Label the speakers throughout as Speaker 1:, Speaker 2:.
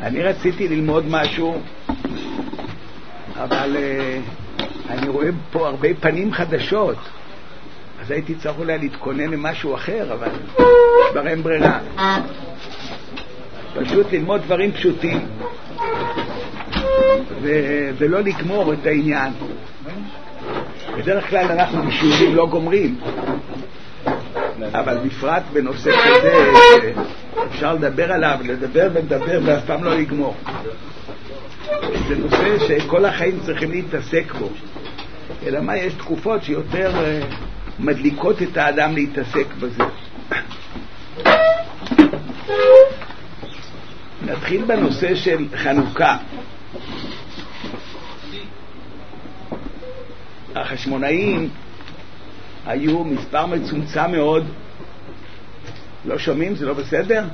Speaker 1: אני רציתי ללמוד משהו, אבל אני רואה פה הרבה פנים חדשות, אז הייתי צריך אולי להתכונן למשהו אחר, אבל כבר אין ברירה. פשוט ללמוד דברים פשוטים ולא לגמור את העניין. בדרך כלל אנחנו בשיעורים לא גומרים, אבל בפרט בנושא כזה אפשר לדבר עליו, לדבר ולדבר ואף פעם לא לגמור. זה נושא שכל החיים צריכים להתעסק בו, אלא מה, יש תקופות שיותר מדליקות את האדם להתעסק בזה. נתחיל בנושא של חנוכה. החשמונאים היו מספר מצומצם מאוד. לא שומעים? זה לא בסדר?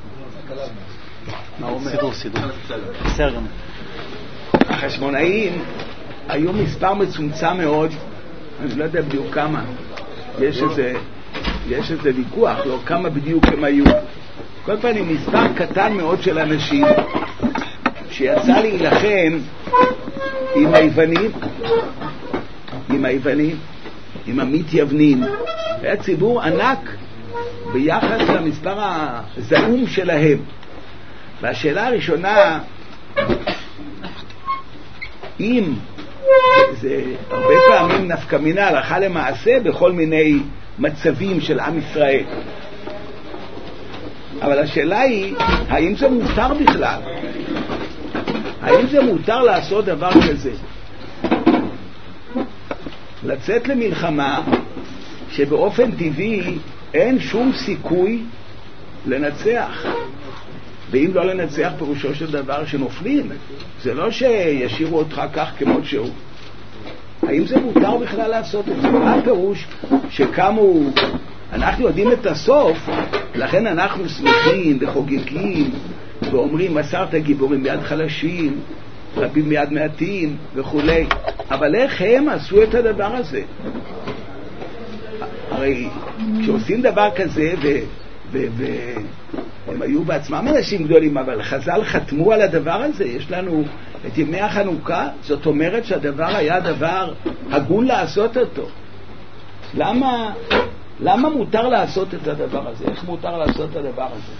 Speaker 1: מה אומר? סידור. החשמונאים היו מספר מצומצם מאוד, אני לא יודע בדיוק כמה, יש איזה ויכוח, לא כמה בדיוק הם היו. כל פעמים מספר קטן מאוד של אנשים שיצא להילחם עם היוונים, עם המתייוונים. היה ציבור ענק ביחס למספר הזעום שלהם. והשאלה הראשונה, אם זה הרבה פעמים נפקא מינה הלכה למעשה בכל מיני מצבים של עם ישראל, אבל השאלה היא, האם זה מותר בכלל? האם זה מותר לעשות דבר כזה? לצאת למלחמה שבאופן טבעי אין שום סיכוי לנצח, ואם לא לנצח פירושו של דבר שנופלים, זה לא שישירו אותך כך כמו שהוא. האם זה מותר בכלל לעשות את זה? מה הפירוש שקמו, אנחנו יודעים את הסוף, לכן אנחנו שמחים וחוגגים ואומרים מסרת גיבורים ביד חלשים, רבים ביד מעטים וכו'. אבל איך הם עשו את הדבר הזה? הרי כשעושים דבר כזה הם היו בעצמם אנשים גדולים, אבל חז"ל חתמו על הדבר הזה. יש לנו את ימי החנוכה, זאת אומרת שהדבר היה דבר הגון לעשות אותו. למה מותר לעשות את הדבר הזה? איך מותר לעשות את הדבר הזה?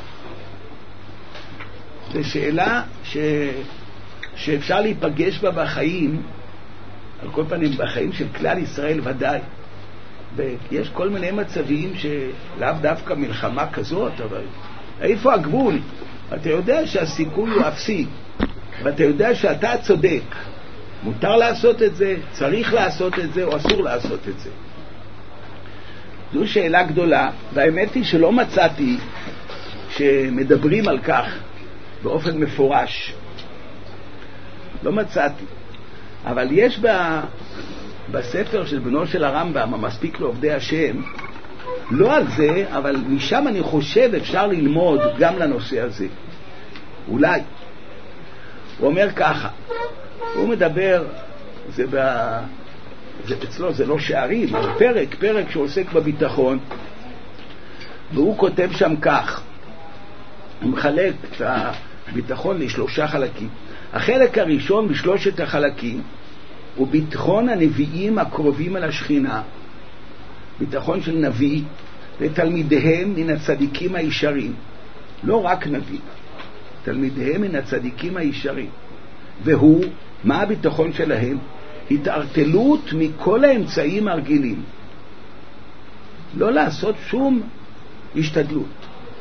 Speaker 1: זו שאלה שאפשר להיפגש בה בחיים, על כל פנים בחיים של כלל ישראל ודאי. ויש כל מיני מצבים שלאו דווקא מלחמה כזאת, אבל איפה הגבול? אתה יודע שהסיכוי הוא אפסי, ואתה יודע שאתה צודק. מותר לעשות את זה, צריך לעשות את זה, או אסור לעשות את זה. זו שאלה גדולה, והאמת היא שלא מצאתי שמדברים על כך באופן מפורש. לא מצאתי. אבל יש בספר של בנו של הרמב"ם, המספיק לעובדי השם, לא על זה, אבל משם אני חושב אפשר ללמוד גם לנושא הזה. אולי. הוא אומר ככה, הוא מדבר, זה אצלו, זה לא שערים, אבל פרק שעוסק בביטחון, והוא כותב שם כך, הוא מחלק את הביטחון לשלושה חלקים. החלק הראשון בשלושת החלקים הוא ביטחון הנביאים הקרובים על השכינה, ביטחון של נביא ותלמידיהם מן הצדיקים הישרים, לא רק נביא, תלמידיהם מן הצדיקים הישרים. והוא, מה הביטחון שלהם? התערטלות מכל האמצעים הרגילים, לא לעשות שום השתדלות.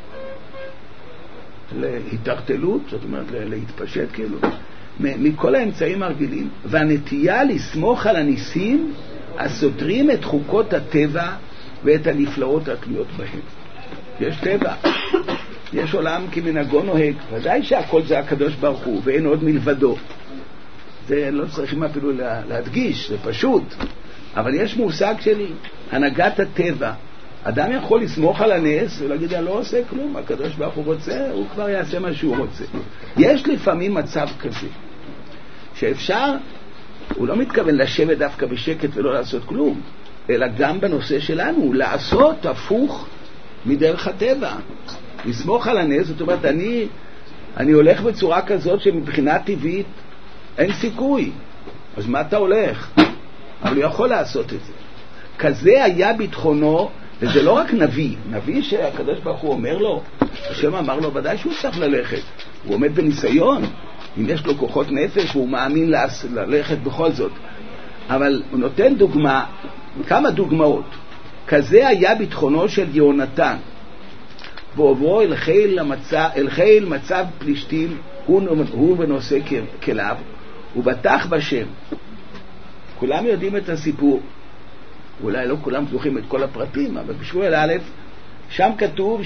Speaker 1: להתערטלות, זאת אומרת להתפשט כאילו, מכל האמצעים הרגילים, והנטייה לסמוך על הניסים הסותרים את חוקות הטבע ואת הנפלאות התלויות בהם. יש טבע, יש עולם כמנהגו נוהג, ודאי שהכל זה הקדוש ברוך הוא ואין עוד מלבדו, זה לא צריכים אפילו להדגיש, זה פשוט. אבל יש מושג שלי, הנהגת הטבע. אדם יכול לסמוך על הנס ולהגיד, אני לא עושה כלום, הקדוש ברוך הוא רוצה, הוא כבר יעשה מה שהוא רוצה. יש לפעמים מצב כזה שאפשר, הוא לא מתכוון לשבת דווקא בשקט ולא לעשות כלום, אלא גם בנושא שלנו לעשות הפוך מדרך הטבע, לסמוך על הנס. זאת אומרת, אני הולך בצורה כזאת שמבחינה טבעית אין סיכוי, אז מה אתה הולך? אבל הוא יכול לעשות את זה. כזה היה ביטחונו, וזה לא רק נביא שהקדוש ברוך הוא אומר לו, השם אמר לו ודאי שהוא צריך ללכת, הוא עומד בניסיון, אם יש לו כוחות נפש והוא מאמין ללכת בכל זאת. אבל הוא נותן דוגמה, כמה דוגמאות. כזה היה ביטחונו של יהונתן, ועוברו אל חיל מצב פלישתים, הוא ונושא כליו, ובטח בשם. כולם יודעים את הסיפור, אולי לא כולם זוכרים את כל הפרטים, אבל בשמואל א', שם כתוב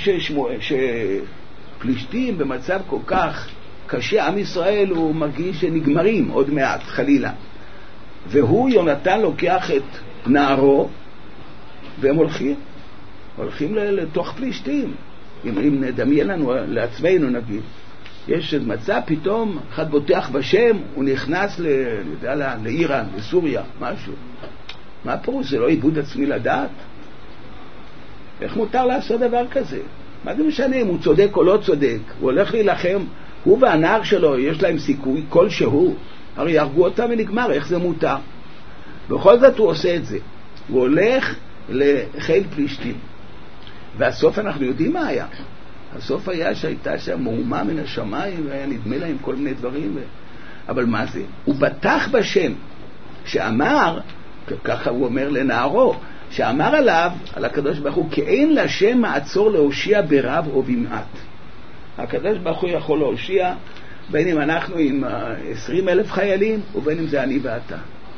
Speaker 1: שפלישתים במצב כל כך קשה, עם ישראל הוא מרגיש שנגמרים עוד מעט, חלילה. והוא, יונתן, לוקח את נערו, והם הולכים לתוך פלישתים. אם נדמיין לנו לעצמנו נגיד, יש מצב, פתאום אחד בוטח בשם, הוא נכנס לאיראן, לסוריה, משהו. מה פירוש? זה לא עיבוד עצמי לדעת? איך מותר לעשות דבר כזה? מה זה משנה אם הוא צודק או לא צודק? הוא הולך להילחם, הוא והנער שלו, יש להם סיכוי כלשהו, הרי ירגו אותם ונגמר, איך זה מותר? בכל זאת הוא עושה את זה, הוא הולך לחיל פלישתים, והסוף אנחנו יודעים מה היה. הסוף היה שהייתה שם מהומה מן השמיים, והיה נדמה להם כל מיני דברים, אבל מה זה? הוא בטח בשם, שאמר, ככה הוא אומר לנערו, שאמר עליו, על הקדוש ברוך הוא, כי אין לשם מעצור להושיע ברב או במעט. הקדוש ברוך הוא יכול להושיע, בין אם אנחנו עם 20,000 חיילים, ובין אם זה אני ואתה.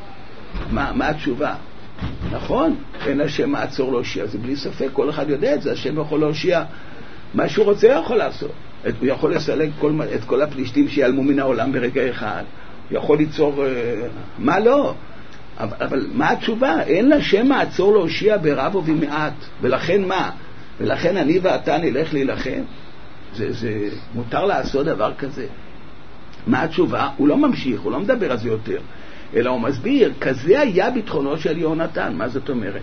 Speaker 1: מה התשובה? נכון, אין השם מעצור להושיע, זה בלי ספק, כל אחד יודע את זה, השם יכול להושיע, מה שהוא רוצה יכול לעשות. הוא יכול לסלק את כל הפלישתים שיעלמו מן העולם ברגע אחד, הוא יכול ליצור, מה לא? אבל מה התשובה? אין לשם מעצור להושיע ברב ובמעט, ולכן מה? ולכן אני ואתה נלך להילחם? זה מותר לעשות דבר כזה. מה התשובה? הוא לא ממשיך, הוא לא מדבר על זה יותר, אלא הוא מסביר, כזה היה ביטחונו של יהונתן. מה זאת אומרת?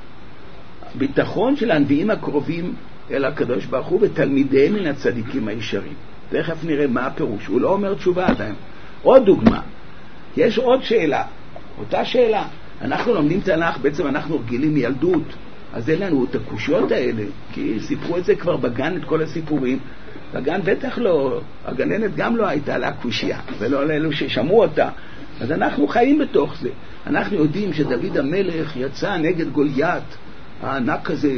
Speaker 1: ביטחון של הנביאים הקרובים אל הקדוש ברוך הוא ותלמידיהם מן הצדיקים הישרים. תכף נראה מה הפירוש, הוא לא אומר תשובה עדיין. עוד דוגמה, יש עוד שאלה, אותה שאלה. אנחנו לומדים תנ"ך, בעצם אנחנו רגילים מילדות, אז אין לנו את הקושיות האלה, כי סיפרו את זה כבר בגן, את כל הסיפורים. בגן בטח לא, הגננת גם לא הייתה לה קושייה, ולא לאלו ששמעו אותה. אז אנחנו חיים בתוך זה. אנחנו יודעים שדוד המלך יצא נגד גוליית, הענק הזה,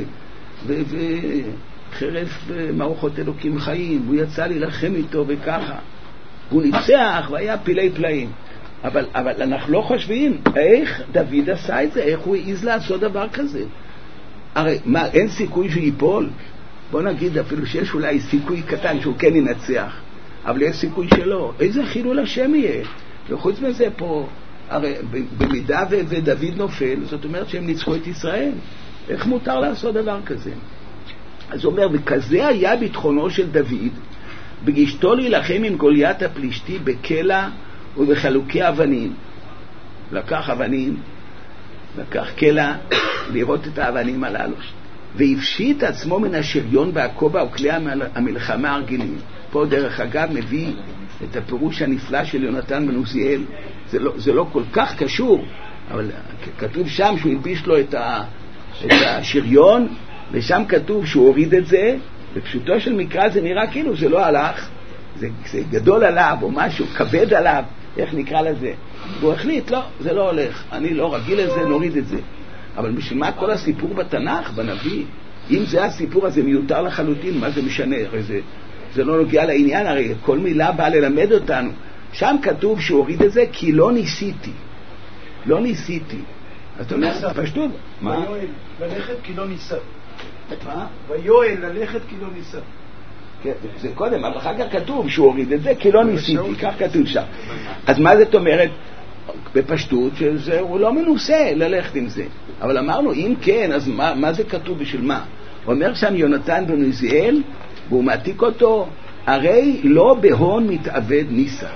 Speaker 1: וחרף מערכות אלוקים חיים, והוא יצא להילחם איתו וככה. הוא ניצח והיה פילי פלאים. אבל אנחנו לא חושבים איך דוד עשה את זה, איך הוא העז לעשות דבר כזה. הרי מה, אין סיכוי שהוא ייפול? בוא נגיד אפילו שיש אולי סיכוי קטן שהוא כן ינצח, אבל יש סיכוי שלא. איזה חילול השם יהיה? וחוץ מזה פה, הרי במידה ודוד נופל, זאת אומרת שהם ניצחו את ישראל. איך מותר לעשות דבר כזה? אז הוא אומר, וכזה היה ביטחונו של דוד, בגישתו להילחם עם גוליית הפלישתי בקלע ובחלוקי אבנים. לקח אבנים, לקח קלע, לראות את האבנים הללו. והפשיט עצמו מן השריון והכובע וכלי המלחמה הרגילים. פה דרך אגב מביא את הפירוש הנפלא של יונתן בן עוזיאל. זה לא כל כך קשור, אבל כתוב שם שהוא הלביש לו את השריון, ושם כתוב שהוא הוריד את זה, בפשוטו של מקרא זה נראה כאילו זה לא הלך, זה גדול עליו או משהו, כבד עליו, איך נקרא לזה? והוא החליט, לא, זה לא הולך, אני לא רגיל לזה, נוריד את זה. אבל בשביל מה כל הסיפור בתנ"ך, בנביא? אם זה הסיפור הזה מיותר לחלוטין, מה זה משנה? הרי זה לא נוגע לעניין, הרי כל מילה באה ללמד אותנו. שם כתוב שהוא הוריד את זה כי לא ניסיתי. לא ניסיתי. אז אתה אומר, פשטות.
Speaker 2: מה? ויואל ללכת כי לא ניסה. מה? ויואל ללכת כי לא ניסה.
Speaker 1: זה קודם, אבל אחר כך כתוב שהוא הוריד את זה כי לא ניסיתי, כך כתוב שם. אז מה זאת אומרת? בפשטות שהוא לא מנוסה ללכת עם זה. אבל אמרנו, אם כן, אז מה זה כתוב בשביל מה? הוא אומר שם יונתן בן עוזיאל, והוא מעתיק אותו, הרי לא בהון מתאבד ניסה.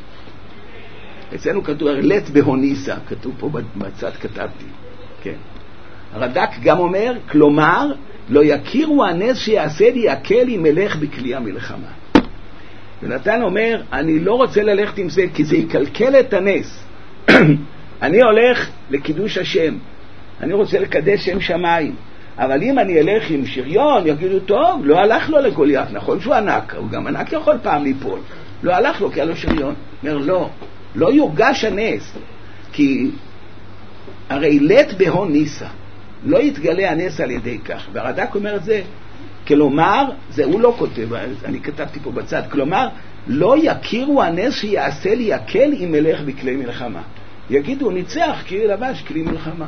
Speaker 1: אצלנו כתוב, לת בהון ניסה, כתוב פה בצד כתבתי. כן. הרד"ק גם אומר, כלומר, לא יכירו הנס שיעשה לי יקל אם אלך בכלי המלחמה. ונתן אומר, אני לא רוצה ללכת עם זה, כי זה יקלקל את הנס. אני הולך לקידוש השם, אני רוצה לקדש שם שמיים, אבל אם אני אלך עם שריון, יגידו, טוב, לא הלך לו לגוליית, נכון שהוא ענק, הוא גם ענק יכול פעם ליפול, לא הלך לו כי היה לו שריון. אומר, לא יורגש הנס, כי הרי לית בהון ניסה, לא יתגלה הנס על ידי כך. והרד"ק אומר את זה, כלומר, זה הוא לא כותב, אני כתבתי פה בצד, כלומר, לא יכירו הנס שיעשה לי יקל אם אלך בכלי מלחמה. יגידו, ניצח, כי לבש כלי מלחמה.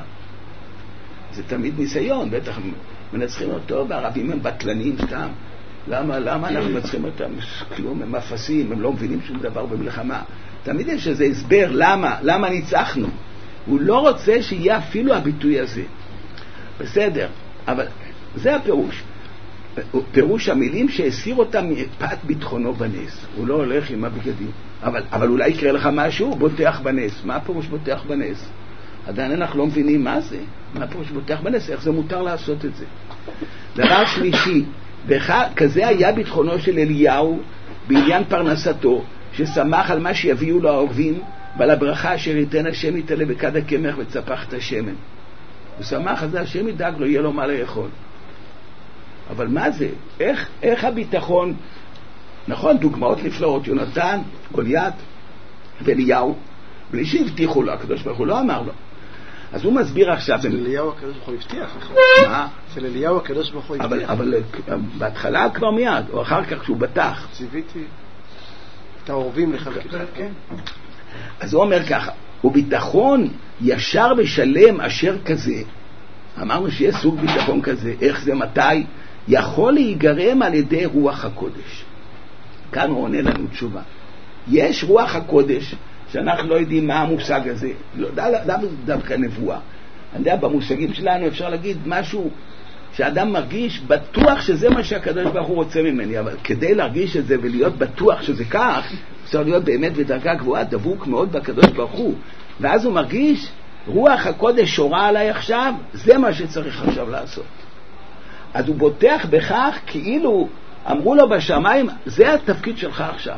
Speaker 1: זה תמיד ניסיון, בטח מנצחים אותו, והערבים הם בטלנים סתם. למה אנחנו מנצחים אותם? כלום, הם אפסים, הם לא מבינים שום דבר במלחמה. תמיד יש איזה הסבר, למה ניצחנו. הוא לא רוצה שיהיה אפילו הביטוי הזה. בסדר, אבל זה הפירוש. פירוש המילים שהסיר אותם מפאת ביטחונו בנס. הוא לא הולך עם הבגדים. אבל אולי יקרה לך משהו, בוטח בנס. מה הפירוש בוטח בנס? עדיין אנחנו לא מבינים מה זה. מה הפירוש בוטח בנס? איך זה מותר לעשות את זה? דבר שלישי, כזה היה ביטחונו של אליהו בעניין פרנסתו, ששמח על מה שיביאו לו העורבים, ועל הברכה אשר ייתן השם יתעלה בכד הקמח וצפח את השמן. הוא שמח על זה, השם ידאג לו, יהיה לו מה לאכול. אבל מה זה? איך הביטחון? נכון, דוגמאות נפלאות, יונתן, גוליית ואליהו, בלי שהבטיחו לו, הקדוש ברוך הוא לא אמר לו. אז הוא מסביר עכשיו.
Speaker 2: אצל אליהו הקדוש ברוך הוא הבטיח.
Speaker 1: מה?
Speaker 2: אצל אליהו הקדוש ברוך הוא הבטיח.
Speaker 1: אבל בהתחלה כבר מיד, או אחר כך שהוא בטח.
Speaker 2: ציוויתי את העורבים לחלקך. כן.
Speaker 1: אז הוא אומר ככה, וביטחון ישר ושלם אשר כזה, אמרנו שיש סוג ביטחון כזה, איך זה, מתי? יכול להיגרם על ידי רוח הקודש. כאן הוא עונה לנו תשובה. יש רוח הקודש, שאנחנו לא יודעים מה המושג הזה, לא דווקא נבואה. אני יודע, במושגים שלנו אפשר להגיד משהו שאדם מרגיש בטוח שזה מה שהקדוש ברוך הוא רוצה ממני, אבל כדי להרגיש את זה ולהיות בטוח שזה כך, צריך להיות באמת בדרגה גבוהה, דבוק מאוד בקדוש ברוך הוא. ואז הוא מרגיש, רוח הקודש שורה עליי עכשיו, זה מה שצריך עכשיו לעשות. אז הוא בוטח בכך כאילו אמרו לו בשמיים, זה התפקיד שלך עכשיו.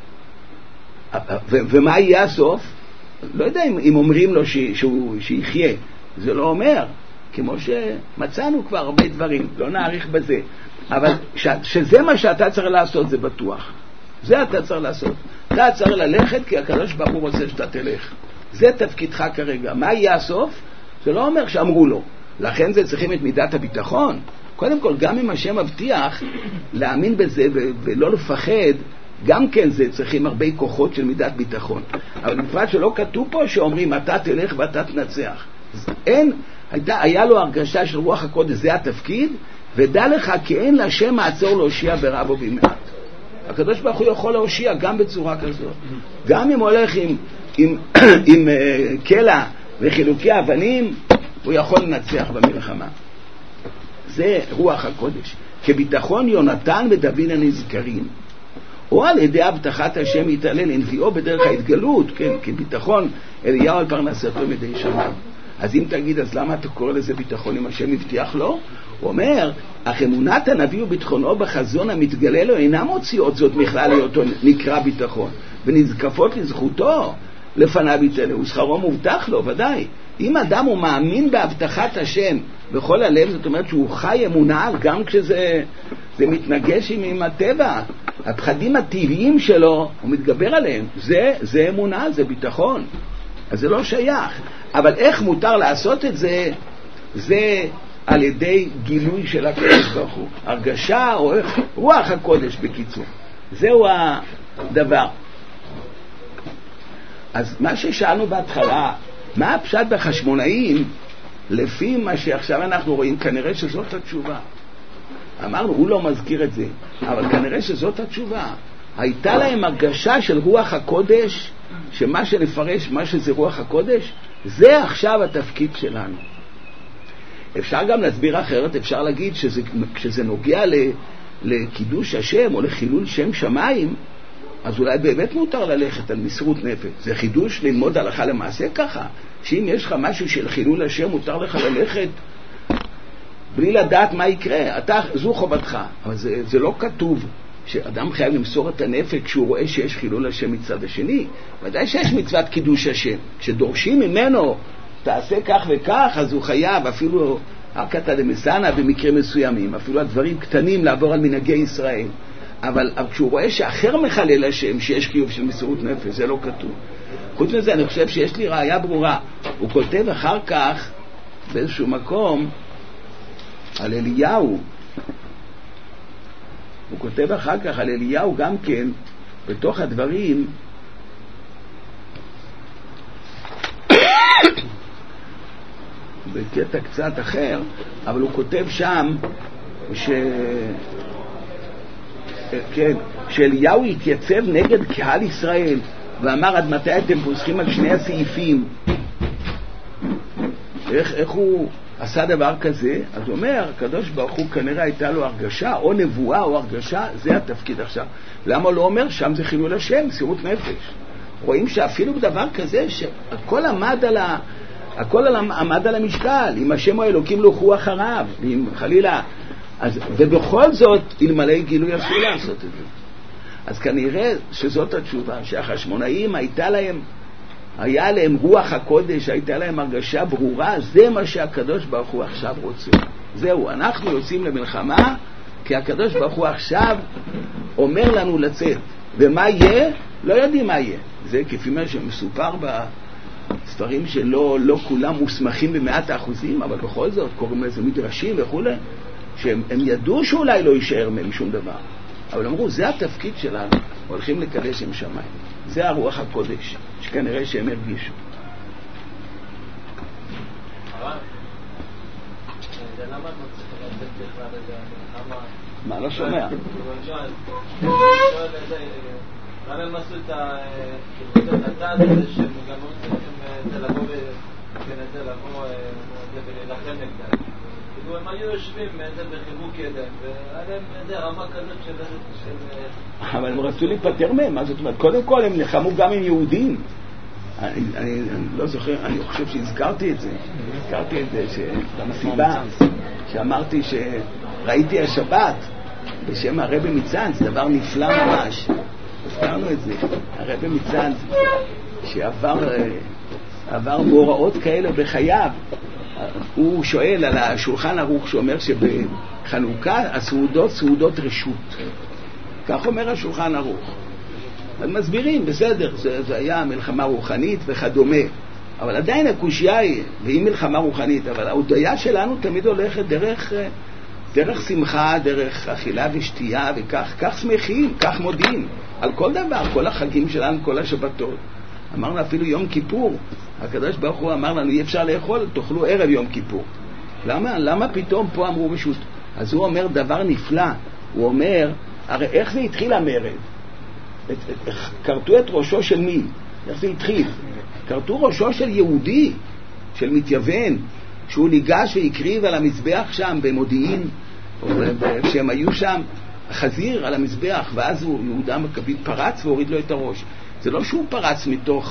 Speaker 1: ומה יהיה הסוף? לא יודע אם אומרים לו שיחיה, זה לא אומר, כמו שמצאנו כבר הרבה דברים, לא נעריך בזה, אבל שזה מה שאתה צריך לעשות, זה בטוח. זה אתה צריך לעשות. אתה צריך ללכת כי הקדוש ברוך הוא רוצה שאתה תלך. זה תפקידך כרגע. מה יהיה הסוף? זה לא אומר שאמרו לו. לכן זה צריכים את מידת הביטחון. קודם כל, גם אם השם מבטיח להאמין בזה ולא לפחד, גם כן זה צריכים הרבה כוחות של מידת ביטחון. אבל בפרט שלא כתוב פה שאומרים אתה תלך ואתה תנצח. היה לו הרגשה של רוח הקודש, זה התפקיד, ודע לך כי אין להשם מעצור להושיע ברב או במעט. הקדוש ברוך הוא יכול להושיע גם בצורה כזאת. גם אם הולך עם קלע וחילוקי אבנים, הוא יכול לנצח במלחמה. זה רוח הקודש. כביטחון יונתן ודוד הנזכרים. או על ידי הבטחת השם יתעלה לנביאו בדרך ההתגלות, כן, כביטחון אליהו על פרנסתו מדי שמיים. אז אם תגיד, אז למה אתה קורא לזה ביטחון אם השם הבטיח לו? הוא אומר, אך אמונת הנביא וביטחונו בחזון המתגלה לו אינם מוציאות זאת מכלל להיותו נקרא ביטחון, ונזקפות לזכותו לפניו יתעלה, ושכרו מובטח לו, ודאי. אם אדם הוא מאמין בהבטחת השם בכל הלב, זאת אומרת שהוא חי אמונה, גם כשזה מתנגש עם הטבע, הפחדים הטבעיים שלו, הוא מתגבר עליהם, זה אמונה, זה ביטחון. אז זה לא שייך. אבל איך מותר לעשות את זה? זה על ידי גילוי של הקדוש ברוך הוא. הרגשה או רוח הקודש בקיצור. זהו הדבר. אז מה ששאלנו בהתחלה, מה הפשט בחשמונאים, לפי מה שעכשיו אנחנו רואים, כנראה שזאת התשובה. אמרנו, הוא לא מזכיר את זה, אבל כנראה שזאת התשובה. הייתה להם הרגשה של רוח הקודש, שמה שנפרש, מה שזה רוח הקודש, זה עכשיו התפקיד שלנו. אפשר גם להסביר אחרת, אפשר להגיד כשזה נוגע לקידוש השם או לחילול שם שמיים, אז אולי באמת מותר ללכת על מסרות נפש. זה חידוש ללמוד הלכה למעשה ככה, שאם יש לך משהו של חילול השם, מותר לך ללכת בלי לדעת מה יקרה. זו חובתך, אבל זה לא כתוב שאדם חייב למסור את הנפש כשהוא רואה שיש חילול השם מצד השני. ודאי שיש מצוות קידוש השם. כשדורשים ממנו תעשה כך וכך, אז הוא חייב אפילו הקטע דמסנה במקרים מסוימים, אפילו הדברים קטנים לעבור על מנהגי ישראל. אבל כשהוא רואה שאחר מחלל השם, שיש חיוב של מסירות נפש, זה לא כתוב. חוץ מזה, אני חושב שיש לי ראיה ברורה. הוא כותב אחר כך באיזשהו מקום על אליהו. הוא כותב אחר כך על אליהו גם כן, בתוך הדברים, בקטע קצת אחר, אבל הוא כותב שם שאליהו התייצב נגד קהל ישראל ואמר, עד מתי אתם פוסחים על שני הסעיפים? איך הוא עשה דבר כזה? אז הוא אומר, הקדוש ברוך הוא כנראה הייתה לו הרגשה, או נבואה או הרגשה, זה התפקיד עכשיו. למה לא אומר שם זה חילול השם, מסירות נפש? רואים שאפילו בדבר כזה שהכל עמד על המשקל, אם השם האלוקים לוכו אחריו, ואם חלילה, ובכל זאת אלמלא גילוי אסור לעשות את זה. אז כנראה שזאת התשובה, שהחשמונאים היה להם רוח הקודש, הייתה להם הרגשה ברורה, זה מה שהקדוש ברוך הוא עכשיו רוצה. זהו, אנחנו יוצאים למלחמה, כי הקדוש ברוך הוא עכשיו אומר לנו לצאת. ומה יהיה? לא יודעים מה יהיה. זה כפי מה שמסופר בספרים שלא כולם מוסמכים ב100%, אבל בכל זאת קוראים לזה מדרשים וכו', שהם ידעו שאולי לא יישאר מהם שום דבר. אבל אמרו, זה התפקיד שלנו, הולכים לקדש עם שמיים. זה הרוח הקודש, שכנראה שהם הרגישו. מה לא שומע?
Speaker 3: למה הם עשו את הצעד הזה שהם גם רוצים לבוא ולהילחם נגדם? הם היו יושבים בחיבוק ידיים, והיה להם רמה כזאת של...
Speaker 1: אבל הם רצו להיפטר מהם, מה זאת אומרת? קודם כל הם נחמו גם עם יהודים. אני לא זוכר, אני חושב שהזכרתי את זה במסיבה, שאמרתי שראיתי השבת בשם הרבי מצאנז, דבר נפלא ממש. הזכרנו את זה, הרבי מצאנז שעבר בהוראות כאלה בחייו. הוא שואל על השולחן ערוך שאומר שבחנוכה הסעודות סעודות רשות, כך אומר השולחן ערוך. אז מסבירים, בסדר, זה היה מלחמה רוחנית וכדומה, אבל עדיין הקושיה היא, והיא מלחמה רוחנית, אבל ההודיה שלנו תמיד הולכת דרך שמחה, דרך אכילה ושתייה, וכך שמחים, כך מודים על כל דבר, כל החגים שלנו, כל השבתות. אמרנו אפילו יום כיפור, הקדוש ברוך הוא אמר לנו, אי אפשר לאכול, תאכלו ערב יום כיפור. למה פתאום פה אמרו פשוט? אז הוא אומר דבר נפלא, הוא אומר, הרי איך זה התחיל המרד? קרתו את ראשו של מי? איך זה התחיל? קרתו ראשו של יהודי, של מתייוון, שהוא ניגש והקריב על המזבח שם במודיעין, שהם היו שם, חזיר על המזבח, ואז יהודה המכבי פרץ והוריד לו את הראש. זה לא שהוא פרץ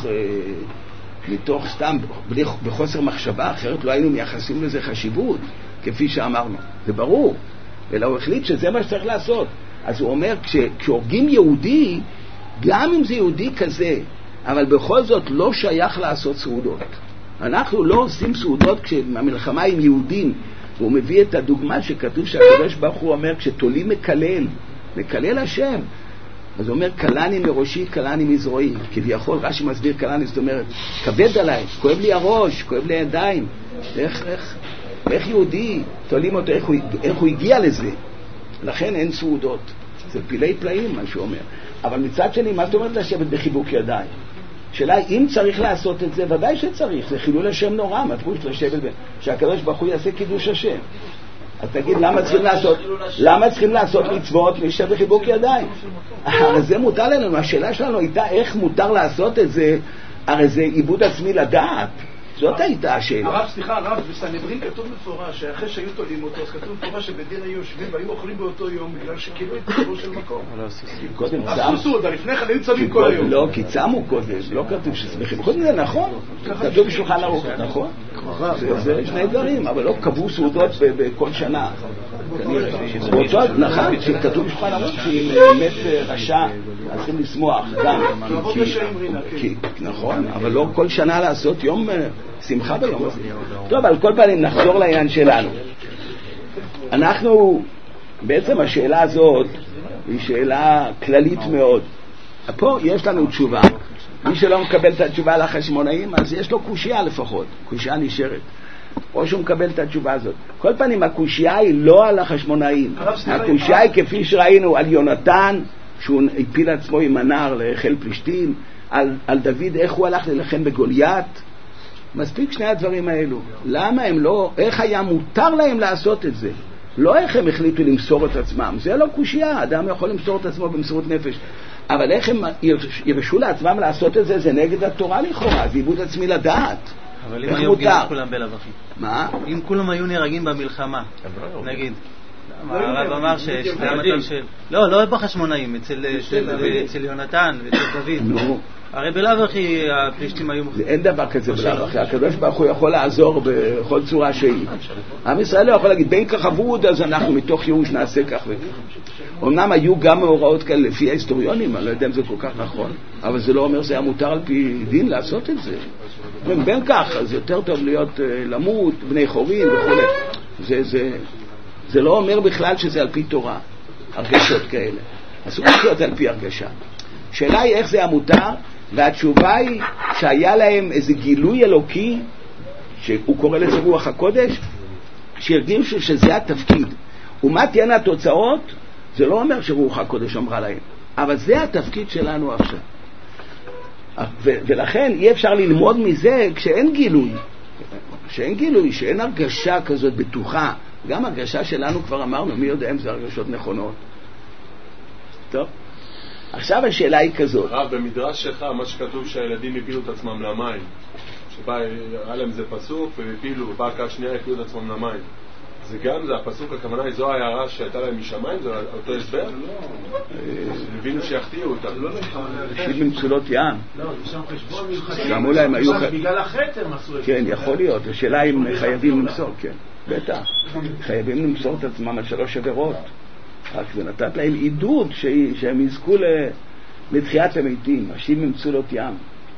Speaker 1: מתוך סתם, בחוסר מחשבה, אחרת לא היינו מייחסים לזה חשיבות, כפי שאמרנו. זה ברור. אלא הוא החליט שזה מה שצריך לעשות. אז הוא אומר, כשהורגים יהודי, גם אם זה יהודי כזה, אבל בכל זאת לא שייך לעשות סעודות. אנחנו לא עושים סעודות כשהמלחמה עם יהודים. והוא מביא את הדוגמה שכתוב שהקדוש ברוך הוא אומר, כשתולים מקלל השם. אז הוא אומר, קלני מראשי, קלני מזרועי. כביכול, רש"י מסביר קלני, זאת אומרת, כבד עליי, כואב לי הראש, כואב לי הידיים. איך יהודי תולים אותו, איך הוא הגיע לזה? לכן אין סעודות. זה פילי פלאים, מה שהוא אומר. אבל מצד שני, מה זאת אומרת לשבת בחיבוק ידיים? שאלה, אם צריך לעשות את זה, ודאי שצריך. זה חילול השם נורא, מפרוש לשבת שהקדוש ברוך הוא יעשה קידוש השם. אז תגיד, למה צריכים לעשות מצוות להישב בחיבוק ידיים? הרי זה מותר לנו. השאלה שלנו הייתה איך מותר לעשות את זה, הרי זה עיבוד עצמי לדעת. זאת הייתה השאלה.
Speaker 2: הרב, סליחה, הרב, בסנהדרין כתוב מפורש שאחרי שהיו תולים אותו, אז כתוב מפורש שבדין היו יושבים והיו אוכלים באותו יום בגלל שכאילו התקבלו של מקום.
Speaker 1: קודם
Speaker 2: עשו סעודה, לפני כן היו צמים כל היום.
Speaker 1: לא, כי צמו קודם, לא כתוב ששמחים. קודם זה נכון, כתוב בשולחן ערוך, נכון? זה שני דברים, אבל לא קבעו סעודות בכל שנה. באותו נכון, שכתוב בשולחן ערוך שאם באמת רשע אז צריכים לשמוח גם, נכון, אבל לא כל שנה לעשות יום שמחה ביום הזה. טוב, על כל פנים נחזור לעניין שלנו. אנחנו, בעצם השאלה הזאת היא שאלה כללית מאוד. פה יש לנו תשובה. מי שלא מקבל את התשובה על החשמונאים, אז יש לו קושיה לפחות, קושיה נשארת. או שהוא מקבל את התשובה הזאת. כל פנים, הקושיה היא לא על החשמונאים. הקושיה היא כפי שראינו על יונתן, שהוא הפיל עצמו עם הנער לחיל פלישתים, על דוד, איך הוא הלך ללחם בגוליית. מספיק שני הדברים האלו. למה הם לא, איך היה מותר להם לעשות את זה? לא איך הם החליטו למסור את עצמם. זה לא קושיה, אדם יכול למסור את עצמו במסירות נפש. אבל איך הם ירשו לעצמם לעשות את זה, זה נגד התורה לכאורה, זה עיבוד עצמי לדעת.
Speaker 4: אבל אם היו הורגים את כולם בלב אחי.
Speaker 1: מה?
Speaker 4: אם כולם היו נהרגים במלחמה, נגיד. הרב אמר שיש מצב של... לא בחשמונאים, אצל יונתן ואצל דוד. הרי בלב אחי הפלישתים היו...
Speaker 1: אין דבר כזה בלב אחי, הקדוש ברוך הוא יכול לעזור בכל צורה שהיא. עם ישראל לא יכול להגיד, בין כך עבוד, אז אנחנו מתוך ייאוש נעשה כך וכך. אמנם היו גם מאורעות כאלה לפי ההיסטוריונים, אני לא יודע אם זה כל כך נכון, אבל זה לא אומר שזה היה מותר על פי דין לעשות את זה. בין כך, אז יותר טוב להיות למות, בני חורים וכו'. זה לא אומר בכלל שזה על פי תורה, הרגשות כאלה. אסור להיות על פי הרגשה. שאלה היא איך זה המותר, והתשובה היא שהיה להם איזה גילוי אלוקי, שהוא קורא לזה רוח הקודש, שהרגישו שזה התפקיד. ומה תהיינה התוצאות? זה לא אומר שרוח הקודש אמרה להם, אבל זה התפקיד שלנו עכשיו. ולכן אי אפשר ללמוד מזה כשאין גילוי. שאין הרגשה כזאת בטוחה. גם הרגשה שלנו כבר אמרנו, מי יודע אם זה הרגשות נכונות. טוב. עכשיו השאלה היא כזאת.
Speaker 5: במדרש שלך, מה שכתוב שהילדים הפילו את עצמם למים, שבא, היה להם זה פסוק, והפילו, באה קו שנייה, הפילו את עצמם למים. זה גם, זה הפסוק, הכוונה היא זו הערה שהייתה להם משמיים, זה אותו הסבר? הבינו שיחטיאו אותם.
Speaker 1: שיב ממצולות ים.
Speaker 2: לא, זה שם חשבון מיוחדים.
Speaker 1: שאמרו להם, היו...
Speaker 2: בגלל החטא הם עשו את זה.
Speaker 1: כן, יכול להיות. השאלה אם חייבים למסור, כן. בטח. חייבים למסור את עצמם על 3 עבירות. רק זה נתת להם עידוד שהם יזכו לתחיית המתים. שיב ממצולות ים.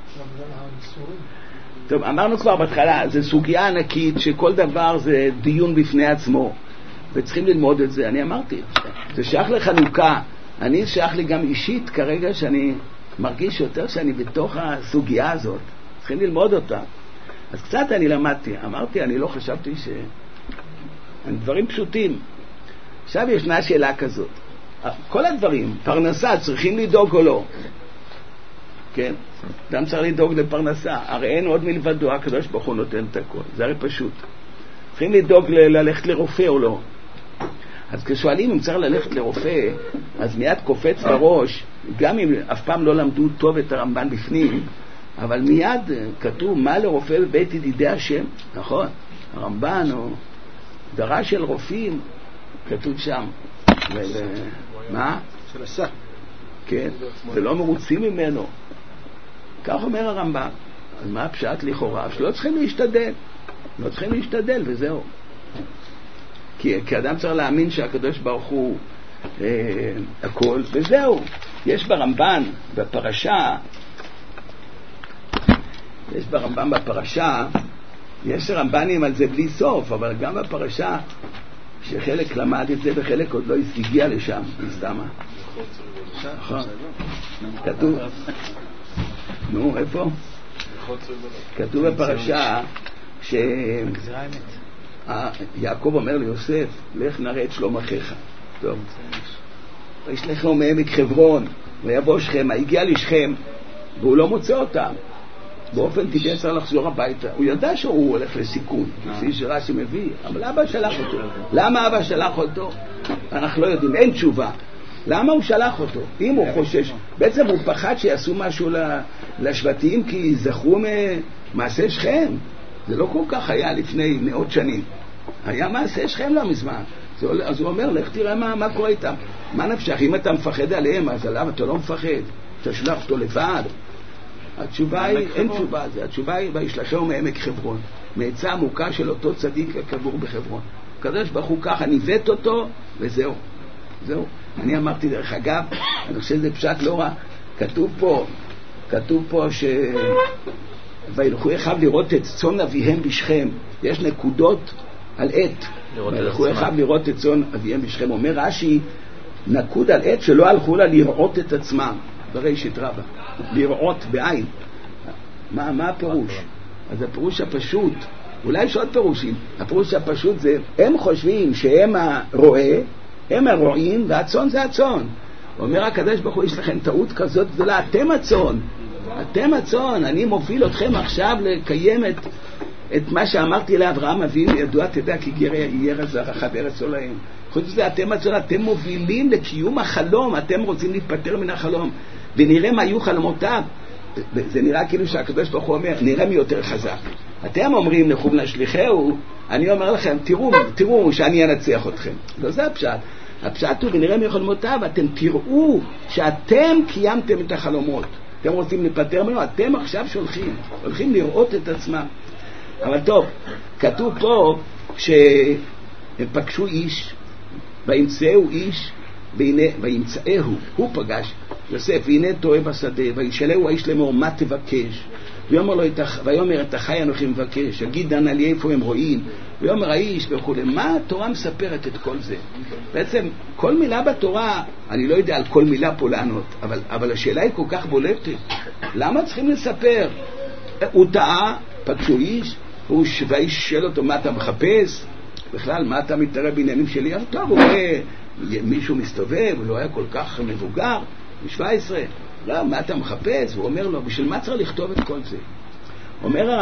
Speaker 1: טוב, אמרנו כבר בהתחלה, זו סוגיה ענקית שכל דבר זה דיון בפני עצמו, וצריכים ללמוד את זה. אני אמרתי, זה שייך לחנוכה, אני שייך לי גם אישית כרגע שאני מרגיש יותר שאני בתוך הסוגיה הזאת, צריכים ללמוד אותה. אז קצת אני למדתי, אמרתי, אני לא חשבתי דברים פשוטים. עכשיו ישנה שאלה כזאת, כל הדברים, פרנסה, צריכים לדאוג או לא? כן, אדם צריך לדאוג לפרנסה, הרי אין עוד מלבדו, הקדוש ברוך הוא נותן את הכל, זה הרי פשוט. צריכים לדאוג ללכת לרופא או לא. אז כששואלים אם צריך ללכת לרופא, אז מיד קופץ בראש, גם אם אף פעם לא למדו טוב את הרמב"ן בפנים, אבל מיד כתוב מה לרופא בבית ידידי השם, נכון? הרמב"ן או דרש של רופאים, כתוב שם. מה?
Speaker 2: של עשה.
Speaker 1: כן, ולא מרוצים ממנו. כך אומר הרמב"ן. אז מה הפשט לכאורה? שלא צריכים להשתדל. לא צריכים להשתדל וזהו. כי אדם צריך להאמין שהקדוש ברוך הוא הכל, וזהו. יש ברמב"ן בפרשה, יש רמב"נים על זה בלי סוף, אבל גם בפרשה שחלק למד את זה וחלק עוד לא הגיע לשם, מסתמה. כתוב, נו, איפה? כתוב בפרשה שיעקב אומר ליוסף, לך נראה את שלום אחיך. טוב. וישלחו מעמק חברון ויבוא שכם, הגיע לשכם והוא לא מוצא אותם. באופן טבעי צריך לחזור הביתה. הוא ידע שהוא הולך לסיכון, כפי שרש"י מביא, אבל אבא שלח אותו. למה אבא שלח אותו? אנחנו לא יודעים, אין תשובה. למה הוא שלח אותו? אם הוא חושש, בעצם הוא פחד שיעשו משהו לשבטים כי זכרו ממעשה שכם. זה לא כל כך היה לפני מאות שנים. היה מעשה שכם לא מזמן. אז הוא אומר, לך תראה מה קורה איתם. מה נפשך? אם אתה מפחד עליהם, אז עליו אתה לא מפחד. אתה שלח אותו לבד. התשובה היא, אין תשובה על זה. התשובה היא, וישלחהו מעמק חברון. מעצה עמוקה של אותו צדיק הקבור בחברון. הקדוש ברוך הוא ככה ניווט אותו, וזהו. זהו. אני אמרתי דרך אגב, אני חושב שזה פשט לא רע. כתוב פה וילכו אחיו לראות את צאן אביהם בשכם. יש נקודות על עת. וילכו אחיו לראות את צאן אביהם בשכם. אומר רש"י, נקוד על עת שלא הלכו לה לראות את עצמם. בראשית רבה. לראות בעין. מה הפירוש? אז הפירוש הפשוט, אולי יש עוד פירושים. הפירוש הפשוט זה, הם חושבים שהם הרועה, הם הרועים, והצאן זה הצאן. אומר הקדוש ברוך הוא, יש לכם טעות כזאת גדולה, אתם הצאן, אני מוביל אתכם עכשיו לקיים את מה שאמרתי לאברהם אבינו, ידוע תדע כי ירא זרעך בארץ עולהם. חוץ מזה, אתם הצאן, אתם מובילים לקיום החלום, אתם רוצים להיפטר מן החלום, ונראה מה היו חלומותיו. זה נראה כאילו שהקדוש ברוך הוא אומר, נראה מי יותר חזק. אתם אומרים לחום להשליחהו, אני אומר לכם, תראו שאני אנצח אתכם. לא זה הפשט. הפשט הוא, ונראה מי חלומותיו, אתם תראו שאתם קיימתם את החלומות. אתם רוצים להיפטר ממנו, אתם עכשיו הולכים לראות את עצמם. אבל טוב, כתוב פה שהם פגשו איש, וימצאו איש, וימצאהו, הוא פגש יוסף, והנה טועה בשדה, וישאלהו האיש לאמור, מה תבקש? ויאמר את החי אנוכי מבקש, יגיד נא לי איפה הם רואים, ויאמר האיש וכו'. מה התורה מספרת את כל זה? בעצם כל מילה בתורה, אני לא יודע על כל מילה פה לענות, אבל השאלה היא כל כך בולטת. למה צריכים לספר? הוא טעה, פגשו איש, והאיש שואל אותו, מה אתה מחפש? בכלל, מה אתה מתערב בעניינים שלי? אז טוב, הוא רואה מישהו מסתובב, הוא לא היה כל כך מבוגר, מ-17, לא, מה אתה מחפש? הוא אומר לו, בשביל מה צריך לכתוב את כל זה? אומר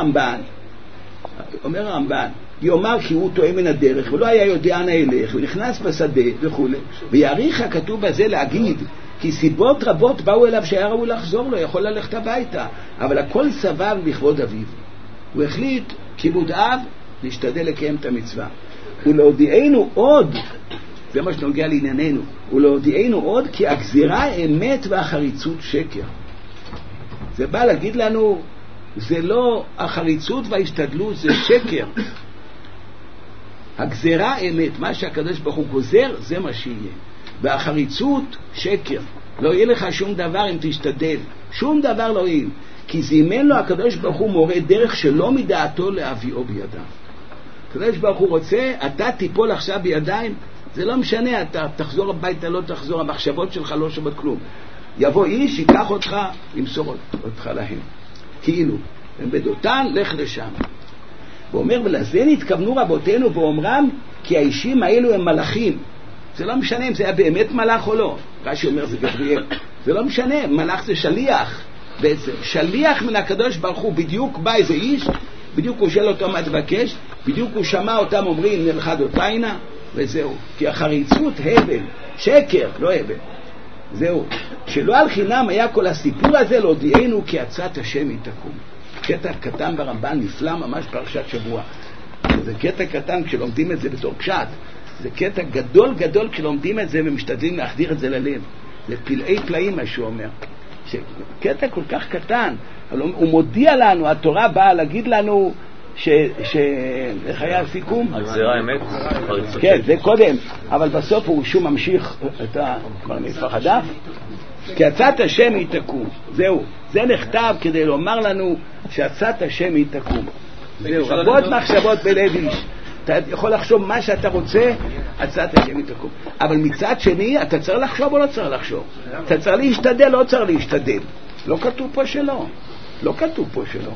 Speaker 1: הרמב"ן, יאמר כי הוא טועה מן הדרך, ולא היה יודע אנה ילך, ונכנס בשדה וכו'. ויעריך הכתוב בזה להגיד, כי סיבות רבות באו אליו שהיה ראוי לחזור לו, יכול ללכת הביתה, אבל הכל סבב לכבוד אביו. הוא החליט, כיבוד אב, להשתדל לקיים את המצווה. ולהודיענו עוד, זה מה שנוגע לענייננו, ולהודיענו עוד כי הגזירה האמת והחריצות שקר. זה בא להגיד לנו, זה לא החריצות וההשתדלות, זה שקר. הגזירה האמת, מה שהקדוש ברוך הוא גוזר, זה מה שיהיה. והחריצות שקר. לא יהיה לך שום דבר אם תשתדל, שום דבר לא יהיה. כי זימן לו הקדוש ברוך הוא מורה דרך שלא מדעתו להביאו בידם. הקדוש ברוך הוא רוצה, אתה תיפול עכשיו בידיים, זה לא משנה, אתה תחזור הביתה, לא תחזור, המחשבות שלך לא שוות כלום. יבוא איש, ייקח אותך, ימסור אותך להם. כאילו, הם בדותן, לך לשם. הוא אומר, ולזה נתכוונו רבותינו ואומרם, כי האישים האלו הם מלאכים. זה לא משנה אם זה היה באמת מלאך או לא. רש"י אומר, זה גבריאל. זה לא משנה, מלאך זה שליח. בעצם, שליח מן הקדוש ברוך הוא, בדיוק בא איזה איש, בדיוק הוא שואל אותו מה תבקש, בדיוק הוא שמע אותם אומרים, נלכה דותיינה, וזהו. כי החריצות הבל, שקר, לא הבל. זהו. שלא על חינם היה כל הסיפור הזה, להודיענו כי עצת השם היא תקום. קטע קטן ברמב"ן, נפלא ממש פרשת שבוע. זה קטע קטן כשלומדים את זה בתור פשט. זה קטע גדול גדול כשלומדים את זה ומשתדלים להחדיר את זה ללב. זה פלאי פלאים מה שהוא אומר. קטע כל כך קטן, הוא מודיע לנו, התורה באה להגיד לנו איך היה הסיכום?
Speaker 6: הגזירה האמת?
Speaker 1: כן, זה קודם, אבל בסוף הוא שוב ממשיך את המפח הדף. כי עצת השם היא תקום. זהו, זה נכתב כדי לומר לנו שעצת השם היא תקום. זהו, רבות מחשבות בלב איש. אתה יכול לחשוב מה שאתה רוצה, עצת השם היא תקום. אבל מצד שני, אתה צריך לחשוב או לא צריך לחשוב? אתה צריך להשתדל או לא צריך להשתדל? לא כתוב פה שלא. לא כתוב פה שלא.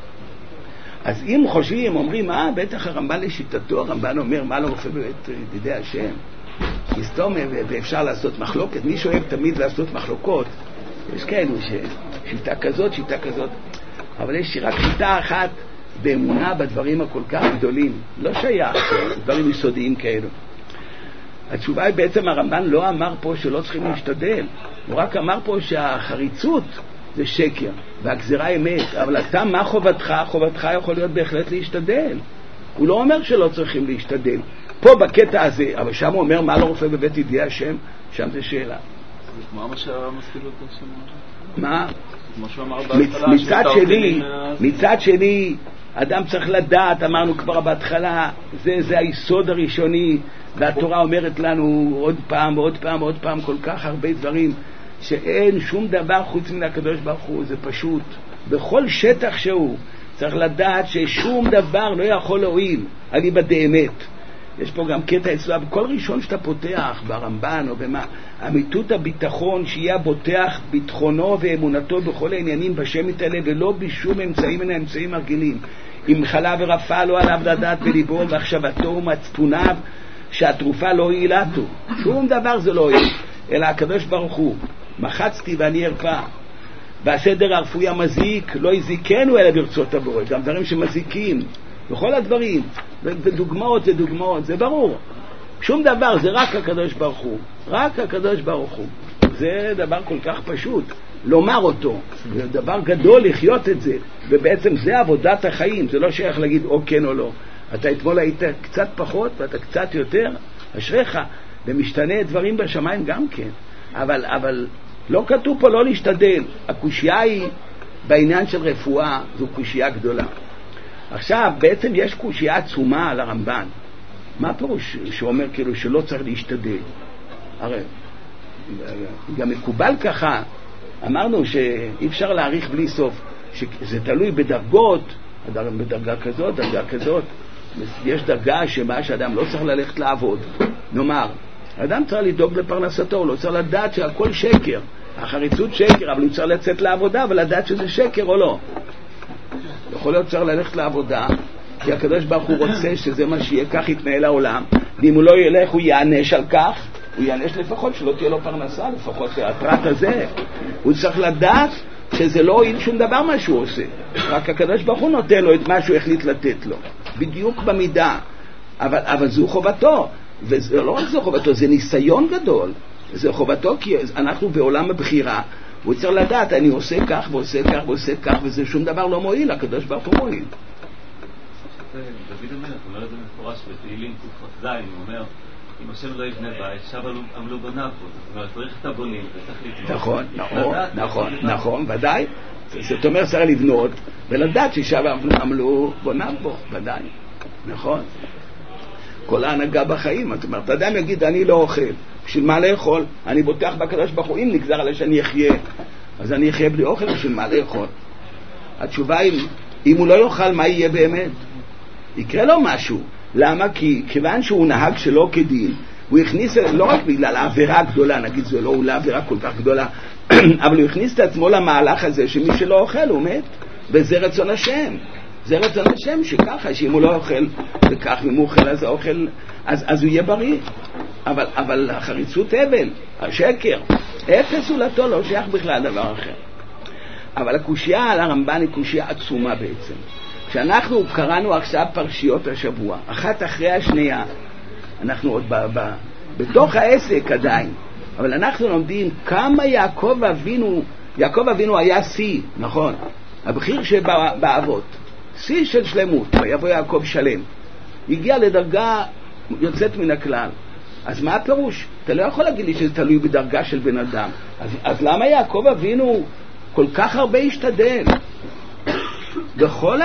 Speaker 1: אז אם חושבים, אומרים, בטח הרמב"ן לשיטתו, הרמב"ן אומר, מה לא רופא בבית ידידי השם? מסתום, ואפשר לעשות מחלוקת. מי שאוהב תמיד לעשות מחלוקות, יש כאלו שיטה כזאת, שיטה כזאת. אבל יש רק שיטה אחת באמונה בדברים הכל כך גדולים. לא שייך, דברים יסודיים כאלו. התשובה היא בעצם הרמב"ן לא אמר פה שלא צריכים להשתדל. הוא רק אמר פה שהחריצות זה שקר, והגזירה אמת. אבל אתה, מה חובתך? חובתך יכול להיות בהחלט להשתדל. הוא לא אומר שלא צריכים להשתדל. פה בקטע הזה, אבל שם הוא אומר, מה לא רופא בבית ידידי השם? שם זה שאלה.
Speaker 6: מה שהמסכילות השם?
Speaker 1: מה?
Speaker 6: כמו שהוא אמר בהתחלה,
Speaker 1: מצד שני, אדם צריך לדעת, אמרנו כבר בהתחלה, זה היסוד הראשוני, והתורה אומרת לנו עוד פעם ועוד פעם ועוד פעם כל כך הרבה דברים, שאין שום דבר חוץ מן הקדוש ברוך הוא. זה פשוט, בכל שטח שהוא צריך לדעת ששום דבר לא יכול להועיל על איבד אמת. יש פה גם קטע אצלו, בכל ראשון שאתה פותח ברמב"ן או במה, אמיתות הביטחון שיהיה בוטח ביטחונו ואמונתו בכל העניינים בשם יתעלה, ולא בשום אמצעים מן האמצעים הרגילים. אם חלה ורפא לא עליו לדעת בליבו והחשבתו ומצפוניו שהתרופה לא הועילתו, שום דבר זה לא הועיל, אלא הקדוש ברוך הוא מחצתי ואני ארפא, והסדר הרפואי המזיק לא יזיקנו אלא ברצות הבורא. גם דברים שמזיקים וכל הדברים ודוגמאות זה ברור, שום דבר, זה רק הקדוש ברוך הוא, רק הקדוש ברוך הוא. זה דבר כל כך פשוט לומר אותו, זה דבר גדול לחיות את זה, ובעצם זה עבודת החיים. זה לא שייך להגיד או כן או לא. אתה אתמול היית קצת פחות ואתה קצת יותר, אשריך, ומשתנה דברים בשמיים גם כן, אבל לא כתוב פה לא להשתדל. הקושיה היא בעניין של רפואה, זו קושיה גדולה. עכשיו בעצם יש קושיה עצומה על הרמב"ן. מה פירוש שאומר כאילו שלא צריך להשתדל? הרי גם מקובל ככה, אמרנו שאי אפשר להעריך בלי סוף, שזה תלוי בדרגות, בדרגה כזאת, דרגה כזאת. יש דרגה שמה שאדם לא צריך ללכת לעבוד, נאמר אדם צריך לדאוג לפרנסתו, הוא לא צריך לדעת שהכל שקר, החריצות שקר, אבל הוא צריך לצאת לעבודה ולדעת שזה שקר או לא. יכול להיות צריך ללכת לעבודה כי הקדוש ברוך הוא רוצה שזה מה שיהיה, כך יתנהל העולם, ואם הוא לא ילך הוא יענש על כך, הוא יענש לפחות שלא תהיה לו פרנסה, לפחות הפרט הזה. הוא צריך לדעת שזה לא יהיה שום דבר מה שהוא עושה, רק הקדוש ברוך הוא נותן לו את מה שהוא החליט לתת לו בדיוק במידה, אבל זו חובתו. וזה לא רק זו חובתו, זה ניסיון גדול, זה חובתו, כי אנחנו בעולם הבחירה, הוא צריך לדעת אני עושה כך ועושה כך ועושה כך, וזה שום דבר לא מועיל, הקדוש ברוך הוא מועיל.
Speaker 6: דוד המלך אומר את זה מפורש בתהילים ק"ז, הוא אומר אם השם לא יבנה בית, שב עמלו בניו בו. זאת אומרת, צריך את הבונים וצריך לבנות.
Speaker 1: נכון, ודאי. זאת אומרת, צריך לבנות ולדעת ששב עמלו בניו בו, ודאי. נכון. כל ההנהגה בחיים, זאת אומרת, אדם יגיד אני לא אוכל, בשביל מה לאכול? אני בוטח בקדוש ברוך הוא, אם נגזר עלי שאני אחיה, אז אני אחיה בלי אוכל, בשביל מה לאכול? התשובה היא, אם הוא לא יאכל, מה יהיה באמת? יקרה לו משהו. למה? כי כיוון שהוא נהג שלא כדין, הוא הכניס, לא רק בגלל העבירה הגדולה, נגיד זו לא אולי עבירה כל כך גדולה, אבל הוא הכניס את עצמו למהלך הזה שמי שלא אוכל הוא מת, וזה רצון השם. זה רצון השם שככה, שאם הוא לא אוכל וכך, אם הוא אוכל אז האוכל, אז הוא יהיה בריא. אבל החריצות אבל, השקר, אפס הולתו, לא שייך בכלל דבר אחר. אבל הקושיה על הרמב"ן היא קושיה עצומה בעצם. כשאנחנו קראנו עכשיו פרשיות השבוע, אחת אחרי השנייה, אנחנו עוד בתוך העסק עדיין, אבל אנחנו לומדים כמה יעקב אבינו היה שיא, נכון? הבחיר שבאבות, שיא של שלמות, ויבוא יעקב שלם, הגיע לדרגה יוצאת מן הכלל. אז מה הפירוש? אתה לא יכול להגיד לי שזה תלוי בדרגה של בן אדם. אז למה יעקב אבינו כל כך הרבה השתדל? בכל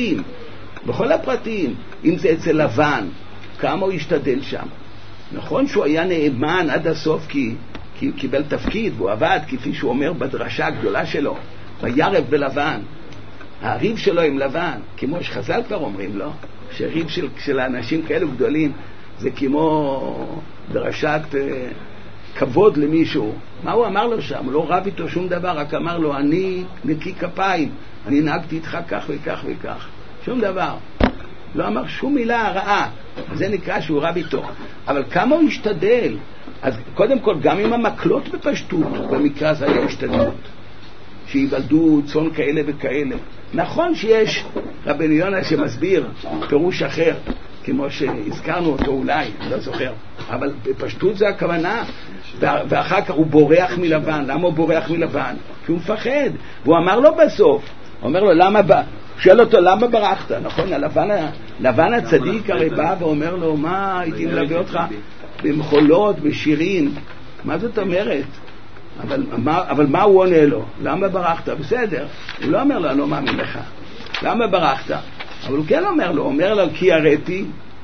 Speaker 1: הפרטים, אם זה אצל לבן, כמה הוא השתדל שם. נכון שהוא היה נאמן עד הסוף כי הוא קיבל תפקיד והוא עבד, כפי שהוא אומר בדרשה הגדולה שלו, בירב בלבן, הריב שלו עם לבן, כמו שחז"ל כבר אומרים, לא? שריב של האנשים כאלו גדולים זה כמו דרשת כבוד למישהו. מה הוא אמר לו שם? הוא לא רב איתו שום דבר, רק אמר לו אני נקי כפיים, אני נהגתי איתך כך וכך וכך, שום דבר, לא אמר שום מילה רעה. זה נקרא שהוא רב איתו. אבל כמה הוא השתדל? אז קודם כל גם עם המקלות בפשטות, במקרה הזה היה השתדלות, שיוולדו צאן כאלה וכאלה. נכון שיש רבנו יונה שמסביר פירוש אחר, כמו שהזכרנו אותו אולי, לא זוכר, אבל בפשטות זה הכוונה. ואחר כך הוא בורח מלבן. למה הוא בורח מלבן? כי הוא מפחד. והוא אמר לו בסוף, אומר לו שואל אותו למה ברחת, נכון? לבן הצדיק הרי בא ואומר לו מה הייתי מלווה אותך במחולות, בשירים, מה זאת אומרת? אבל מה הוא עונה לו? למה ברחת? בסדר, הוא לא אומר לו אני לא מאמין לך, למה ברחת? אבל הוא כן אומר לו, כי הראתי,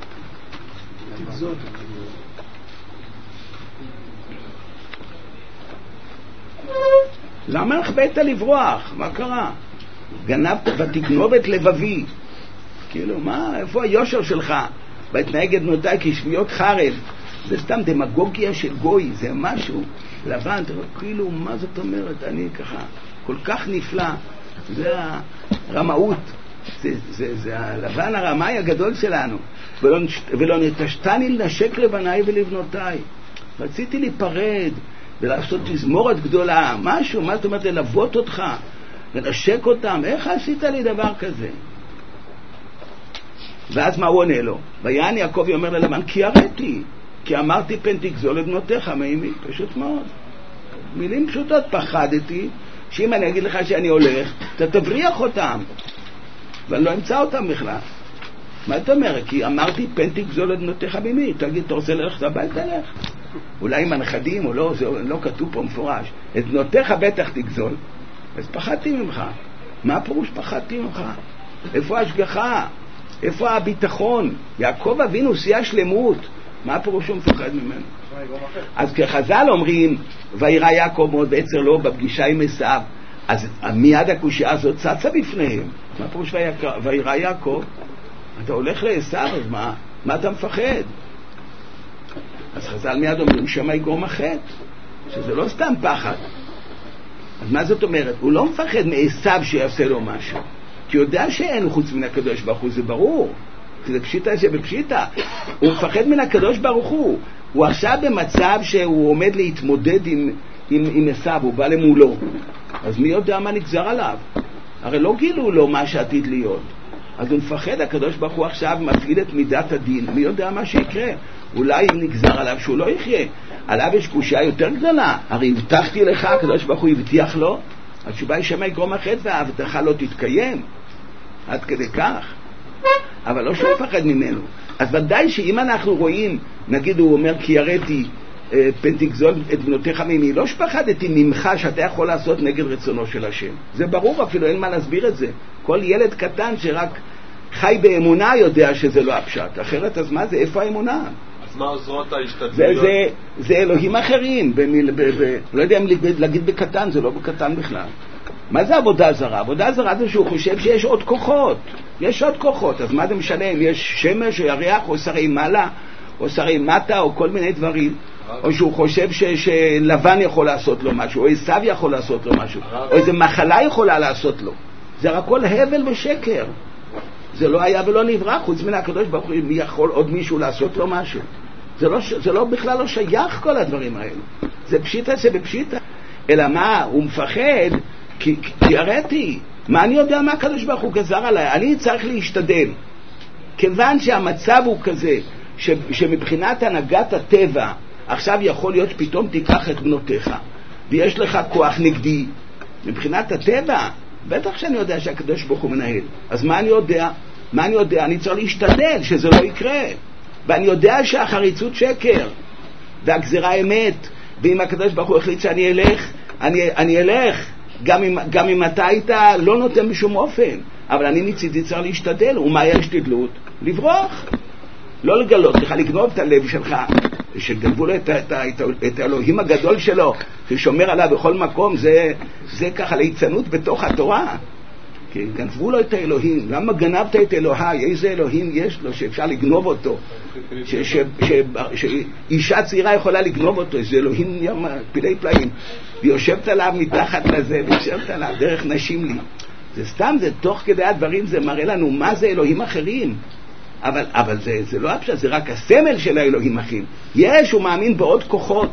Speaker 1: למה החבאת לברוח? מה קרה? גנבת ותגנוב את לבבי. כאילו, מה? איפה היושר שלך? בהתנהג את בנותיי כשביות חרב. זה סתם דמגוגיה של גוי, זה משהו לבן, כאילו, מה זאת אומרת? אני ככה, כל כך נפלא. זה הרמאות, זה הלבן הרמאי הגדול שלנו. ולא נטשתני לנשק לבניי ולבנותיי. רציתי להיפרד ולעשות תזמורת גדולה, משהו, מה זאת אומרת? ללוות אותך, לנשק אותם. איך עשית לי דבר כזה? ואז מה הוא עונה לו? ויען יעקב אומר ללבן, כי הראתי, כי אמרתי פן תגזול את בנותיך מאמי. פשוט מאוד, מילים פשוטות. פחדתי שאם אני אגיד לך שאני הולך, אתה תבריח אותם, ואני לא אמצא אותם בכלל. מה אתה אומר? כי אמרתי פן תגזול את בנותיך מאמי. תגיד, אתה רוצה ללכת הביתה? לך. אולי עם הנכדים או לא, זה לא כתוב פה מפורש. את בנותיך בטח תגזול. אז פחדתי ממך. מה הפירוש פחדתי ממך? איפה ההשגחה? איפה הביטחון? יעקב אבינו שיא השלמות. מה הפירוש הוא מפחד ממנו? אז כחז"ל אומרים, וירא יעקב מאוד בעצר לו בפגישה עם עשיו, אז מיד הקושיה הזאת צצה בפניהם. מה הפירוש וירא יעקב? אתה הולך לעשיו, אז מה אתה מפחד? אז חז"ל מיד אומרים שמא יגרום החטא, שזה לא סתם פחד. אז מה זאת אומרת? הוא לא מפחד מעשיו שיעשה לו משהו, כי הוא יודע שאין חוץ מן הקדוש ברוך הוא, זה ברור, זה פשיטה שבפשיטה. הוא מפחד מן הקדוש ברוך הוא. הוא עכשיו במצב שהוא עומד להתמודד עם עשיו, הוא בא למולו, אז מי יודע מה נגזר עליו? הרי לא גילו לו מה שעתיד להיות, אז הוא מפחד. הקדוש ברוך הוא עכשיו מפעיל את מידת הדין, מי יודע מה שיקרה? אולי נגזר עליו שהוא לא יחיה. עליו יש קושיה יותר גדולה. הרי הבטחתי לך, הקדוש ברוך הוא הבטיח לו, התשובה היא שמא יגרום החטא וההבטחה לא תתקיים. עד כדי כך. אבל לא שהוא מפחד ממנו. אז ודאי שאם אנחנו רואים, נגיד הוא אומר כי הראתי פן תגזול את בנותיך מאמי, לא שפחדתי ממך שאתה יכול לעשות נגד רצונו של השם. זה ברור, אפילו אין מה להסביר את זה. כל ילד קטן שרק חי באמונה יודע שזה לא הפשט. אחרת אז מה זה? איפה האמונה?
Speaker 5: אז מה עוזרות ההשתתפויות?
Speaker 1: זה אלוהים אחרים. לא יודע אם להגיד בקטן, זה לא בקטן בכלל. מה זה עבודה זרה? עבודה זרה זה שהוא חושב שיש עוד כוחות. יש עוד כוחות, אז מה זה משנה אם יש שמש או ירח או שרי מעלה או שרי מטה או כל מיני דברים, או שהוא חושב שלבן יכול לעשות לו משהו, או עשיו יכול לעשות לו משהו, או איזה מחלה יכולה לעשות לו. זה רק כל הבל ושקר. זה לא היה ולא נברא, חוץ מן הקדוש ברוך הוא, מי יכול עוד מישהו לעשות לו משהו? זה לא בכלל לא שייך כל הדברים האלו. זה פשיטה שבפשיטה. אלא מה? הוא מפחד כי הראתי. מה אני יודע מה הקדוש ברוך הוא גזר עליי? אני צריך להשתדל. כיוון שהמצב הוא כזה, שמבחינת הנהגת הטבע, עכשיו יכול להיות פתאום תיקח את בנותיך, ויש לך כוח נגדי. מבחינת הטבע, בטח שאני יודע שהקדוש ברוך הוא מנהל. אז מה אני יודע? אני צריך להשתדל שזה לא יקרה. ואני יודע שהחריצות שקר, והגזרה אמת. ואם הקדוש ברוך הוא החליט שאני אלך, אני אלך. גם אם אתה היית לא נותן בשום אופן, אבל אני מצידי צריך להשתדל. ומה היה השתדלות? לברוח, לא לגלות לך, לגנוב את הלב שלך, שגנבו לו את האלוהים הגדול שלו ששומר עליו בכל מקום. זה ככה ליצנות בתוך התורה, כי גנבו לו את האלוהים. למה גנבת את אלוהי? איזה אלוהים יש לו שאפשר לגנוב אותו? שאישה צעירה יכולה לגנוב אותו? איזה אלוהים פלאי פלאים, ויושבת עליו מתחת לזה, ויושבת עליו דרך נשים לי. זה סתם, זה תוך כדי הדברים, זה מראה לנו מה זה אלוהים אחרים. אבל זה לא הפשט, זה רק הסמל של האלוהים אחרים. הוא מאמין בעוד כוחות,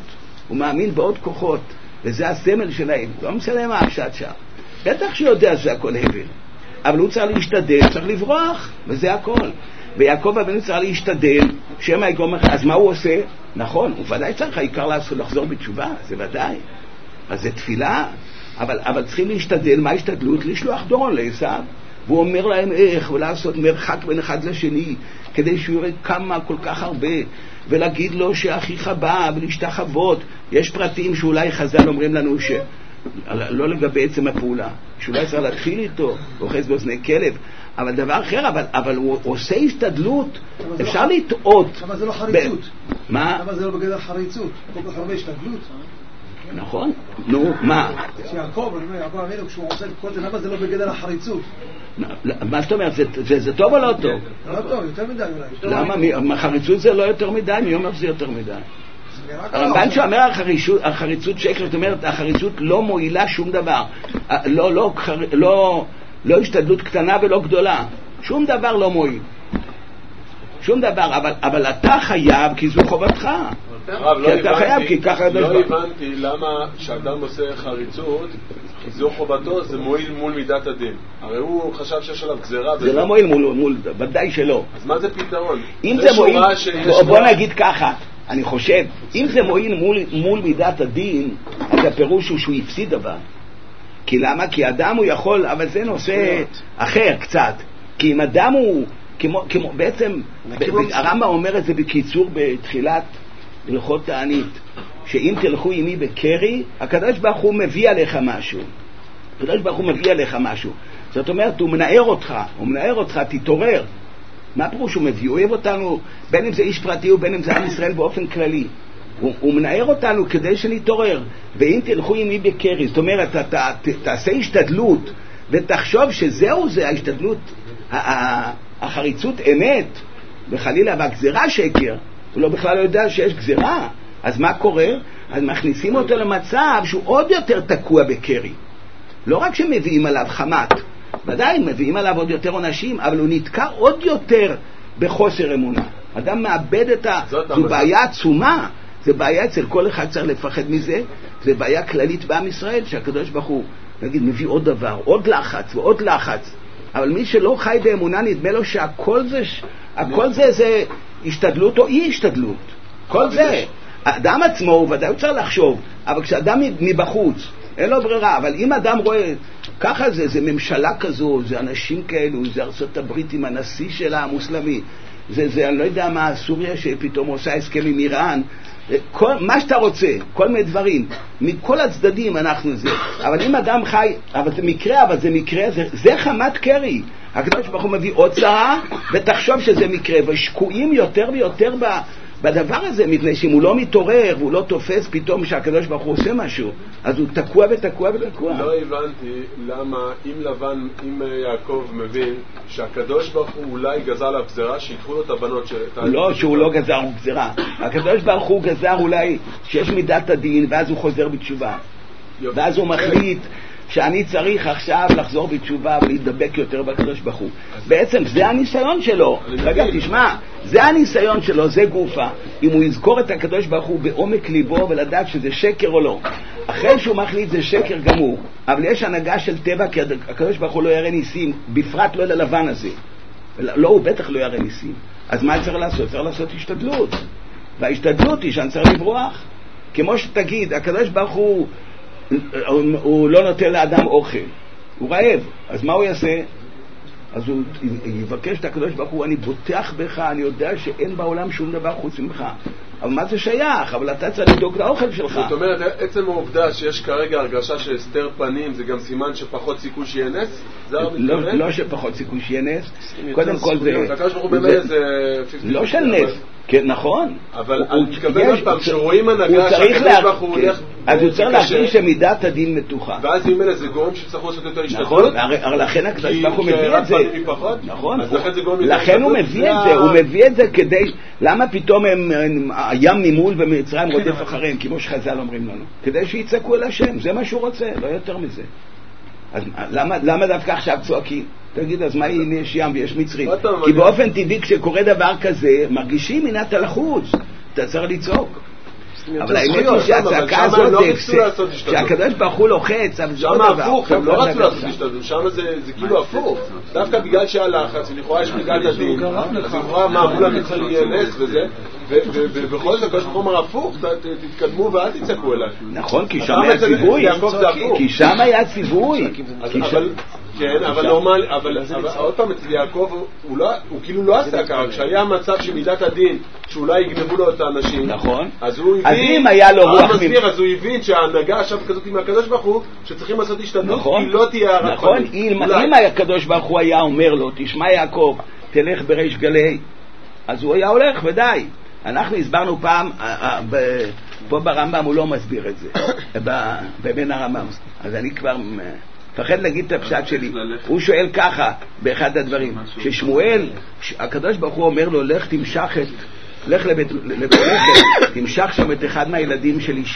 Speaker 1: וזה הסמל שלהם. לא משנה מה הפשט שם. בטח שיודע שזה הכל הבל, אבל הוא צריך להשתדל, צריך לברוח, וזה הכל. ויעקב אבינו צריך להשתדל, שמא יגרום החטא. אז מה הוא עושה? נכון, הוא ודאי צריך, העיקר לחזור בתשובה, זה ודאי. אז זה תפילה, אבל צריכים להשתדל. מה השתדלות? לשלוח דורון לעשיו. והוא אומר להם איך, ולעשות מרחק בין אחד לשני, כדי שהוא יראה כמה כל כך הרבה, ולהגיד לו שאחיך בא, ולהשתחוות. יש פרטים שאולי חז"ל אומרים לנו לא לגבי עצם הפעולה, שאולי צריך להתחיל איתו, אוחז באוזני כלב, אבל דבר אחר, אבל הוא עושה השתדלות, אפשר לטעות.
Speaker 2: למה זה לא חריצות?
Speaker 1: מה?
Speaker 2: למה זה לא בגדר חריצות? כל כך הרבה השתדלות?
Speaker 1: נכון, נו, מה?
Speaker 2: שיעקב, יעקב אבינו, כשהוא עושה את כל זה, למה זה לא בגדר החריצות?
Speaker 1: מה זאת אומרת, זה טוב או לא טוב?
Speaker 2: לא טוב, יותר מדי אולי.
Speaker 1: למה? חריצות זה לא יותר מדי, מי אומר שזה יותר מדי? הרמב"ן שאומר החריצות שקר, זאת אומרת, החריצות לא מועילה שום דבר, לא השתדלות קטנה ולא גדולה, שום דבר לא מועיל, שום דבר, אבל אתה חייב כי זו חובתך, כי אתה חייב כי ככה...
Speaker 5: לא הבנתי למה כשאדם עושה חריצות כי זו חובתו, זה מועיל מול מידת הדין. הרי הוא חשב שיש עליו גזירה.
Speaker 1: זה לא מועיל מול, ודאי שלא.
Speaker 5: אז מה זה פתרון?
Speaker 1: אם זה מועיל, בוא נגיד ככה, אני חושב, אם זה מועיל מול מידת הדין, אז הפירוש הוא שהוא הפסיד דבר. כי למה? כי אדם הוא יכול, אבל זה נושא אחר קצת. כי אם אדם הוא, כמו בעצם, הרמב"ם אומר את זה בקיצור בתחילת הלכות תענית, שאם תלכו עמי בקרי, הקדוש ברוך הוא מביא עליך משהו. הקדוש ברוך הוא מביא עליך משהו. זאת אומרת, הוא מנער אותך, תתעורר. מה פירוש הוא מביא? הוא אוהב אותנו, בין אם זה איש פרטי ובין אם זה עם ישראל באופן כללי. הוא מנער אותנו כדי שנתעורר. ואם תלכו עמי בקרי, זאת אומרת, תעשה השתדלות, ותחשוב שזהו זה, ההשתדלות, החריצות אמת, וחלילה, והגזירה שקר, הוא בכלל לא יודע שיש גזירה. אז מה קורה? אז מכניסים אותו למצב שהוא עוד יותר תקוע בקרי. לא רק שמביאים עליו חמת, ודאי מביאים עליו עוד יותר עונשים, אבל הוא נתקע עוד יותר בחוסר אמונה. אדם מאבד זו בעיה עצומה, זה בעיה אצל כל אחד, צריך לפחד מזה, זה בעיה כללית בעם ישראל, שהקדוש ברוך הוא, נגיד, מביא עוד דבר, עוד לחץ ועוד לחץ, אבל מי שלא חי באמונה נדמה לו שהכל זה השתדלות או אי השתדלות. כל זה, האדם עצמו הוא ודאי צריך לחשוב, אבל כשאדם מבחוץ אין לו ברירה, אבל אם אדם רואה ככה זה ממשלה כזו, זה אנשים כאלו, זה ארצות הברית עם הנשיא שלה המוסלמי, זה אני לא יודע מה, סוריה שפתאום עושה הסכם עם איראן, מה שאתה רוצה, כל מיני דברים, מכל הצדדים אנחנו זה, אבל אם אדם חי, אבל זה מקרה, זה חמת קרי. הקדוש ברוך הוא מביא עוד צרה, ותחשוב שזה מקרה, ושקועים יותר ויותר בדבר הזה, מפני שאם הוא לא מתעורר, והוא לא תופס פתאום שהקדוש ברוך הוא עושה משהו, אז הוא תקוע ותקוע ותקוע.
Speaker 5: לא הבנתי למה אם יעקב מבין שהקדוש ברוך הוא אולי גזר לה גזרה שיתחו לו את הבנות
Speaker 1: לא, שהוא לא גזר גזרה. הקדוש ברוך הוא גזר אולי שיש מידת הדין, ואז הוא חוזר בתשובה. ואז הוא מחליט שאני צריך עכשיו לחזור בתשובה ולהתדבק יותר בקדוש ברוך הוא. בעצם זה הניסיון שלו. רגע, תשמע, זה הניסיון שלו, זה גופה. אם הוא יזכור את הקדוש ברוך הוא בעומק ליבו ולדעת שזה שקר או לא. אחרי שהוא מחליט זה שקר גמור. אבל יש הנהגה של טבע, כי הקדוש ברוך הוא לא יראה ניסים, בפרט לא ללבן הזה. לא, הוא בטח לא יראה ניסים. אז מה צריך לעשות? צריך לעשות השתדלות. וההשתדלות היא שאני צריך לברוח. כמו שתגיד, הקדוש ברוך הוא לא נותן לאדם אוכל, הוא רעב, אז מה הוא יעשה? אז הוא יבקש את הקדוש ברוך הוא, אני בוטח בך, אני יודע שאין בעולם שום דבר חוץ ממך, אבל מה זה שייך? אבל אתה צריך לדאוג לאוכל שלך.
Speaker 5: זאת אומרת, עצם העובדה שיש כרגע הרגשה של הסתר פנים, זה גם סימן שפחות סיכוי שיהיה נס?
Speaker 1: לא שפחות סיכוי שיהיה נס, קודם כל זה
Speaker 5: הקדוש ברוך הוא באמת זה
Speaker 1: לא של נס, כן, נכון,
Speaker 5: אבל אני מתכוון עוד פעם שרואים הנהגה שהקדוש ברוך הוא הולך,
Speaker 1: אז הוא צריך להרגיש שמידת הדין מתוחה,
Speaker 5: ואז אם אלה זה גורם שצריכו לעשות יותר השתדלות.
Speaker 1: נכון, לכן הקדוש ברוך הוא מביא את זה, נכון,
Speaker 5: לכן
Speaker 1: הוא מביא את זה כדי, למה פתאום הים ממול ומצרים רודף אחריהם, כמו שחז"ל אומרים לנו, כדי שיצעקו אל השם, זה מה שהוא רוצה, לא יותר מזה. אז למה דווקא עכשיו צועקים? תגיד, אז מה הנה יש ים ויש מצרים? כי באופן טבעי כשקורה דבר כזה מרגישים מנת הלחוץ, אתה צריך לצעוק. אבל האמת היא שהצעקה הזאת שהקדוש ברוך הוא לוחץ,
Speaker 5: שם הפוך, הם לא רצו לעשות השתדלות, שם זה כאילו הפוך, דווקא בגלל שהיה לחץ ולכאורה יש מידת הדין, אז לכאורה מה מול המצרים יהיה נס וזה, ובכל זאת הקדוש ברוך הוא אומר הפוך, תתקדמו ואל תצעקו אליי.
Speaker 1: נכון, כי שם היה ציווי,
Speaker 5: כן, אבל עוד פעם אצל יעקב הוא כאילו לא עשה ככה, כשהיה מצב שמידת הדין שאולי יגנבו לו את האנשים,
Speaker 1: נכון,
Speaker 5: אז הוא הבין, אז הוא הבין שההנהגה עכשיו כזאת עם הקדוש ברוך הוא שצריכים לעשות השתדלות, כי לא תהיה הרע
Speaker 1: נכון, אם הקדוש ברוך הוא היה אומר לו תשמע יעקב תלך בריש גלי, אז הוא היה הולך ודי. אנחנו הסברנו פעם, פה ברמב"ם הוא לא מסביר את זה, בבין הרמב"ם, אז אני כבר מפחד להגיד את הפשט שלי. הוא שואל ככה באחד הדברים, ששמואל, הקדוש ברוך הוא אומר לו לך תמשך לך לבית לחם, תמשך שם את אחד מהילדים של ישי.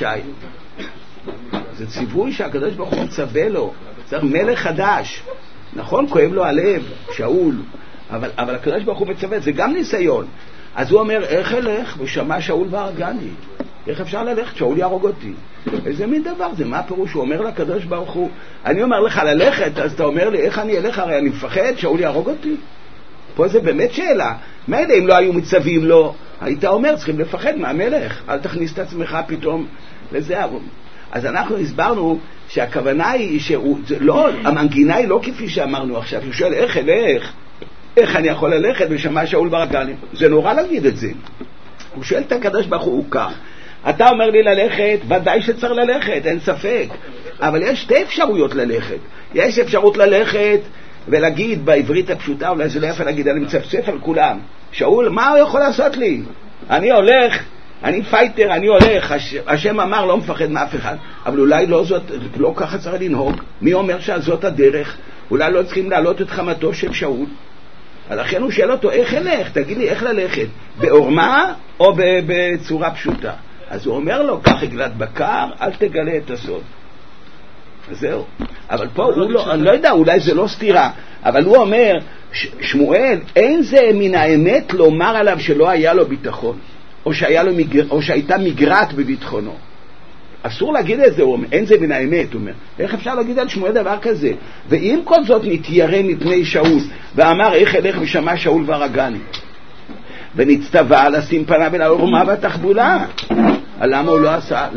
Speaker 1: זה ציווי שהקדוש ברוך הוא מצווה לו, צריך מלך חדש, נכון, כואב לו הלב, שאול, אבל הקדוש ברוך הוא מצווה, זה גם ניסיון. אז הוא אומר, איך אלך? ושמע שאול והרגני. איך אפשר ללכת? שאול יהרוג אותי. איזה מין דבר זה? מה הפירוש? הוא אומר לקדוש ברוך הוא, אני אומר לך ללכת, אז אתה אומר לי, איך אני אלך? הרי אני מפחד, שאול יהרוג אותי. פה זה באמת שאלה. מילא אם לא היו מצווים לו, היית אומר, צריכים לפחד מהמלך. אל תכניס את עצמך פתאום לזה. אז אנחנו הסברנו שהכוונה היא, לא, המנגינה היא לא כפי שאמרנו עכשיו. הוא שואל, איך אלך? איך אני יכול ללכת? ושמע שאול והרגני. זה נורא להגיד את זה. הוא שואל את הקדוש ברוך הוא כך, אתה אומר לי ללכת, ודאי שצריך ללכת, אין ספק, אבל יש שתי אפשרויות ללכת. יש אפשרות ללכת ולהגיד בעברית הפשוטה, אולי זה לא יפה להגיד, אני מצפצף על כולם, שאול, מה הוא יכול לעשות לי? אני הולך, אני פייטר, אני הולך, השם אמר לא מפחד מאף אחד, אבל אולי לא ככה צריך לנהוג. מי אומר שזאת הדרך? אולי לא צריכים להעלות את חמתו של שאול. לכן הוא שאל אותו, איך אלך? תגיד לי, איך ללכת? בעורמה או בצורה פשוטה? אז הוא אומר לו, קח עגלת בקר, אל תגלה את הסוד. זהו. אבל פה הוא לא, אני לא יודע, אולי זה לא סתירה, אבל הוא אומר, שמואל, אין זה מן האמת לומר עליו שלא היה לו ביטחון, או שהייתה מגרת בביטחונו. אסור להגיד את זה, הוא אומר, אין זה מן האמת, הוא אומר. איך אפשר להגיד על שמואל דבר כזה? ואם כל זאת נתיירא מפני שאול, ואמר איך אלך ושמע שאול והרגני, ונצטווה לשים פניו אל העורמה והתחבולה, למה הוא לא עשה?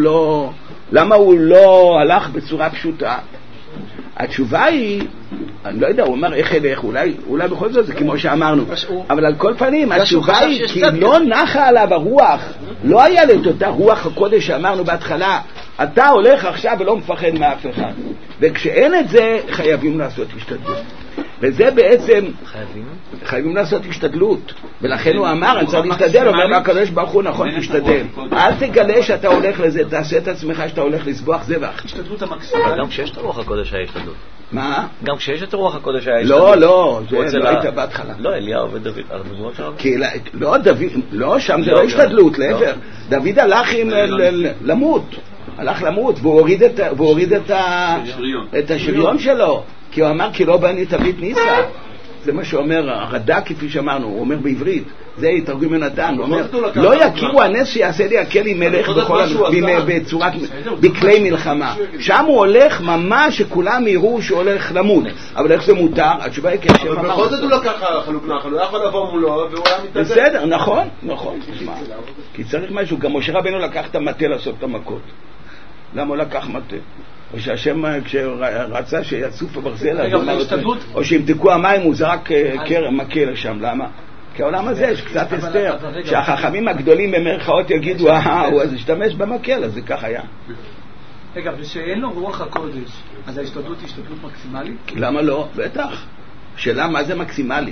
Speaker 1: למה הוא לא הלך בצורה פשוטה? התשובה היא, אני לא יודע, הוא אמר איך אלך, אולי בכל זאת זה כמו שאמרנו, אבל על כל פנים התשובה היא כי לא נחה עליו הרוח, לא היה לו את אותה רוח הקודש שאמרנו בהתחלה, אתה הולך עכשיו ולא מפחד מאף אחד, וכשאין את זה חייבים לעשות השתדלות, וזה בעצם חייבים לעשות השתדלות, ולכן הוא אמר אני צריך להשתדל, אומר לו הקדוש ברוך הוא נכון תשתדל, אל תגלה שאתה הולך לזה, תעשה את עצמך שאתה הולך לסבוח זבח.
Speaker 3: השתדלות המקסימלית.
Speaker 7: גם כשיש את הרוח הקודש היה השתדלות.
Speaker 1: מה?
Speaker 7: גם כשיש את הרוח הקודש היה השתדלות.
Speaker 1: לא, זה לא הייתה בהתחלה.
Speaker 7: לא, אליהו ודוד, הדוגמאות שלנו.
Speaker 1: לא, דוד, לא, שם זה לא השתדלות, לעבר. דוד הלך למות, הלך למות, והוא הוריד את השריון שלו, כי הוא אמר כי לא בני תבית ניסה. זה מה שאומר הרד"ק כפי שאמרנו, הוא אומר בעברית, זה תרגום יונתן, הוא אומר לא יכירו הנס שיעשה לי הכלי מלך בצורת בכלי מלחמה. שם הוא הולך ממש שכולם יראו שהוא הולך למות, אבל איך זה מותר? התשובה היא כשם אמר,
Speaker 5: אבל בכל זאת הוא לא ככה חלוק נחל, הוא יכול לבוא מולו והוא היה מתנדב.
Speaker 1: בסדר, נכון, כי צריך משהו, גם משה רבנו לקח את המטה לעשות את המכות. למה הוא לקח מטה? או שהשם כשרצה שיצוף הברזל, או שימתקו המים הוא זרק מקל לשם. למה? כי העולם הזה יש קצת הסתר, שהחכמים הגדולים במרכאות יגידו הוא אז השתמש במקל, אז זה כך היה.
Speaker 2: רגע, ושאין לו רוח הקודש, אז ההשתדלות היא השתדלות מקסימלית?
Speaker 1: למה לא? בטח. שאלה מה זה מקסימלי?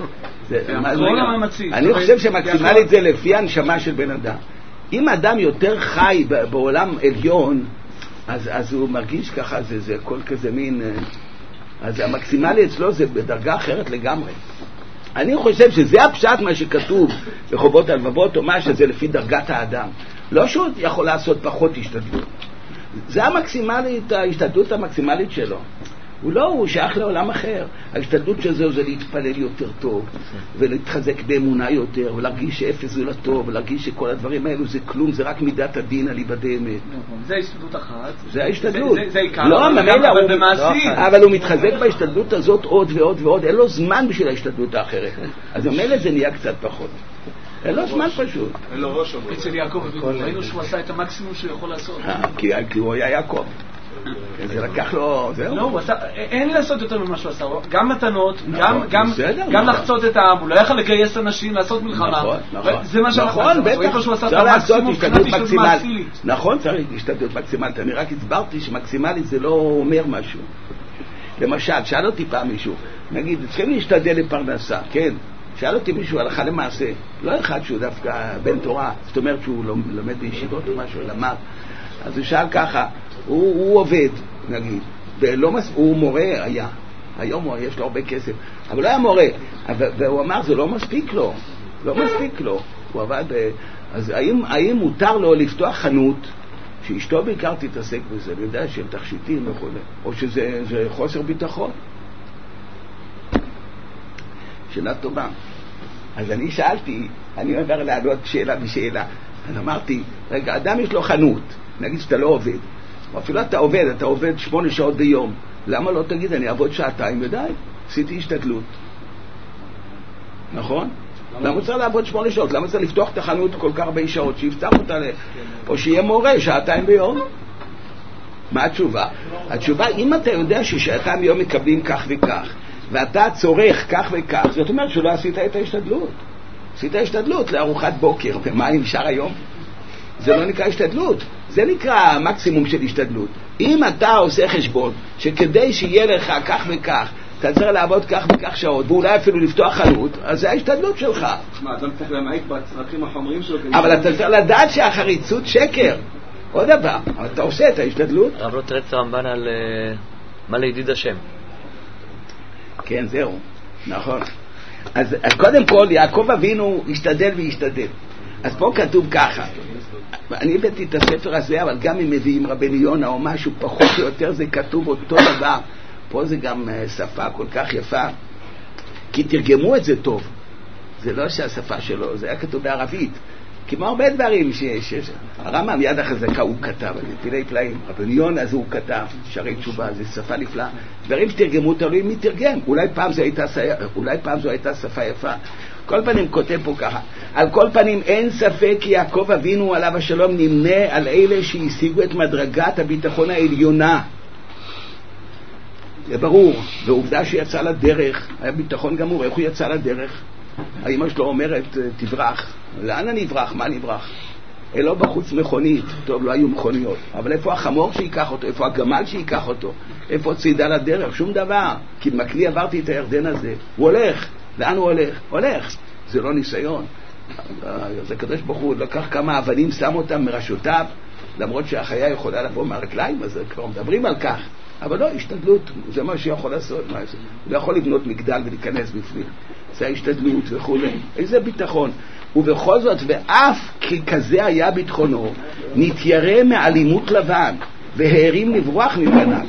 Speaker 2: אני
Speaker 1: חושב שמקסימלית זה לפי הנשמה של בן אדם. אם אדם יותר חי בעולם עליון, אז הוא מרגיש ככה, זה הכל כזה מין, אז המקסימלי אצלו זה בדרגה אחרת לגמרי. אני חושב שזה הפשט מה שכתוב בחובות הלבבות או מה שזה לפי דרגת האדם, לא שהוא יכול לעשות פחות השתדלות, זה המקסימלית, ההשתדלות המקסימלית שלו. הוא שייך לעולם אחר. ההשתדלות של זה להתפלל יותר טוב ולהתחזק באמונה יותר ולהרגיש שאפס זה לטוב ולהרגיש שכל הדברים האלו זה כלום, זה רק מידת הדין על היבד האמת.
Speaker 2: זה ההשתדלות אחת,
Speaker 1: זה ההשתדלות,
Speaker 2: זה עיקר,
Speaker 1: אבל הוא מתחזק בהשתדלות הזאת עוד ועוד ועוד, אין לו זמן בשביל ההשתדלות האחרת, אז המילא זה נהיה קצת פחות, אין לו זמן פשוט.
Speaker 5: אין לו ראש.
Speaker 2: אצל יעקב ראינו שהוא עשה את המקסימום שהוא יכול לעשות,
Speaker 1: כי הוא היה יעקב. זה לקח לו, זהו.
Speaker 2: לא, אין לעשות יותר ממה שהוא עשה, גם מתנות, גם לחצות את העם, הוא לא יכול לגייס אנשים, לעשות מלחמה. זה מה שאנחנו עושה.
Speaker 1: צריך לעשות השתדלות מקסימלית. נכון, צריך השתדלות מקסימלית. אני רק הסברתי שמקסימלית זה לא אומר משהו. למשל, שאל אותי פעם מישהו, נגיד, צריכים להשתדל לפרנסה, כן? שאל אותי מישהו הלכה למעשה, לא אחד שהוא דווקא בן תורה, זאת אומרת שהוא לומד בישיבות או משהו, למד. אז הוא שאל ככה, הוא עובד, נגיד, הוא מורה היה, היום יש לו הרבה כסף, אבל לא היה מורה, והוא אמר, זה לא מספיק לו, הוא עבד, אז האם מותר לו לפתוח חנות, שאשתו בעיקר תתעסק בזה, אני יודע שהם תכשיטים וכו', או שזה חוסר ביטחון? שאלה טובה. אז אני שאלתי, אני עובר לעלות שאלה בשאלה, אז אמרתי, רגע, אדם יש לו חנות, נגיד שאתה לא עובד, או אפילו אתה עובד 8 שעות ביום, למה לא תגיד, אני אעבוד 2 שעות ודי, עשיתי השתדלות. נכון? למה צריך לעבוד 8 שעות? למה צריך לפתוח את החנות כל כך הרבה שעות, שיפתח אותה או שיהיה מורה 2 ביום? מה התשובה? התשובה, אם אתה יודע ש2 ביום מקבלים כך וכך, ואתה צורך כך וכך, זאת אומרת שלא עשית את ההשתדלות. עשית השתדלות לארוחת בוקר, ומה עם שאר היום? זה לא נקרא השתדלות, זה נקרא המקסימום של השתדלות. אם אתה עושה חשבון שכדי שיהיה לך כך וכך, אתה צריך לעבוד כך וכך שעות, ואולי אפילו לפתוח חנות, אז זה ההשתדלות שלך.
Speaker 8: מה, אתה צריך להמעיק בצרכים החומריים שלו?
Speaker 1: אבל אתה צריך לדעת שהחריצות שקר. עוד דבר, אתה עושה את ההשתדלות.
Speaker 7: הרב לא תרץ הרמב"ן על מה לידיד השם.
Speaker 1: כן, זהו, נכון. אז קודם כל, יעקב אבינו השתדל והשתדל. אז פה כתוב ככה, אני הבאתי את הספר הזה, אבל גם אם מביאים רבן יונה או משהו פחות או יותר, זה כתוב אותו דבר. פה זה גם שפה כל כך יפה, כי תרגמו את זה טוב. זה לא שהשפה שלו, זה היה כתוב בערבית. כמו הרבה דברים הרמב"ם יד החזקה הוא כתב, פלאי פלאים, רבן יונה אז הוא כתב, שערי תשובה, זה שפה נפלאה. דברים שתרגמו תלוי מי תרגם, אולי פעם זו הייתה שפה יפה. כל פנים כותב פה ככה, על כל פנים אין ספק כי יעקב אבינו עליו השלום נמנה על אלה שהשיגו את מדרגת הביטחון העליונה. זה ברור, ועובדה שיצא לדרך, היה ביטחון גמור. איך הוא יצא לדרך? האמא שלו אומרת, תברח. לאן אני אברח? מה אני אברח? אלו בחוץ מכונית, טוב, לא היו מכוניות, אבל איפה החמור שיקח אותו? איפה הגמל שיקח אותו? איפה צידה לדרך? שום דבר, כי במקלי עברתי את הירדן הזה. הוא הולך. לאן הוא הולך? הולך. זה לא ניסיון. זה הקדוש ברוך הוא לקח כמה אבנים, שם אותם מראשותיו, למרות שהחיה יכולה לבוא מהרגליים, אז כבר מדברים על כך. אבל לא, השתדלות, זה מה שיכול לעשות. הוא לא יכול לבנות מגדל ולהיכנס בפנים. זה ההשתדלות וכו'. איזה ביטחון. ובכל זאת, ואף ככזה היה ביטחונו, נתיירא מאלימות לבן, והרים לברוח מפניו.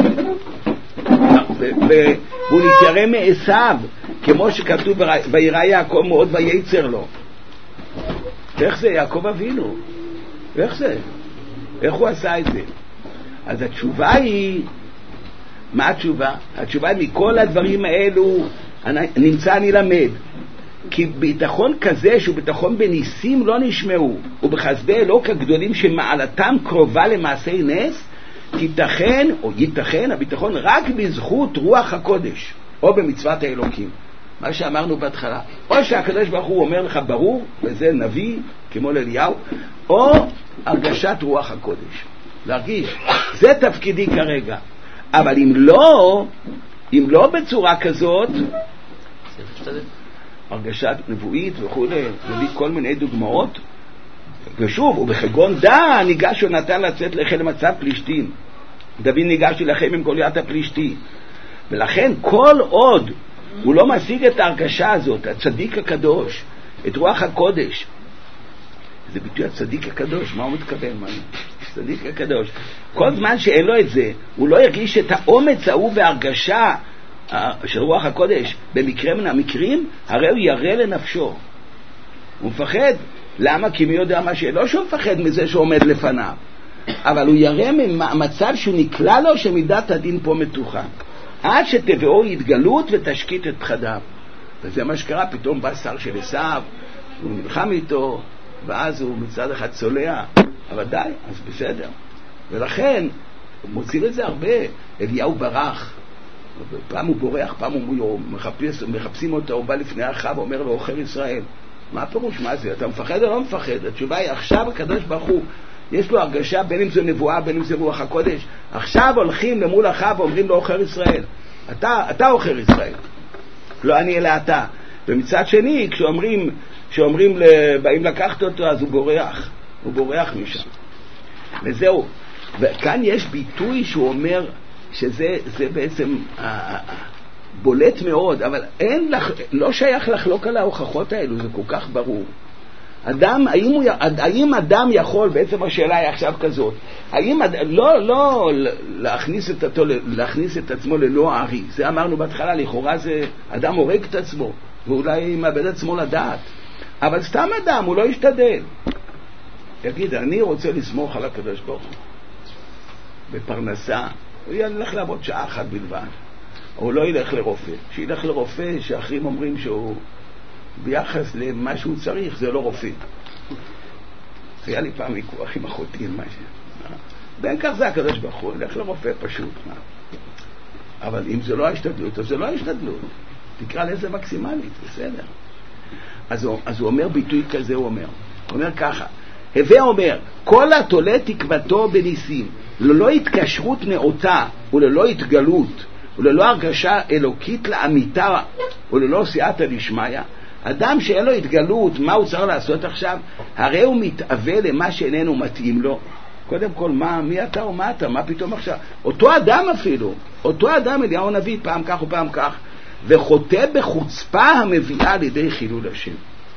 Speaker 1: והוא נתיירא מעשיו, כמו שכתוב, וירא יעקב מאוד וייצר לו. איך זה? יעקב אבינו. איך זה? איך הוא עשה את זה? אז התשובה היא, מה התשובה? התשובה היא, מכל הדברים האלו נמצא אני למד, כי ביטחון כזה שהוא ביטחון בניסים לא נשמעו, ובחסדי אלוק הגדולים שמעלתם קרובה למעשי נס, תיתכן או ייתכן הביטחון רק בזכות רוח הקודש או במצוות האלוקים. מה שאמרנו בהתחלה, או שהקדוש ברוך הוא אומר לך ברור, וזה נביא כמו לאליהו, או הרגשת רוח הקודש, להרגיש זה תפקידי כרגע. אבל אם לא בצורה כזאת, הרגשת נבואית וכו', מביא כל מיני דוגמאות. ושוב, ובחגון דן ניגש יונתן לצאת לכם למצב פלישתים, דוד ניגש לכם עם גוליית הפלישתי, ולכן כל עוד הוא לא משיג את ההרגשה הזאת, הצדיק הקדוש, את רוח הקודש, זה ביטוי הצדיק הקדוש, מה הוא מתכוון? צדיק הקדוש, כל זמן שאין לו את זה, הוא לא ירגיש את האומץ ההוא וההרגשה של רוח הקודש במקרה מן המקרים, הרי הוא ירא לנפשו, הוא מפחד. למה? כי מי יודע מה לא שהוא מפחד מזה שעומד לפניו, אבל הוא ירא ממצב שהוא נקלע לו שמידת הדין פה מתוחה, עד שתבואו התגלות ותשקיט את פחדיו. וזה מה שקרה, פתאום בא שר של עשיו, הוא נלחם איתו, ואז הוא מצד אחד צולע, אבל די, אז בסדר. ולכן מוצאים את זה הרבה. אליהו ברח, פעם הוא בורח, פעם הוא מחפשים אותו, הוא בא לפני אחאב ואומר לו, עוכר ישראל. מה הפירוש? מה זה? אתה מפחד או לא מפחד? התשובה היא, עכשיו הקדוש ברוך הוא יש לו הרגשה, בין אם זה נבואה, בין אם זה רוח הקודש, עכשיו הולכים למול אחאב ואומרים לו, עוכר ישראל. אתה עוכר ישראל, לא אני אלא אתה. ומצד שני, כשאומרים באים לקחת אותו, אז הוא בורח משם. וזהו. וכאן יש ביטוי שהוא אומר שזה בעצם בולט מאוד, אבל לא שייך לחלוק על ההוכחות האלו, זה כל כך ברור. האם אדם יכול, בעצם השאלה היא עכשיו כזאת, האם לא להכניס את עצמו ללא הארי, זה אמרנו בהתחלה, לכאורה זה אדם הורג את עצמו, ואולי מאבד את עצמו לדעת, אבל סתם אדם, הוא לא ישתדל. יגיד, אני רוצה לסמוך על הקדוש ברוך הוא בפרנסה, הוא ילך לעבוד שעה אחת בלבד, או לא ילך לרופא, שילך לרופא שאחרים אומרים שהוא ביחס למה שהוא צריך, זה לא רופא. היה לי פעם ויכוח עם אחותי, בין כך זה הקדוש ברוך הוא, ילך לרופא פשוט. אבל אם זה לא ההשתדלות, אז זה לא ההשתדלות. תקרא לזה מקסימלית, בסדר. אז הוא אומר ביטוי כזה, הוא אומר ככה, הווה אומר, כל התולה תקוותו בניסים, ללא התקשרות נאותה וללא התגלות וללא הרגשה אלוקית לאמיתה וללא סייעתא דשמיא, אדם שאין לו התגלות, מה הוא צריך לעשות עכשיו? הרי הוא מתאווה למה שאיננו מתאים לו. קודם כל, מי אתה או מה אתה? מה פתאום עכשיו? אותו אדם אפילו, אותו אדם אליהו הנביא פעם כך ופעם כך, וחוטא בחוצפה המביאה לידי חילול השם.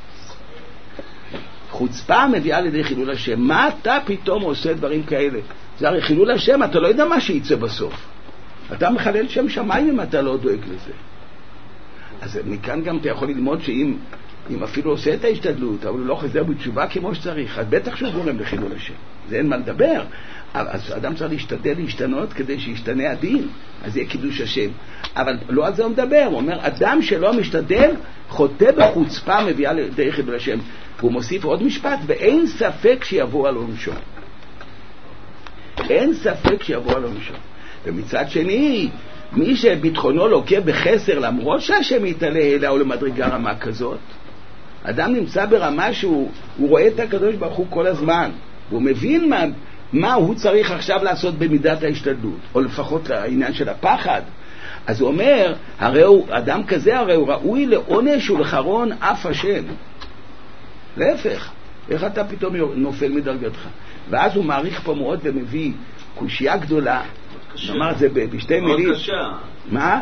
Speaker 1: חוצפה המביאה לידי חילול השם. מה אתה פתאום עושה דברים כאלה? זה הרי חילול השם, אתה לא יודע מה שייצא בסוף. אתה מחלל שם שמיים אם אתה לא דואג לזה. אז מכאן גם אתה יכול ללמוד שאם אפילו עושה את ההשתדלות, אבל הוא לא חזר בתשובה כמו שצריך, אז בטח שהוא גורם לחילול השם. זה אין מה לדבר. אז אדם צריך להשתדל להשתנות כדי שישתנה הדין, אז יהיה קידוש השם. אבל לא על זה הוא מדבר, הוא אומר, אדם שלא משתדל, חוטא בחוצפה מביאה לידי חילול השם. והוא מוסיף עוד משפט, ואין ספק שיבוא על עונשו. אין ספק שיבוא על עונשו. ומצד שני, מי שביטחונו לוקה בחסר, למרות שהשם יתעלה אליה או למדרגה רמה כזאת, אדם נמצא ברמה שהוא רואה את הקדוש ברוך הוא כל הזמן, והוא מבין מה הוא צריך עכשיו לעשות במידת ההשתדלות, או לפחות לעניין של הפחד. אז הוא אומר, אדם כזה הרי הוא ראוי לעונש ולחרון אף השם. להפך, איך אתה פתאום נופל מדרגתך? ואז הוא מעריך פה מאוד ומביא קושייה גדולה, נאמר את זה בשתי מילים.
Speaker 8: מאוד קשה.
Speaker 1: מה?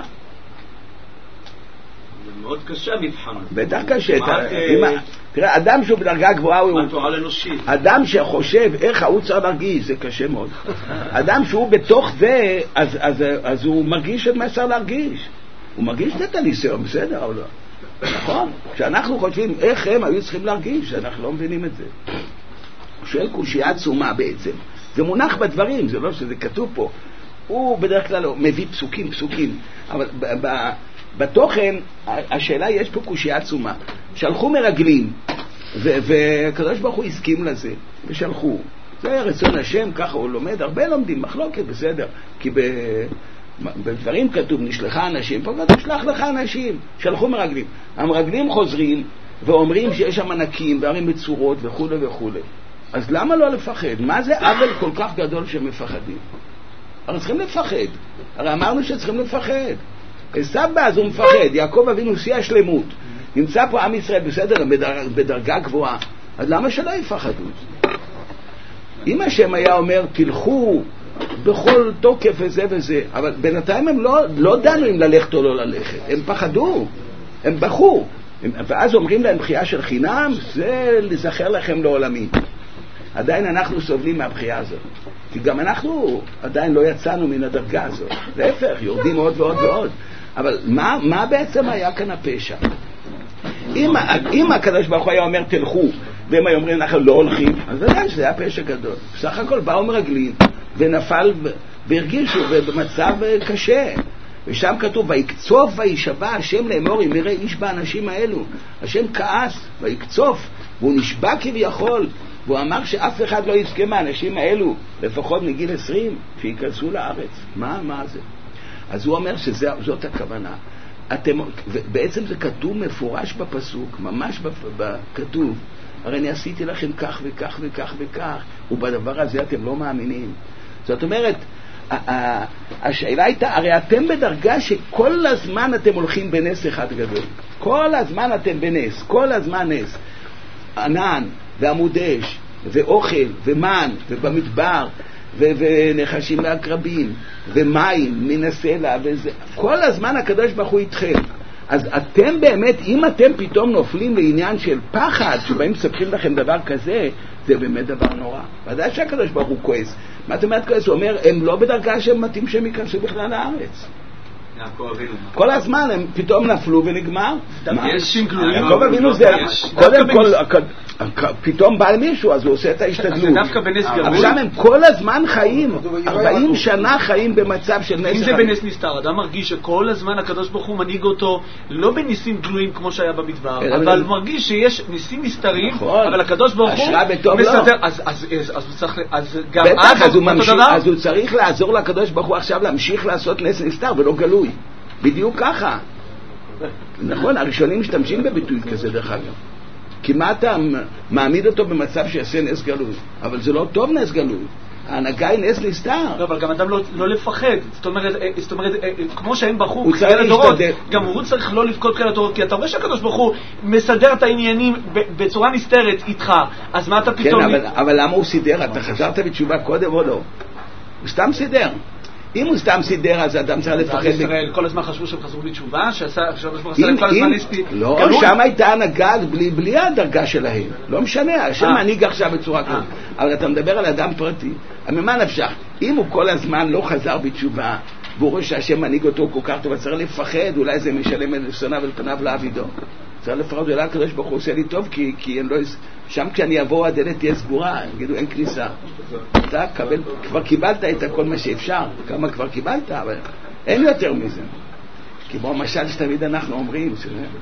Speaker 8: זה מאוד קשה מבחן.
Speaker 1: בטח קשה. תראה, אדם שהוא בדרגה גבוהה הוא... אדם שחושב איך הוא צריך להרגיש, זה קשה מאוד. אדם שהוא בתוך זה, אז הוא מרגיש את מה צריך להרגיש. הוא מרגיש את הניסיון, בסדר או לא? נכון? כשאנחנו חושבים איך הם היו צריכים להרגיש, אנחנו לא מבינים את זה. הוא שואל קושייה עצומה בעצם. זה מונח בדברים, זה לא שזה כתוב פה. הוא בדרך כלל מביא פסוקים, אבל בתוכן השאלה יש פה קושייה עצומה. שלחו מרגלים, והקדוש ברוך הוא הסכים לזה, ושלחו. זה היה רצון השם, ככה הוא לומד, הרבה לומדים, מחלוקת, בסדר, כי בדברים כתוב נשלחה אנשים, פה כתוב שלח לך אנשים, שלחו מרגלים. המרגלים חוזרים ואומרים שיש שם ענקים וערים בצורות וכו' וכו'. אז למה לא לפחד? מה זה עוול כל כך גדול שמפחדים? הרי צריכים לפחד. הרי אמרנו שצריכים לפחד. סבא אז הוא מפחד, יעקב אבינו שיא השלמות. נמצא פה עם ישראל בסדר, בדרגה גבוהה. אז למה שלא יפחדו? אם השם היה אומר, תלכו בכל תוקף וזה וזה, אבל בינתיים הם לא דנו אם ללכת או לא ללכת. הם פחדו, הם בכו. ואז אומרים להם בחייה של חינם, זה לזכר לכם לעולמים. עדיין אנחנו סובלים מהבחייה הזאת. כי גם אנחנו עדיין לא יצאנו מן הדרגה הזאת. להפך, יורדים עוד ועוד ועוד. אבל מה בעצם היה כאן הפשע? אם הקדוש ברוך הוא היה אומר תלכו, והם היו אומרים אנחנו לא הולכים, אז ודאי שזה היה פשע גדול. בסך הכל באו מרגלים, ונפל והרגישו במצב קשה. ושם כתוב, ויקצוף וישבע השם לאמור אם יראה איש באנשים האלו. השם כעס ויקצוף, והוא נשבע כביכול, והוא אמר שאף אחד לא יזכה מהאנשים האלו, לפחות מגיל 20, שיכנסו לארץ. מה זה? אז הוא אומר שזאת הכוונה. בעצם זה כתוב מפורש בפסוק, ממש כתוב, הרי אני עשיתי לכם כך וכך וכך וכך, ובדבר הזה אתם לא מאמינים. זאת אומרת, השאלה הייתה, הרי אתם בדרגה שכל הזמן אתם הולכים בנס אחד גדול. כל הזמן אתם בנס, כל הזמן נס. ענן ועמוד אש ואוכל ומן ובמדבר ונחשים ועקרבים ומים מן הסלע וזה. כל הזמן הקדוש ברוך הוא איתכם. אז אתם באמת, אם אתם פתאום נופלים לעניין של פחד, שבאים מספרים לכם דבר כזה, זה באמת דבר נורא. ודאי שהקדוש ברוך הוא כועס. מה זאת אומרת כועס? הוא אומר, הם לא בדרגה שהם מתאים שהם ייכנסו בכלל לארץ. כל הזמן הם פתאום נפלו ונגמר.
Speaker 2: יש גלויים.
Speaker 1: יעקב אבינו זה, קודם כל, פתאום בא מישהו, אז הוא עושה את ההשתדלות.
Speaker 2: זה דווקא בנס גלוי.
Speaker 1: עכשיו הם כל הזמן חיים, 40 שנה חיים במצב של נס.
Speaker 2: אם זה בנס נסתר, אדם מרגיש שכל הזמן הקדוש ברוך הוא מנהיג אותו, לא בניסים גלויים כמו שהיה במדבר, אבל מרגיש שיש ניסים נסתרים, אבל הקדוש ברוך הוא מסתר. אז גם
Speaker 1: אז הוא צריך לעזור לקדוש ברוך הוא עכשיו להמשיך לעשות נס נסתר ולא גלוי. בדיוק ככה. נכון, הראשונים משתמשים בביטוי כזה דרך אגב. כי מה אתה מעמיד אותו במצב שיעשה נס גלוי? אבל זה לא טוב נס גלוי. ההנהגה היא נס נסתר.
Speaker 2: לא, אבל גם אדם לא לפחד. זאת אומרת, כמו שהם בחרו בחיית הדורות, גם הוא צריך לא לבכות בחיית הדורות, כי אתה רואה שהקדוש ברוך הוא מסדר את העניינים בצורה נסתרת איתך. אז מה אתה פתאום...
Speaker 1: כן, אבל למה הוא סידר? אתה חזרת בתשובה קודם או לא? הוא סתם סידר. אם הוא סתם סידר, אז אדם צריך לפחד.
Speaker 2: ישראל כל הזמן חשבו שהם חזרו בתשובה, כל הזמן נספי...
Speaker 1: לא, שם הייתה הנהגה בלי הדרגה שלהם. לא משנה, השם מנהיג עכשיו בצורה כזאת. אבל אתה מדבר על אדם פרטי. ממה נפשך? אם הוא כל הזמן לא חזר בתשובה, והוא רואה שהשם מנהיג אותו כל כך טוב, צריך לפחד, אולי זה משלם את לפסוניו ולפניו לעבידו. צריך לפחד, אולי הקדוש ברוך הוא עושה לי טוב, כי הם לא... שם כשאני אבוא הדלת תהיה סגורה, יגידו אין כניסה. אתה כבר קיבלת את כל מה שאפשר, כמה כבר קיבלת, אבל אין יותר מזה. כמו המשל שתמיד אנחנו אומרים,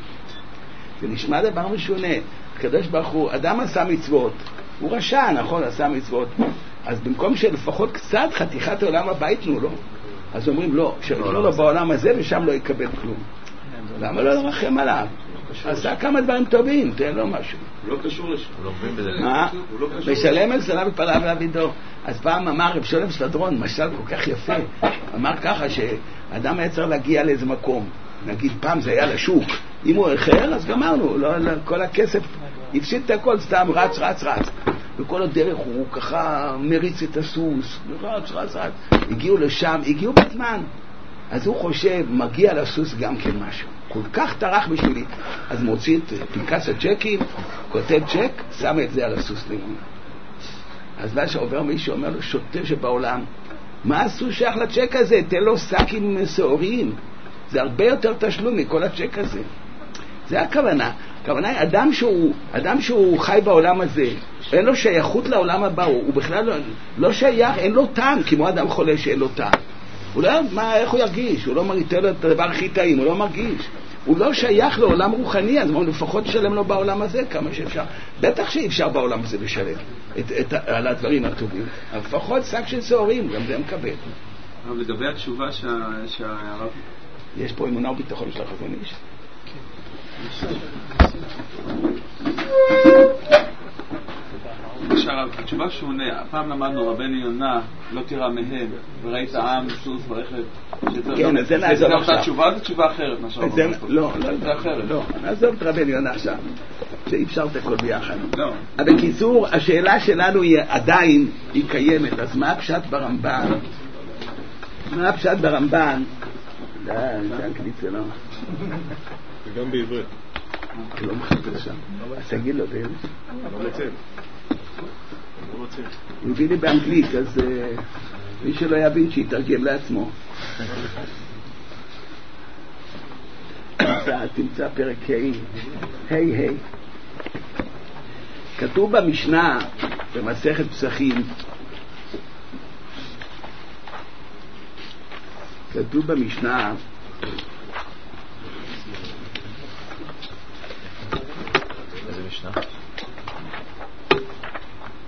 Speaker 1: זה נשמע דבר משונה. הקדוש ברוך הוא, אדם עשה מצוות, הוא רשע, נכון, עשה מצוות, אז במקום שלפחות קצת חתיכת העולם הבא יתנו לו, אז אומרים לא, שיתנו לו בעולם הזה ושם לא יקבל כלום. למה לא לרחם עליו? עשה כמה דברים טובים, תן לו משהו.
Speaker 8: הוא לא קשור לשם.
Speaker 1: מה? משלם על סלם ופניו לעבידו. אז פעם אמר רב שולם סדרון, משל כל כך יפה, אמר ככה שאדם היה צריך להגיע לאיזה מקום. נגיד פעם זה היה לשוק. אם הוא אחר, אז גמרנו. כל הכסף הפסיד את הכל, סתם רץ. וכל הדרך הוא ככה מריץ את הסוס. רץ. הגיעו לשם, הגיעו בזמן. אז הוא חושב, מגיע לסוס גם כן משהו. כל כך טרח בשבילי. אז מוציא את פנקס הצ'קים, כותב צ'ק, שם את זה על הסוס לימון. אז מה שעובר מישהו אומר לו, שוטר שבעולם, מה הסוס שייך לצ'ק הזה? תן לו שק עם שעורים. זה הרבה יותר תשלום מכל הצ'ק הזה. זה הכוונה. הכוונה היא אדם שהוא חי בעולם הזה, אין לו שייכות לעולם הבא, הוא בכלל לא שייך, אין לו טעם, כמו אדם חולה שאין לו טעם. הוא לא, איך הוא ירגיש? הוא לא מרגיש את הדבר הכי טעים, הוא לא מרגיש. הוא לא שייך לעולם רוחני, אז לפחות לשלם לו בעולם הזה כמה שאפשר. בטח שאי אפשר בעולם הזה לשלם על הדברים הטובים. לפחות שק של שעורים, גם זה מקבל.
Speaker 8: אבל לגבי התשובה שהרב...
Speaker 1: יש פה אמונה וביטחון של החזון איש.
Speaker 8: התשובה שהוא עונה, פעם למדנו רבנו יונה לא תירא מהם וראית העם סוס ברכב.
Speaker 1: כן, זה נעזוב עכשיו.
Speaker 8: התשובה זו תשובה אחרת.
Speaker 1: לא, נעזוב את רבנו יונה עכשיו, שאי אפשר את הכל ביחד. בקיצור, השאלה שלנו היא עדיין, היא קיימת. אז מה הפשט ברמב"ן? זה אנגלית זה לא.
Speaker 5: וגם בעברית.
Speaker 1: לא מחכה שם. אז תגיד לו, תגיד.
Speaker 5: לא רוצים.
Speaker 1: הוא הביא לי באנגלית, אז מי שלא יבין שיתרגם לעצמו. תמצא פרק היי. כתוב במשנה, במסכת פסחים, כתוב במשנה
Speaker 7: איזה משנה?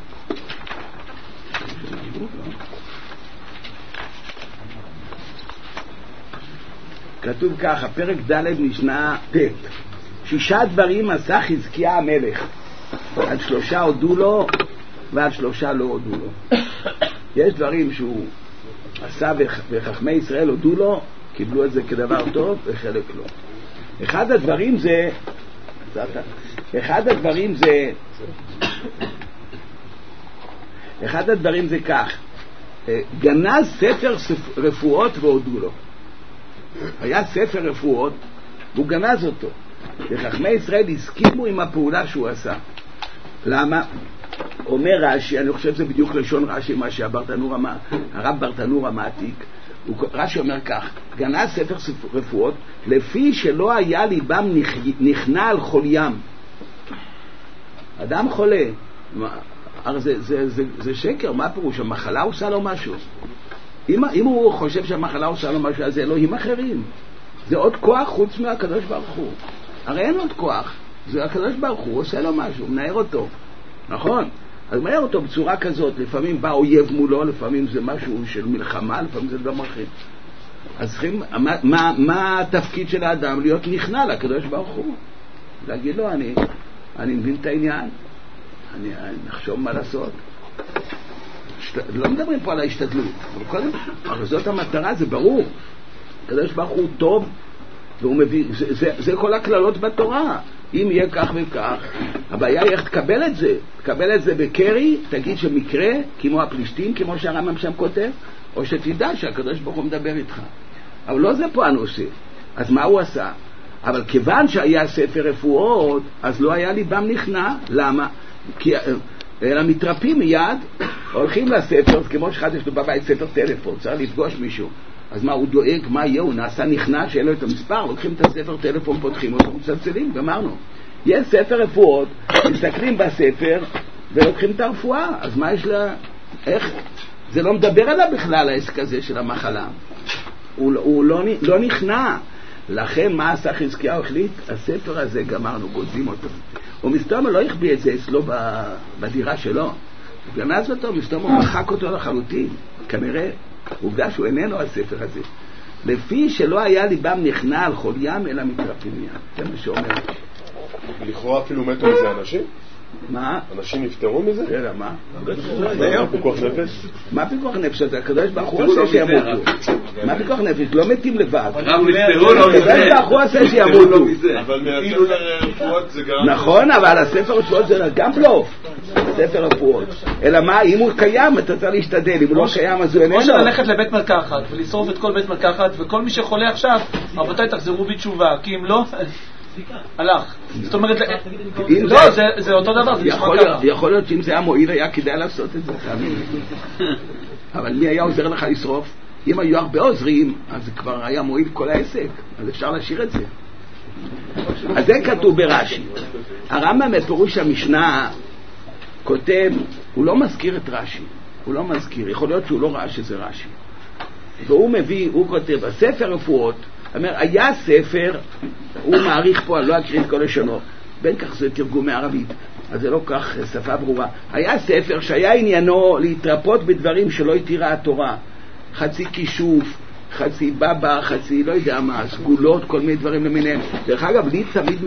Speaker 1: כתוב ככה, פרק ד' משנה ט' 6 דברים עשה חזקיה המלך, עד 3 הודו לו ועד 3 לא הודו לו. יש דברים שהוא עשה וחכמי ישראל הודו לו, קיבלו את זה כדבר טוב, וחלק לא. אחד הדברים זה כך, גנז ספר רפואות והודו לו. היה ספר רפואות והוא גנז אותו, וחכמי ישראל הסכימו עם הפעולה שהוא עשה. למה? אומר רש"י, אני חושב שזה בדיוק לשון רש"י מה הרב ברטנור המעתיק, רש"י אומר כך, גנז ספר רפואות לפי שלא היה ליבם נכנע על חוליים. אדם חולה, זה שקר, מה פירוש? המחלה עושה לו משהו. אם הוא חושב שהמחלה עושה לו משהו, אז זה אלוהים אחרים. זה עוד כוח חוץ מהקדוש ברוך הוא. הרי אין עוד כוח, זה הקדוש ברוך הוא עושה לו משהו, מנער אותו, נכון? אז מנער אותו בצורה כזאת, לפעמים בא אויב מולו, לפעמים זה משהו של מלחמה, לפעמים זה דבר אחר. אז צריכים, מה התפקיד של האדם? להיות נכנע לקדוש ברוך הוא, להגיד לו, אני מבין את העניין, אני נחשוב מה לעשות. לא מדברים פה על ההשתדלות, אבל קודם, אבל זאת המטרה, זה ברור. הקדוש ברוך הוא טוב, והוא מביא, זה כל הכללות בתורה. אם יהיה כך וכך, הבעיה היא איך תקבל את זה. תקבל את זה בקרי, תגיד שמקרה, כמו הפלישתים, כמו שהרמב"ם שם כותב, או שתדע שהקדוש ברוך הוא מדבר איתך. אבל לא זה פה הנושא. אז מה הוא עשה? אבל כיוון שהיה ספר רפואות, אז לא היה ליבם נכנע. למה? כי אלא מתרפים מיד, הולכים לספר, כמו שאחד יש לו בבית ספר טלפון, צריך לפגוש מישהו. אז מה, הוא דואג, מה יהיה? הוא נעשה נכנע שאין לו את המספר, לוקחים את הספר טלפון, פותחים אותו, מצלצלים, גמרנו. יש ספר רפואות, מסתכלים בספר ולוקחים את הרפואה, אז מה יש לה, איך? זה לא מדבר עליו בכלל העסק הזה של המחלה. הוא לא נכנע. לכן מה עשה חזקיהו? החליט, הספר הזה גמרנו, גוזים אותו. ומסתום לא החביא את זה אצלו בדירה שלו. הוא גנז אותו, מסתום הוא מחק אותו לחלוטין. כנראה, עובדה שהוא איננו הספר הזה. לפי שלא היה ליבם נכנע על חוליים, אלא מתרפים מיד. זה מה שאומר.
Speaker 5: לכאורה אפילו מתו מזה אנשים?
Speaker 1: מה?
Speaker 5: אנשים נפטרו מזה?
Speaker 1: כן, מה?
Speaker 5: זה פיקוח נפש?
Speaker 1: מה פיקוח נפש? זה הקדוש ברוך הוא עושה שימותו. מה פיקוח נפש? לא מתים לבד. הקדוש ברוך הוא עושה שימותו.
Speaker 5: אבל מהספר רפואות זה גם...
Speaker 1: נכון, אבל הספר רפואות זה גם בלוף. ספר רפואות. אלא מה? אם הוא קיים, אתה צריך להשתדל. אם הוא לא קיים, אז הוא איננו.
Speaker 2: או שללכת לבית מרקחת ולשרוף את כל בית מרקחת, וכל מי שחולה עכשיו, רבותיי תחזרו בתשובה, כי אם לא... הלך. זאת אומרת, לא, זה אותו דבר, זה נשמע ככה.
Speaker 1: יכול להיות שאם זה היה מועיל היה כדאי לעשות את זה, אבל מי היה עוזר לך לשרוף? אם היו הרבה עוזרים, אז כבר היה מועיל כל העסק, אז אפשר להשאיר את זה. אז זה כתוב ברש"י. הרמב"ם בפירוש המשנה כותב, הוא לא מזכיר את רש"י, הוא לא מזכיר, יכול להיות שהוא לא ראה שזה רש"י. והוא מביא, הוא כותב, הספר רפואות, אומר, היה ספר, הוא מעריך פה, אני לא אקריא את כל לשונו, בין כך זה תרגום מערבית, אז זה לא כך שפה ברורה. היה ספר שהיה עניינו להתרפות בדברים שלא התירה התורה, חצי כישוף, חצי בבא, חצי לא יודע מה, סגולות, כל מיני דברים למיניהם. דרך אגב, לי תמיד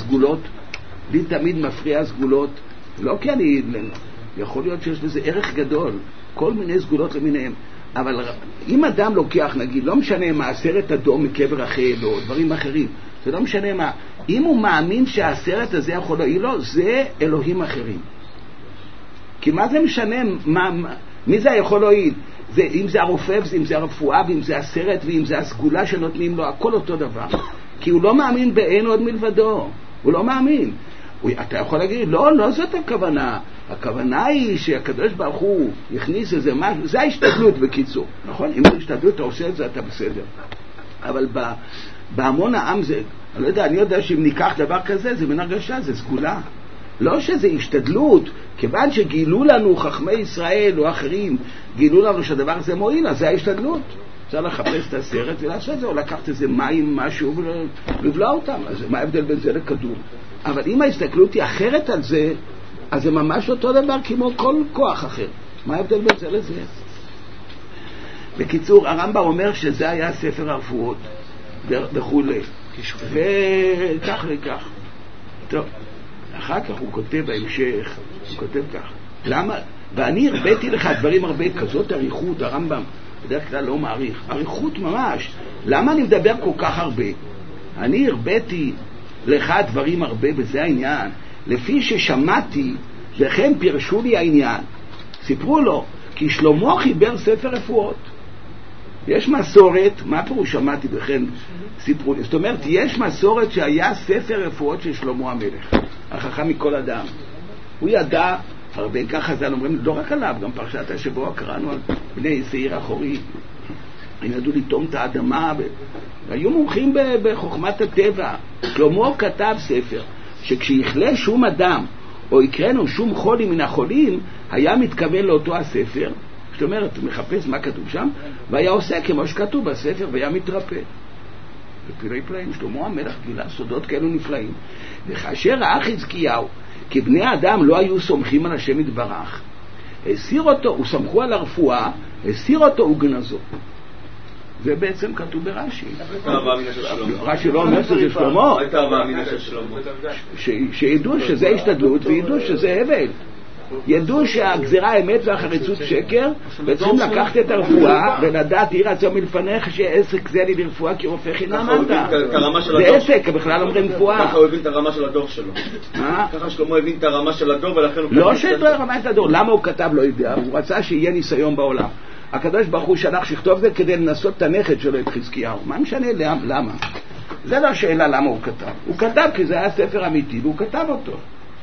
Speaker 1: מפריע סגולות, לא כי אני, יכול להיות שיש לזה ערך גדול, כל מיני סגולות למיניהם. אבל אם אדם לוקח, נגיד, לא משנה מה, 10 אדום מקבר אחר או דברים אחרים, זה לא משנה מה, אם הוא מאמין שה10 הזה יכול להועיל לו, זה אלוהים אחרים. כי מה זה משנה, מי זה יכול להועיל? אם זה הרופא, אם זה הרפואה, ואם זה 10 ואם זה הסגולה שנותנים לו, הכל אותו דבר. כי הוא לא מאמין באין עוד מלבדו, הוא לא מאמין. אתה יכול להגיד, לא זאת הכוונה. הכוונה היא שהקדוש ברוך הוא יכניס איזה משהו, זה ההשתדלות בקיצור, נכון? אם זה השתדלות אתה עושה את זה, אתה בסדר. אבל בהמון העם זה, אני יודע שאם ניקח דבר כזה, זה מן הרגשה, זה סגולה. לא שזה השתדלות, כיוון שגילו לנו חכמי ישראל או אחרים, גילו לנו שהדבר הזה מועיל, אז זה ההשתדלות. צריך לחפש את הסרט ולעשות את זה, או לקחת איזה מים, משהו, ולבלוע אותם. אז מה ההבדל בין זה לכדור? אבל אם ההסתכלות היא אחרת על זה, אז זה ממש אותו דבר כמו כל כוח אחר. מה ההבדל בין זה לזה? בקיצור, הרמב"ם אומר שזה היה ספר הרפואות. וכולי. וכך וכך. טוב, אחר כך הוא כותב בהמשך, הוא כותב כך. למה? ואני הרביתי לך דברים הרבה, כזאת אריכות, הרמב"ם בדרך כלל לא מעריך. אריכות ממש. למה אני מדבר כל כך הרבה? אני הרביתי לך דברים הרבה, וזה העניין. לפי ששמעתי, וכן פירשו לי העניין. סיפרו לו, כי שלמה חיבר ספר רפואות. יש מסורת, מה פירוש שמעתי וכן סיפרו לי? זאת אומרת, יש מסורת שהיה ספר רפואות של שלמה המלך, החכם מכל אדם. הוא ידע הרבה, ככה זה אומרים, לא רק עליו, גם פרשת השבוע קראנו על בני שעיר אחורי. הם ידעו לטום את האדמה, והיו מומחים בחוכמת הטבע. שלמה כתב ספר, שכשיחלה שום אדם, או יקרנו שום חולי מן החולים, היה מתכוון לאותו הספר. זאת אומרת, מחפש מה כתוב שם, והיה עושה כמו שכתוב בספר, והיה מתרפא. בפלאי פלאים, שלמה המלך גילה סודות כאלו נפלאים. וכאשר ראה חזקיהו, כי בני אדם לא היו סומכים על השם יתברך, הסיר אותו, הוא סמכו על הרפואה, הסיר אותו וגנזו. זה בעצם כתוב ברש"י. רש"י לא אומר שזה שלמה. שידעו שזה השתדלות, וידעו שזה הבל. ידעו שהגזירה האמת והחריצות שקר, וצריכים לקחת את הרפואה ולדעת יהי רצון מלפניך שעסק זה לי לרפואה כי רופא חינם אתה. זה עסק, בכלל אומרים רפואה.
Speaker 9: ככה הוא הבין את הרמה של הדור שלו. ככה שלמה הבין את הרמה של הדור ולכן הוא...
Speaker 1: לא שלא הרמה את הדור. למה הוא כתב? לא יודע. הוא רצה שיהיה ניסיון בעולם. הקדוש ברוך הוא שלח שכתוב זה כדי לנסות את הנכד שלו, את חזקיהו. מה משנה? למה? זה לא השאלה למה הוא כתב. הוא כתב כי זה היה ספר אמיתי והוא כתב אותו.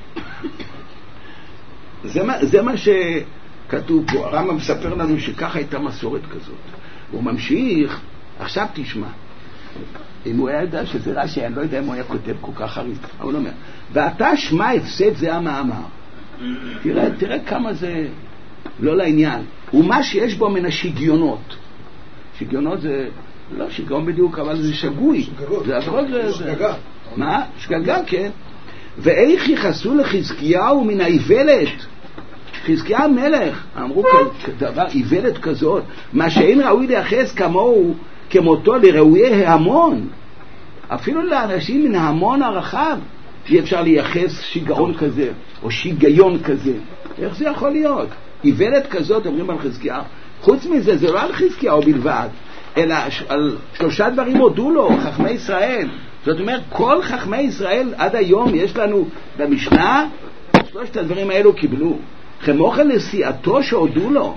Speaker 1: זה מה שכתוב פה. הרמב"ם מספר לנו שככה הייתה מסורת כזאת. הוא ממשיך, עכשיו תשמע. אם הוא היה יודע שזה רש"י, אני לא יודע אם הוא היה כותב כל כך חריף. הוא אומר, ואתה שמע הפסד זה המאמר. תראה כמה זה לא לעניין. ומה שיש בו מן השגיונות. שגיונות זה לא שגיון בדיוק, אבל זה שגוי. זה הכל שגגה. מה? שגגה, כן. ואיך יחסו לחזקיהו מן האיוולת? חזקיה המלך, אמרו כדבר איוולת כזאת, מה שאין ראוי לייחס כמוהו, כמותו לראויי ההמון. אפילו לאנשים מן ההמון הרחב אי אפשר לייחס שיגעון כזה או שיגיון כזה. איך זה יכול להיות? איוולת כזאת אומרים על חזקיה. חוץ מזה זה לא על חזקיה או בלבד, אלא על 3 דברים הודו לו חכמי ישראל. זאת אומרת, כל חכמי ישראל עד היום יש לנו במשנה 3 הדברים האלו קיבלו. כמו כן לסיעתו שהודו לו.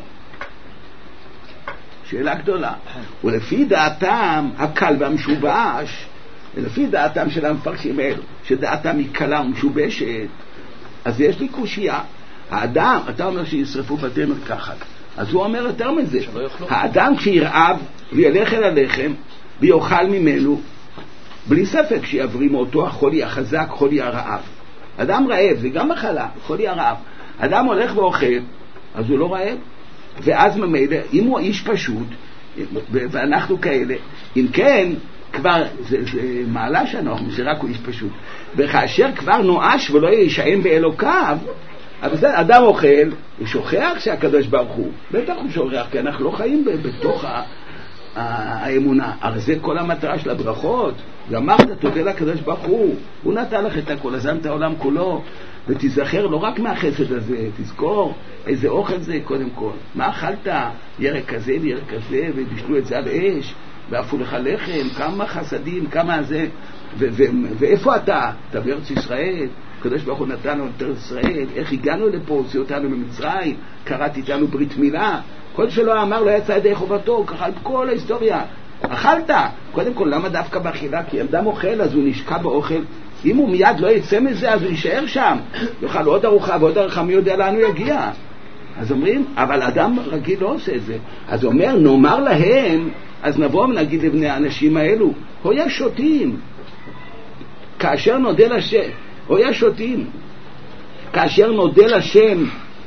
Speaker 1: שאלה גדולה. ולפי דעתם הקל והמשובש, ולפי דעתם של המפרשים האלו, שדעתם היא קלה ומשובשת, אז יש לי קושייה. האדם, אתה אומר שישרפו בתי מרקחת, אז הוא אומר יותר מזה. האדם כשירעב וילך אל הלחם ויאכל ממנו, בלי ספק שיעברים אותו החולי החזק, חולי הרעב. אדם רעב, זה גם מחלה, חולי הרעב. אדם הולך ואוכל, אז הוא לא רעב. ואז ממילא, אם הוא איש פשוט, ואנחנו כאלה, אם כן, כבר, זה מעלה שאנחנו, זה רק הוא איש פשוט. וכאשר כבר נואש ולא יישען באלוקיו, אז אדם אוכל, הוא שוכח שהקדוש ברוך הוא. בטח הוא שוכח, כי אנחנו לא חיים בתוך האמונה. הרי זה כל המטרה של הברכות. ואמרת, תודה לקדוש ברוך הוא נתן לך את הכל, הזם את העולם כולו. ותזכר לא רק מהחסד הזה, תזכור איזה אוכל זה קודם כל. מה אכלת? ירק כזה וירק כזה, ובישלו את זה על אש, ואפו לך לחם, כמה חסדים, כמה זה. ואיפה אתה? אתה בארץ ישראל, הקדוש ברוך הוא נתן לנו את ארץ ישראל, איך הגענו לפה, הוציא אותנו ממצרים, קראת איתנו ברית מילה. כל שלא אמר לא יצא ידי חובתו, ככה על כל ההיסטוריה. אכלת. קודם כל, למה דווקא באכילה? כי אדם אוכל, אז הוא נשקע באוכל. אם הוא מיד לא יצא מזה, אז הוא יישאר שם. יאכל עוד ארוחה ועוד ארוחה, מי יודע לאן הוא יגיע. אז אומרים, אבל אדם רגיל לא עושה את זה. אז הוא אומר, נאמר להם, אז נבוא ונגיד לבני האנשים האלו, הויה שותים. כאשר נודה לשם, הויה שותים. כאשר נודה לשם,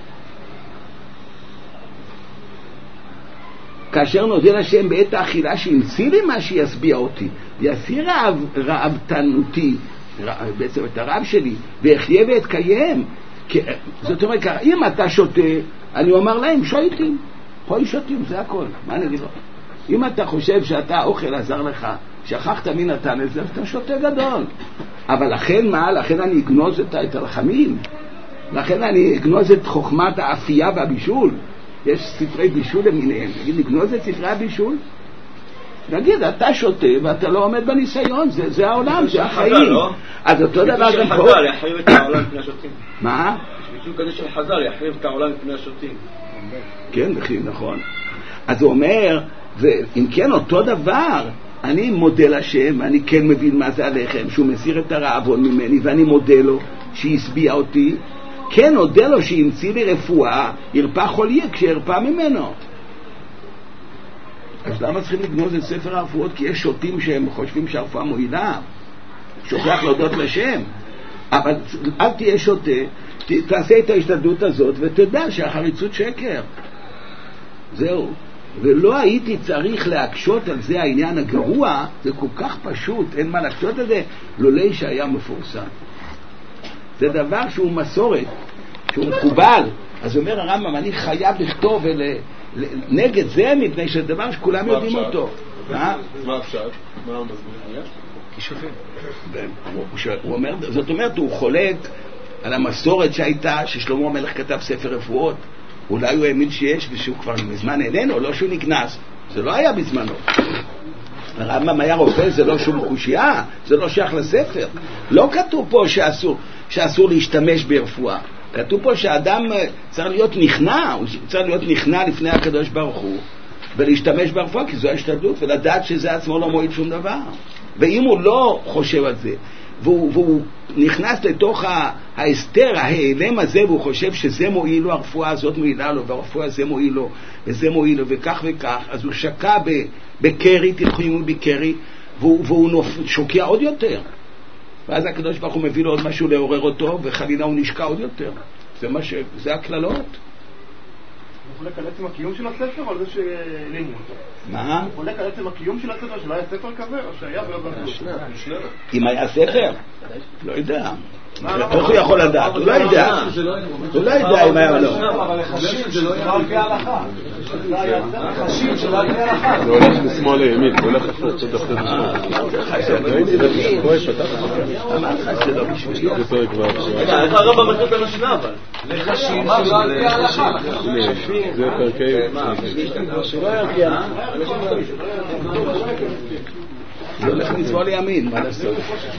Speaker 1: כאשר נודה לשם בעת האכילה שימציא לי מה שיסביע אותי, ויסיר רעבתנותי, בעצם את הרב שלי, ויחיה ואתקיים. זאת אומרת, אם אתה שותה, אני אומר להם, שותים, הוי שותים, זה הכל. מה אני אגיד לו? אם אתה חושב שאתה האוכל עזר לך, שכחת מי נתן את זה, אתה שוטה גדול. אבל לכן מה? לכן אני אגנוז את הרחמים, לכן אני אגנוז את חוכמת האפייה והבישול. יש ספרי בישול למיניהם, נגיד לגנוז את ספרי הבישול, נגיד אתה שוטה ואתה לא עומד בניסיון, זה העולם, זה החיים. אז אותו דבר גם פה
Speaker 9: חז"ל יחריב את העולם מפני השותים.
Speaker 1: מה?
Speaker 9: בישול כזה של חז"ל יחריב את העולם מפני השותים.
Speaker 1: כן, נכון. אז הוא אומר, ואם כן אותו דבר, אני מודה לשם, אני כן מבין מה זה הלחם, שהוא מסיר את הרעבון ממני, ואני מודה לו שהסביע אותי, כן הודה לו שהמציא לי רפואה, ירפא חולי כשירפא ממנו. אז למה צריכים לגנוז את ספר הרפואות? כי יש שוטים שהם חושבים שהרפואה מועילה, שוכח להודות לשם. אבל אל תהיה שוטה, תעשה את ההשתדלות הזאת ותדע שהחריצות שקר. זהו. ולא הייתי צריך להקשות על זה, העניין הגרוע, זה כל כך פשוט, אין מה להקשות על זה, לולא שהיה מפורסם. זה דבר שהוא מסורת, שהוא מקובל. אז אומר הרמב"ם, אני חייב לכתוב נגד זה, מפני שזה דבר שכולם יודעים אותו.
Speaker 5: מה הפשט? מה הוא מסביר?
Speaker 1: כישופים. הוא אומר, זאת אומרת, הוא חולק על המסורת שהייתה, ששלמה המלך כתב ספר רפואות. אולי הוא האמין שיש, ושהוא כבר מזמן איננו, לא שהוא נגנס. זה לא היה בזמנו. הרמב"ם היה רופא, זה לא שום קושייה, זה לא שייך לספר. לא כתוב פה שאסור להשתמש ברפואה. כתוב פה שהאדם צריך להיות נכנע, הוא צריך להיות נכנע לפני הקדוש ברוך הוא, ולהשתמש ברפואה, כי זו ההשתדלות, ולדעת שזה עצמו לא מועיל שום דבר. ואם הוא לא חושב על זה, והוא נכנס לתוך ההסתר, ההיעלם הזה, והוא חושב שזה מועיל לו, הרפואה הזאת מועילה לו, והרפואה הזה מועיל לו, וזה מועיל לו, וכך וכך, אז הוא שקע בקרי, תלכו עמו בקרי, והוא שוקע עוד יותר. ואז הקדוש ברוך הוא מביא לו עוד משהו לעורר אותו, וחלילה הוא נשקע עוד יותר. זה הכללות.
Speaker 10: הוא חולק על עצם הקיום של הספר, או על זה שהעלימו אותו?
Speaker 1: מה?
Speaker 10: הוא חולק על עצם הקיום של הספר, שלא היה ספר כזה, או שהיה ולא בנתו?
Speaker 1: אם היה ספר? לא יודע. איך הוא יכול לדעת? הוא לא יודע. הוא לא יודע אם היה או לא.
Speaker 2: אבל לחשים זה לא היה על פי ההלכה. לחשים זה לא על פי ההלכה.
Speaker 5: זה הולך משמאל לימין, זה הולך הפוך.
Speaker 1: אמרת לך שזה לא בשבילי.
Speaker 5: זה פרק כבר.
Speaker 9: איך הרב מצאת המשנה אבל?
Speaker 2: לחשים זה לא על פי ההלכה.
Speaker 5: זה פרקי.
Speaker 1: שלא ירגיע. זה הולך משמאל לימין, מה לעשות?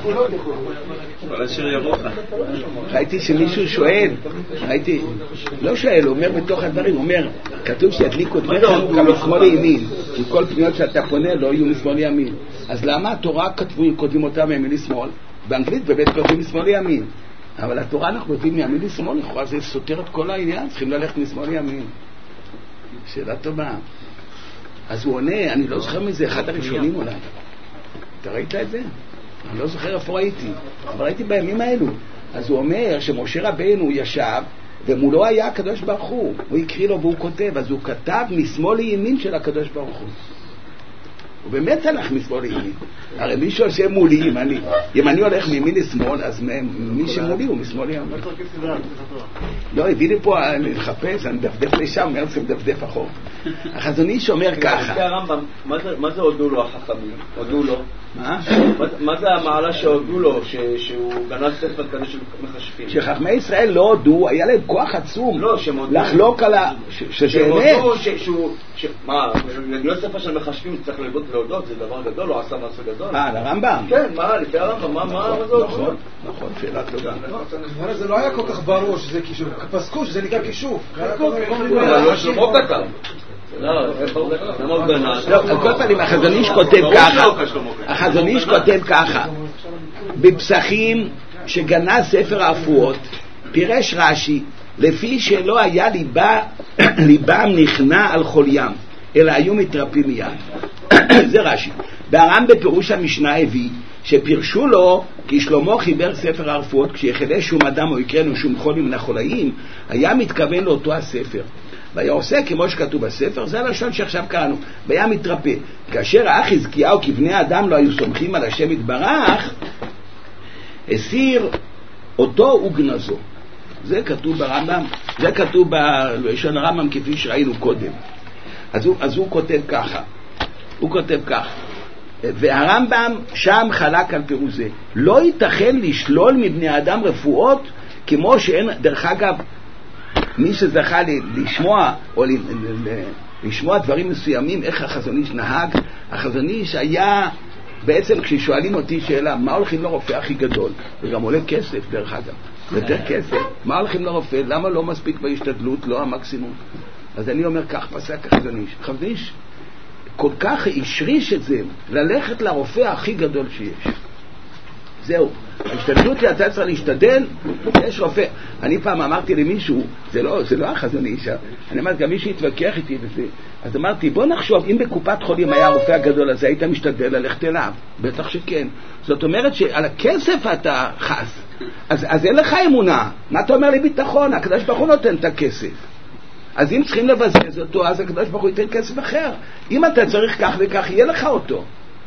Speaker 1: ראיתי שמישהו שואל, לא שואל, הוא אומר בתוך הדברים, הוא אומר, כתוב שידליקו את חנוכה משמאל לימין, כי כל פניות שאתה פונה לא יהיו משמאל לימין. אז למה התורה כותבים אותה מימין לשמאל? באנגלית באמת כותבים משמאל לימין, אבל התורה אנחנו כותבים מימין לשמאל, לכאורה זה סותר את כל העניין, צריכים ללכת משמאל לימין. שאלה טובה. אז הוא עונה, אני לא זוכר מזה, אחד הראשונים אולי. אתה ראית את זה? אני לא זוכר איפה ראיתי, אבל ראיתי בימים האלו. אז הוא אומר שמשה רבינו ישב ומולו היה הקדוש ברוך הוא הקריא לו והוא כותב, אז הוא כתב משמאל לימין של הקדוש ברוך הוא באמת הלך משמאל לימין. הרי מי שעושה מולי, אם אני הולך מימין לשמאל, אז מי שמולי הוא משמאל לימין. לא, הביא לי פה, אני מחפש, אני מדפדף לשם, מרצה מדפדף אחור. החזון איש אומר ככה.
Speaker 9: מה זה הודו לו החכמים? הודו לו? מה זה המעלה שהודו לו, שהוא גנז ספר כזה של מחשבים?
Speaker 1: שחכמי ישראל לא הודו, היה להם כוח עצום לחלוק על שזה אמת.
Speaker 9: מה, לגנז ספר של מחשבים צריך להודות, זה דבר גדול, הוא עשה מעשה גדול.
Speaker 1: לרמב"ם?
Speaker 9: כן, לפי הרמב"ם, מה זה הודו?
Speaker 1: נכון, שאלה טובה.
Speaker 10: זה לא היה כל כך ברור שזה כישוף, פסקו שזה נקרא כישוף.
Speaker 9: לא שלמה כתב.
Speaker 1: על כל פנים החזון איש כותב ככה בפסחים שגנז ספר הרפואות, פירש רש"י לפי שלא היה ליבם נכנע על חוליים אלא היו מתרפים מיד. זה רש"י. והר"ם בפירוש המשנה הביא שפירשו לו כי שלמה חיבר ספר הרפואות כשיחלה שום אדם או יקרנו שום חולי מן החולאים, היה מתכוון לאותו הספר והיה עושה כמו שכתוב בספר. זה הלשון שעכשיו קראנו, והיה מתרפא. כאשר ראה חזקיהו כי בני האדם לא היו סומכים על השם יתברך, הסיר אותו וגנזו. זה כתוב ברמב"ם, זה כתוב בלשון הרמב"ם כפי שראינו קודם. אז הוא כותב ככה, והרמב"ם שם חלק על פירוש זה. לא ייתכן לשלול מבני אדם רפואות, כמו שאין, דרך אגב, מי שזכה לשמוע, או לשמוע דברים מסוימים, איך החזון איש נהג, החזון איש היה, בעצם כששואלים אותי שאלה, מה הולכים לרופא הכי גדול? וגם עולה כסף, דרך אגב, יותר כסף. מה הולכים לרופא? למה לא מספיק בהשתדלות, לא המקסימום? אז אני אומר, כך פסק החזון איש. החזון איש כל כך השריש את זה, ללכת לרופא הכי גדול שיש. זהו. ההשתדלות היא, אתה צריך להשתדל, יש רופא. אני פעם אמרתי למישהו, זה לא החזון איש, אני אמרתי, גם מישהו התווכח איתי בזה, אז אמרתי, בוא נחשוב, אם בקופת חולים היה הרופא הגדול הזה, היית משתדל ללכת אליו? בטח שכן. זאת אומרת שעל הכסף אתה חס, אז אין לך אמונה. מה אתה אומר לי ביטחון? הקדוש ברוך הוא נותן את הכסף. אז אם צריכים לבזבז אותו, אז הקדוש ברוך הוא ייתן כסף אחר. אם אתה צריך כך וכך, יהיה לך אותו.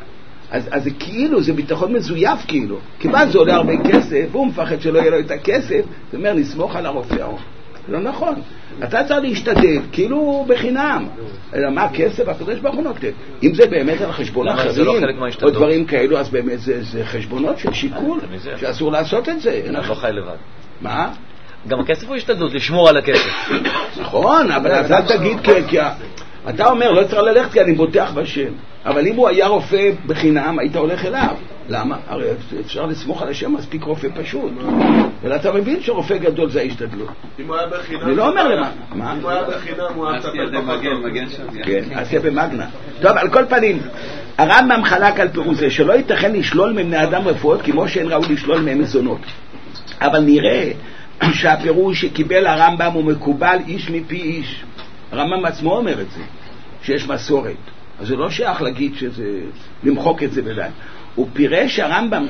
Speaker 1: אז זה כאילו, זה ביטחון מזויף כאילו. כיוון זה עולה הרבה כסף, והוא מפחד שלא יהיה לו את הכסף, זה אומר, נסמוך על הרופא. זה לא נכון. אתה צריך להשתדל, כאילו בחינם. אלא מה הכסף? הקדוש ברוך הוא נותן. אם זה באמת על חשבון אחרים, או דברים כאלו, אז באמת זה חשבונות של שיקול, שאסור לעשות את זה.
Speaker 7: אתה לא חי לבד.
Speaker 1: מה?
Speaker 7: גם הכסף הוא השתדלות, לשמור על הכסף.
Speaker 1: נכון, אבל אז אל תגיד, כי אתה אומר, לא צריך ללכת כי אני בוטח בשם. אבל אם הוא היה רופא בחינם, היית הולך אליו. למה? הרי אפשר לסמוך על השם, מספיק רופא פשוט. אלא אתה מבין שרופא גדול זה ההשתדלות.
Speaker 5: אם הוא היה בחינם...
Speaker 1: אני לא אומר למה. מה?
Speaker 5: אם הוא היה בחינם, הוא היה מטפל
Speaker 8: מגן שם.
Speaker 1: כן, עשייה במגנה. טוב, על כל פנים, הרמב"ם חלק על פירוש זה, שלא ייתכן לשלול מבני אדם רפואות, כמו שאין ראוי לשלול מהם מזונות. אבל נראה שהפירוש שקיבל הרמב"ם הוא מקובל איש מפי איש. הרמב"ם עצמו אומר את זה, שיש מסורת. אז זה לא שייך להגיד שזה, למחוק את זה בדיים. הוא פירש הרמב"ם,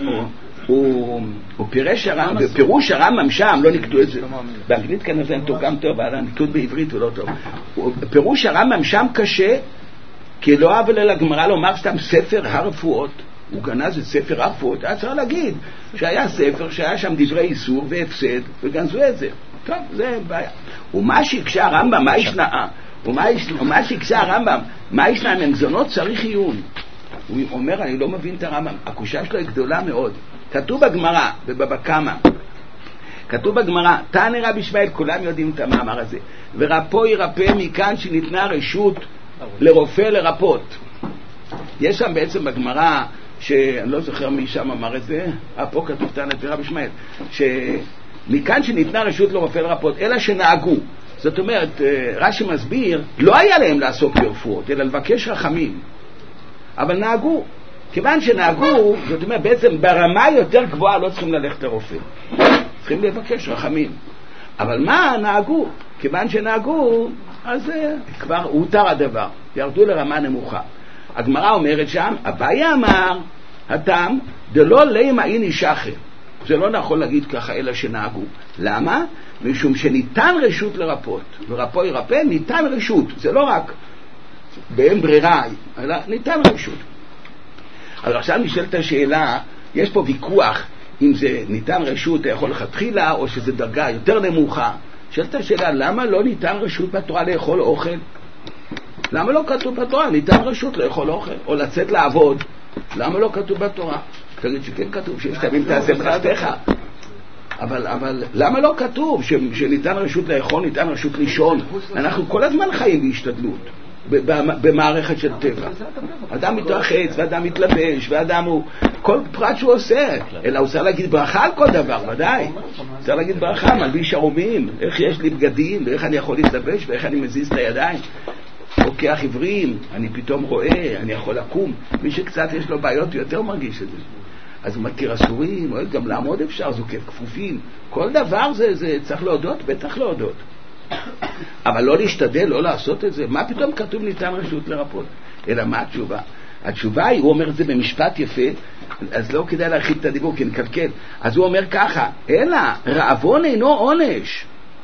Speaker 1: הוא פירש הרמב"ם, בפירוש הרמב"ם שם, לא נקטו את זה. באנגלית כאן זה תורגם טוב, אבל נקטו בעברית הוא לא טוב. פירוש הרמב"ם שם קשה, כי לא אבל אל הגמרא לומר סתם ספר הרפואות. הוא גנז את ספר הרפואות, היה צריך להגיד שהיה ספר שהיה שם דברי איסור והפסד, וגנזו את זה. טוב, זה בעיה. ומה שיקשה הרמב"ם, מה ישנאה? ומה שיקשה הרמב"ם, מה ישנאה ממזונות צריך עיון. הוא אומר, אני לא מבין את הרמב"ם, הקושה שלו היא גדולה מאוד. כתוב בגמרא, בבבא קמא, כתוב בגמרא, תנא רבי ישמעאל, כולם יודעים את המאמר הזה, ורפו ירפא מכאן שניתנה רשות לרופא לרפות. יש שם בעצם בגמרא, שאני לא זוכר מי שם אמר את זה, פה כתוב תנא רבי ישמעאל, שמכאן שניתנה רשות לרופא לרפות, אלא שנהגו. זאת אומרת, רש"י מסביר, לא היה להם לעסוק ברפואות, אלא לבקש רחמים. אבל נהגו. כיוון שנהגו, זאת אומרת, בעצם ברמה יותר גבוהה לא צריכים ללכת לרופא. צריכים לבקש רחמים. אבל מה נהגו? כיוון שנהגו, אז כבר הותר הדבר. ירדו לרמה נמוכה. הגמרא אומרת שם, הבעיה אמר, התם, דלא לימה איני שחר. זה לא נכון להגיד ככה, אלא שנהגו. למה? משום שניתן רשות לרפות. ורפו ירפא, ניתן רשות. זה לא רק באין ברירה, אלא ניתן רשות. אז עכשיו נשאלת השאלה, יש פה ויכוח אם זה ניתן רשות, אתה יכול לכתחילה, או שזה דרגה יותר נמוכה. נשאלת השאלה, למה לא ניתן רשות בתורה לאכול אוכל? למה לא כתוב בתורה, ניתן רשות לאכול אוכל, או לצאת לעבוד? למה לא כתוב בתורה? תגיד שכן כתוב, שיש תמיד תעשה מלאכתך. אבל למה לא כתוב שניתן רשות לאכול, ניתן רשות לישון? אנחנו כל הזמן חיים בהשתדלות, במערכת של טבע. אדם מתרחץ, ואדם מתלבש, ואדם הוא, כל פרט שהוא עושה, אלא הוא צריך להגיד ברכה על כל דבר, ודאי. צריך להגיד ברכה, מלביש ערומים, איך יש לי בגדים, ואיך אני יכול להתלבש, ואיך אני מזיז את הידיים. לוקח עיוורים, אני פתאום רואה, אני יכול לקום. מי שקצת יש לו בעיות יותר מרגיש את זה. אז הוא מכיר אסורים, או גם לעמוד אפשר, זוקף כפופים. כל דבר זה צריך להודות, בטח להודות. אבל לא להשתדל, לא לעשות את זה. מה פתאום כתוב ניתן רשות לרפות? אלא מה התשובה? התשובה היא, הוא אומר את זה במשפט יפה, אז לא כדאי להרחיב את הדיבור, כי נקלקל. אז הוא אומר ככה, אלא רעבון אינו עונש.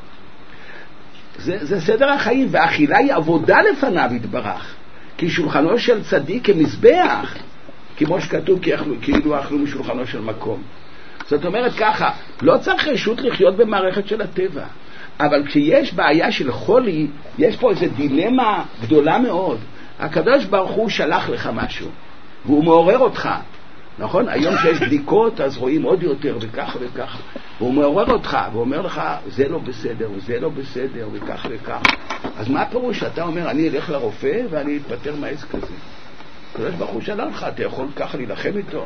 Speaker 1: זה סדר החיים, והאכילה היא עבודה לפניו יתברך. כי שולחנו של צדיק כמזבח, כמו שכתוב, כאילו אכלו משולחנו של מקום. זאת אומרת ככה, לא צריך רשות לחיות במערכת של הטבע. אבל כשיש בעיה של חולי, יש פה איזו דילמה גדולה מאוד. הקדוש ברוך הוא שלח לך משהו. והוא מעורר אותך. נכון? היום שיש בדיקות אז רואים עוד יותר וככה וככה, והוא מעורר אותך ואומר לך זה לא בסדר וזה לא בסדר וככה וככה. אז מה הפירוש? אתה אומר אני אלך לרופא ואני אתפטר מהעסק הזה. הקדוש ברוך הוא שאלה לך, אתה יכול ככה להילחם איתו?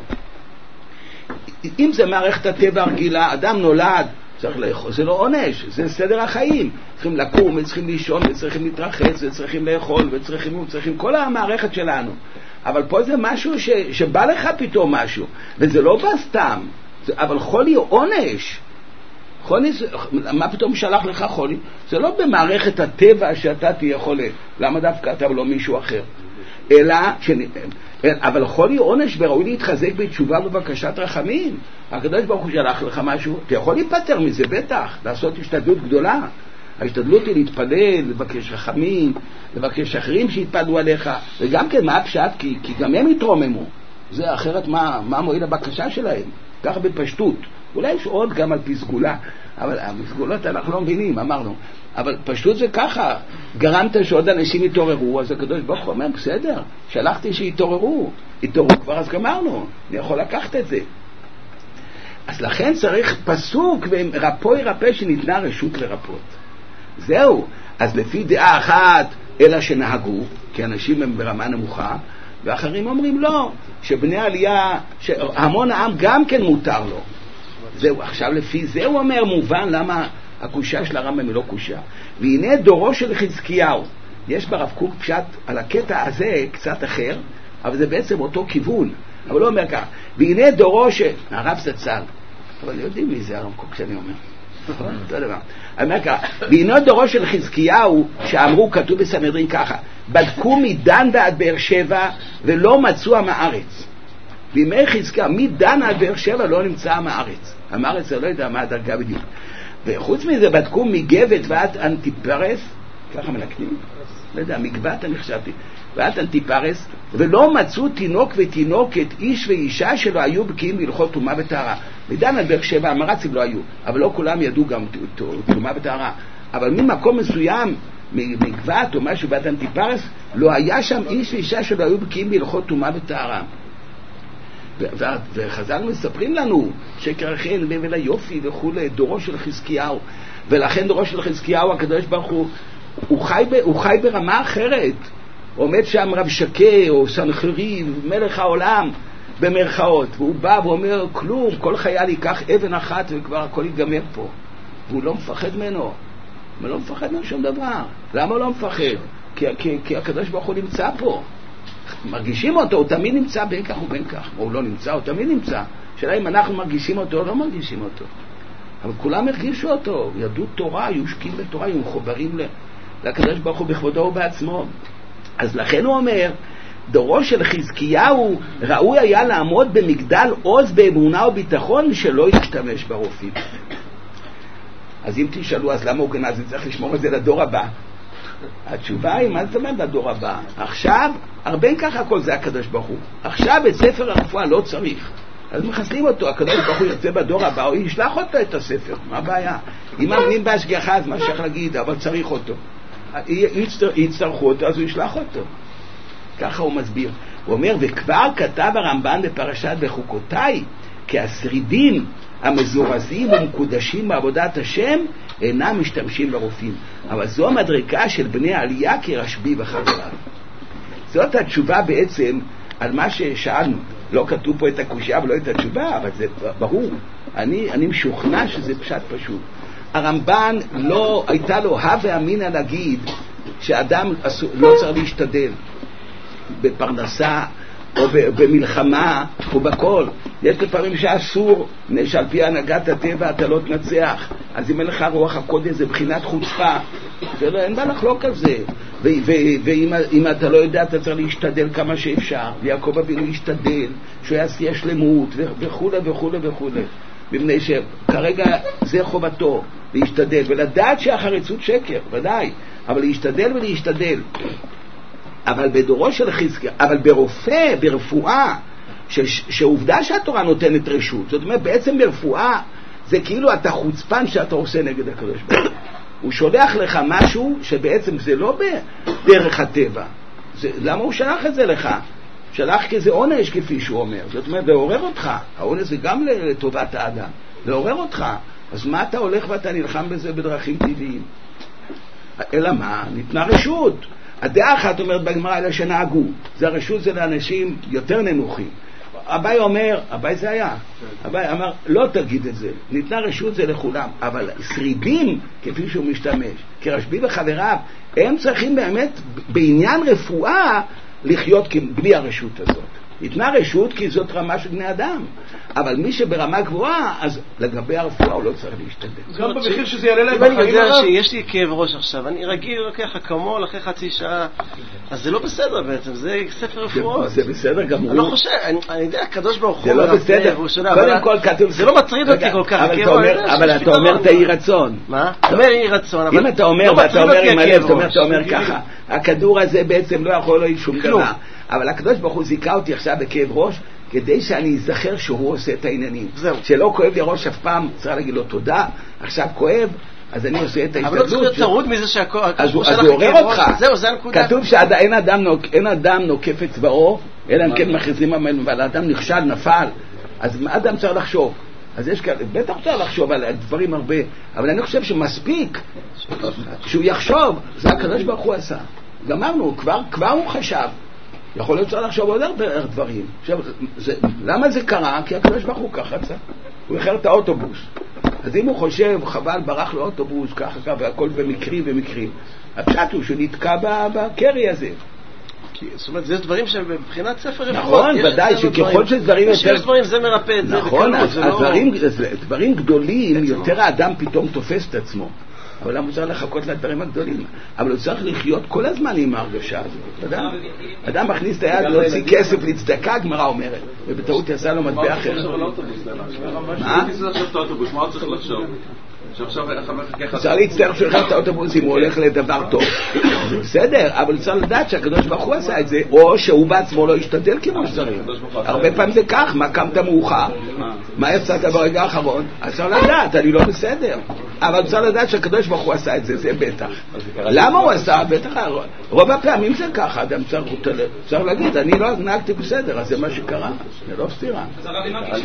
Speaker 1: אם זה מערכת הטבע הרגילה, אדם נולד צריך לאכול, זה לא עונש, זה סדר החיים. צריכים לקום וצריכים לישון וצריכים להתרחץ וצריכים לאכול וצריכים כל המערכת שלנו. אבל פה זה משהו שבא לך פתאום משהו, וזה לא בא סתם. אבל חולי הוא עונש. חולי, מה פתאום שלח לך חולי? זה לא במערכת הטבע שאתה תהיה חולה. למה דווקא אתה ולא מישהו אחר? אלא, אבל חולי עונש וראוי להתחזק בתשובה ובקשת רחמים. הקדוש ברוך הוא שלח לך משהו, אתה יכול להיפטר מזה בטח, לעשות השתדלות גדולה. ההשתדלות היא להתפלל, לבקש רחמים, לבקש אחרים שיתפלו עליך, וגם כן מה הפשט? כי גם הם יתרוממו. זה אחרת מה מועיל הבקשה שלהם? ככה בפשטות. אולי יש עוד גם על פסגולה, אבל הפסגולות אנחנו לא מבינים, אמרנו. אבל פשטות זה ככה, גרמת שעוד אנשים יתעוררו, אז הקדוש ברוך הוא אומר, בסדר, שלחתי שיתעוררו, כבר אז גמרנו, אני יכול לקחת את זה. אז לכן צריך פסוק, ורפוי רפא שניתנה רשות לרפות. זהו, אז לפי דעה אחת, אלה שנהגו, כי אנשים הם ברמה נמוכה, ואחרים אומרים לא, שבני עלייה, שהמון העם גם כן מותר לו. זהו, עכשיו לפי זה הוא אומר מובן למה הקושה של הרמב"ם היא לא קושה. והנה דורו של חזקיהו, יש ברב קוק פשט על הקטע הזה קצת אחר, אבל זה בעצם אותו כיוון, אבל לא אומר כך. והנה דורו של הרב זצ"ל, אבל יודעים מי זה הרב קוק שאני אומר, נכון? אותו דבר. אומר כך, והנה דורו של חזקיהו שאמרו, כתוב בסנהדרין ככה, בדקו מדן ועד באר שבע ולא מצאו עם הארץ. בימי חזקיהו מדן עד באר שבע לא נמצא עם הארץ. עם הארץ זה לא יודע מה הדרגה בדיוק. וחוץ מזה בדקו מגבת ועד אנטיפרס, ככה מלקנים, לא יודע, מגבת אני חשבתי, ועד אנטיפרס, ולא מצאו תינוק ותינוקת, איש ואישה שלא היו בקיאים בהלכות טומאה וטהרה. מדן עד באר שבע המרצים לא היו, אבל לא כולם ידעו גם טומאה וטהרה. אבל ממקום מסוים, מגבת או משהו ועד אנטיפרס, לא היה שם איש ואישה שלא היו בקיאים בהלכות טומאה וטהרה. וחז"ל מספרים לנו שקר החן בבל היופי וכו', דורו של חזקיהו. ולכן דורו של חזקיהו הקדוש ברוך הוא חי ברמה אחרת. עומד שם רב שקה או סנחריב מלך העולם במרכאות, והוא בא ואומר כלום, כל חייל ייקח אבן אחת וכבר הכל ייגמר פה, והוא לא מפחד ממנו. הוא לא מפחד ממנו שום דבר. למה הוא לא מפחד? כי הקדוש ברוך הוא נמצא פה, מרגישים אותו, הוא תמיד נמצא בין כך ובין כך, או הוא לא נמצא, הוא תמיד נמצא. שאלה אם אנחנו מרגישים אותו או לא מרגישים אותו, אבל כולם הרגישו אותו, ידעו תורה, היו שקים בתורה, היו מחוברים לקדוש ברוך הוא בכבודו ובעצמו. אז לכן הוא אומר, דורו של חזקיהו ראוי היה לעמוד במגדל עוז באמונה וביטחון שלא ישתמש ברופאים. אז אם תשאלו, אז למה הוא גנז? אני צריך לשמור את זה לדור הבא. התשובה היא, מה זאת אומרת לדור הבא? עכשיו, הרבה ככה הכל זה הקדוש ברוך הוא. עכשיו את ספר הרפואה לא צריך. אז מחסלים אותו, הקדוש ברוך הוא ירצה בדור הבא, הוא ישלח אותו את הספר, מה הבעיה? אם מאמינים בהשגחה, אז מה שייך להגיד, אבל צריך אותו. יצטרכו אותו, אז הוא ישלח אותו. ככה הוא מסביר. הוא אומר, וכבר כתב הרמב"ן בפרשת בחוקותיי, כי השרידים המזורזים ומקודשים בעבודת השם אינם משתמשים ברופאים. אבל זו המדרגה של בני העלייה כרשב"י וחבריו. זאת התשובה בעצם על מה ששאלנו. לא כתוב פה את הקושיה ולא את התשובה, אבל זה ברור. אני משוכנע שזה פשט פשוט. הרמב"ן לא הייתה לו הווה אמינא להגיד שאדם לא צריך להשתדל בפרנסה או במלחמה או בכל. יש לפעמים שאסור, שעל פי הנהגת הטבע אתה לא תנצח, אז אם אין לך רוח הקודש זה בחינת חוצפה, אין בה לחלוק על זה. ואם אתה לא יודע אתה צריך להשתדל כמה שאפשר, ויעקב אבינו להשתדל שהוא יעשה שלמות וכו' וכו' וכו', מפני שכרגע זה חובתו להשתדל ולדעת שהחריצות שקר, ודאי, אבל להשתדל ולהשתדל. אבל בדורו של חזקיהו, אבל ברפואה, שעובדה שהתורה נותנת רשות, זאת אומרת בעצם ברפואה זה כאילו אתה חוצפן שאתה עושה נגד הקדוש ברוך הוא. הוא שולח לך משהו שבעצם זה לא בדרך הטבע. למה הוא שלח את זה לך? שלח כזה עונש כפי שהוא אומר, זאת אומרת לעורר אותך, העונש זה גם לטובת האדם, לעורר אותך, אז מה אתה הולך ואתה נלחם בזה בדרכים טבעיים? אלא מה? ניתנה רשות. הדעה אחת אומרת בגמרא אלה שנהגו, זה הרשות זה לאנשים יותר נמוכים. אביי אומר, אביי זה היה, אביי אמר לא תגיד את זה, ניתנה רשות זה לכולם, אבל שרידים כפי שהוא משתמש, כרשב"י וחבריו, הם צריכים באמת בעניין רפואה לחיות בלי הרשות הזאת. ניתנה רשות כי זאת רמה של בני אדם, אבל מי שברמה גבוהה, אז לגבי הרפואה הוא לא צריך להשתדל.
Speaker 11: גם במחיר שזה יעלה להם בחיים. אם אני יודע שיש לי כאב ראש עכשיו, אני רגיל לוקח אקמול אחרי חצי שעה, אז זה לא בסדר בעצם, זה ספר רפואות.
Speaker 1: זה בסדר גמור.
Speaker 11: אני לא חושב, אני יודע, הקדוש ברוך הוא.
Speaker 1: זה לא בסדר. קודם כל כתוב...
Speaker 11: זה לא מטריד אותי כל כך.
Speaker 1: אבל אתה אומר את האי רצון.
Speaker 11: מה? אתה אומר אי רצון, אבל...
Speaker 1: אם אתה אומר ואתה אומר עם הלב, אתה אומר ככה, הכדור הזה בעצם לא יכול להיות שום דבר. אבל הקדוש ברוך הוא זיכה אותי עכשיו בכאב ראש, כדי שאני אזכר שהוא עושה את העניינים. שלא כואב לי ראש אף פעם, צריך להגיד לו תודה, עכשיו כואב, אז אני עושה את ההשתדלות.
Speaker 11: אבל לא צריך להיות טרוד מזה
Speaker 1: אז הוא עורר אותך.
Speaker 11: זהו, זה הנקודה.
Speaker 1: כתוב שאין אדם נוקף את צבאו, אלא אם כן מכריזים עלינו, אבל האדם נכשל, נפל, אז מה אדם צריך לחשוב? אז יש כאלה, בטח צריך לחשוב על דברים הרבה, אבל אני חושב שמספיק שהוא יחשוב, זה הקדוש ברוך הוא עשה. גמרנו, כבר הוא חשב. יכול להיות צריך לחשוב עוד הרבה דברים. למה זה קרה? כי הקדוש ברוך הוא כך רצה. הוא איחר את האוטובוס. אז אם הוא חושב, חבל, ברח לו אוטובוס, ככה, והכל במקרים ומקרים. הפשט הוא שהוא נתקע בקרי הזה.
Speaker 11: זאת אומרת, זה דברים שבבחינת ספר רפואות.
Speaker 1: נכון, ודאי, שככל שדברים יותר...
Speaker 11: שיש דברים, זה מרפא את זה.
Speaker 1: נכון, דברים גדולים, יותר האדם פתאום תופס את עצמו. אבל למה הוא צריך לחכות לדברים הגדולים? אבל הוא צריך לחיות כל הזמן עם ההרגשה הזאת. אדם מכניס את היד להוציא כסף לצדקה, הגמרא אומרת, ובטעות יעשה לו מטבע אחר.
Speaker 8: מה? מה הוא צריך לחשוב?
Speaker 1: צריך להצטער שהוא יחד את האוטובוס אם הוא הולך לדבר טוב. בסדר, אבל צריך לדעת שהקדוש ברוך הוא עשה את זה, או שהוא בעצמו לא ישתדל כמו שצריך. הרבה פעמים זה כך, מה קמת מאוחר? מה יצאת ברגע האחרון? אז צריך לדעת, אני לא בסדר. אבל צריך לדעת שהקדוש ברוך הוא עשה את זה, זה בטח. למה הוא עשה? בטח, רוב הפעמים זה ככה, אדם צריך להגיד, אני לא נהגתי בסדר, אז זה מה שקרה, זה לא סתירה.
Speaker 3: אז הרב אמר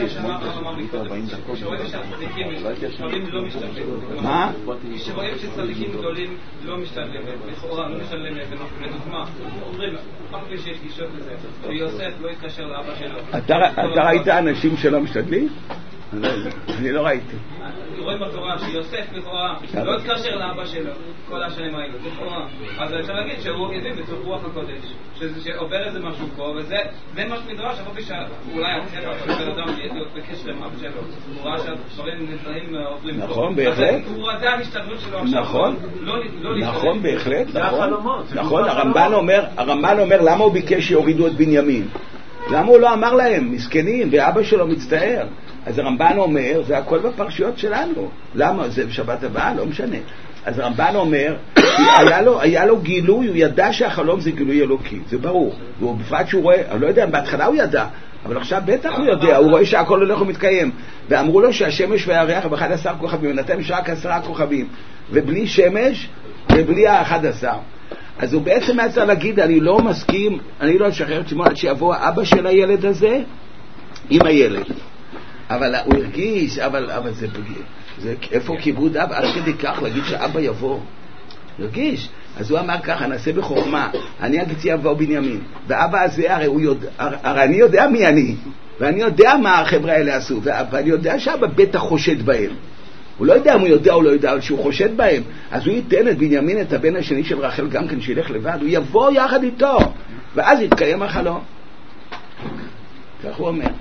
Speaker 3: שרואים שהצדיקים לא משתדלים.
Speaker 1: מה?
Speaker 3: שרואים שצדיקים גדולים לא משתדלים, לכאורה לא משתדלים, לדוגמה, אומרים, אף פי שיש גישות לזה, שיוסף לא יתקשר לאבא שלו.
Speaker 1: אתה ראית אנשים שלא משתדלים? אני לא ראיתי.
Speaker 3: רואים בתורה שיוסף לכאורה לא התקשר לאבא שלו כל השנים האלו, לכאורה. אז אפשר להגיד שהוא הבין בתוך רוח הקודש, שעובר איזה משהו פה, וזה מה שנדרש, אבל שאולי הטבע של אדם להיות בקשר עם אבא שלו, הוא ראה שהדברים נזרעים עוברים פה.
Speaker 1: נכון, בהחלט.
Speaker 3: הוא ראה ההשתדלות שלו עכשיו.
Speaker 1: נכון, נכון, בהחלט, נכון. הרמב"ן אומר למה הוא ביקש שיורידו את בנימין? למה הוא לא אמר להם, מסכנים, ואבא שלו מצטער? אז הרמב"ן אומר, זה הכל בפרשיות שלנו. למה? זה בשבת הבאה? לא משנה. אז הרמב"ן אומר, היה לו גילוי, הוא ידע שהחלום זה גילוי אלוקי, זה ברור. והוא בפרט שהוא רואה, אני לא יודע, בהתחלה הוא ידע, אבל עכשיו בטח הוא יודע, הוא רואה שהכל הולך ומתקיים. ואמרו לו שהשמש והירח ב-11 כוכבים, ונתן יש רק 10 כוכבים, ובלי שמש ובלי ה-11. אז הוא בעצם היה צריך להגיד, אני לא מסכים, אני לא אשחרר את שמו עד שיבוא האבא של הילד הזה עם הילד. אבל הוא הרגיש, אבל זה איפה כיבוד אבא, עד כדי כך להגיד שאבא יבוא. הרגיש. אז הוא אמר ככה, נעשה בחוכמה, אני אגצי יבוא בנימין. ואבא הזה הרי אני יודע מי אני, ואני יודע מה החבר'ה האלה עשו, ואני יודע שאבא בטח חושד בהם. הוא לא יודע אם הוא יודע או לא יודע, אבל שהוא חושד בהם, אז הוא ייתן את בנימין, את הבן השני של רחל גם כן, שילך לבד, הוא יבוא יחד איתו, ואז יתקיים החלום. כך הוא אומר.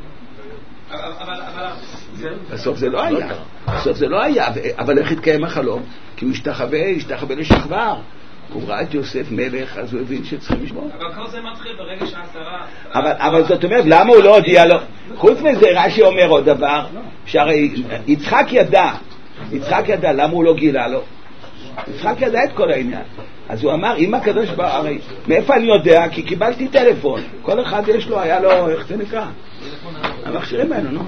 Speaker 1: בסוף זה לא היה, אבל איך יתקיים החלום? כי הוא השתחווה לשחבר. הוא ראה את יוסף מלך, אז הוא הבין שצריכים לשמור.
Speaker 3: אבל כל זה מתחיל ברגע שהעשרה...
Speaker 1: אבל זאת אומרת, למה הוא לא הודיע לו? חוץ מזה, רש"י אומר עוד דבר, שהרי יצחק ידע, למה הוא לא גילה לו? יצחק ידע את כל העניין. אז הוא אמר, אם הקדוש ברוך הוא, הרי מאיפה אני יודע? כי קיבלתי טלפון. כל אחד יש לו, היה לו, איך זה נקרא? המכשירים האלו, נו?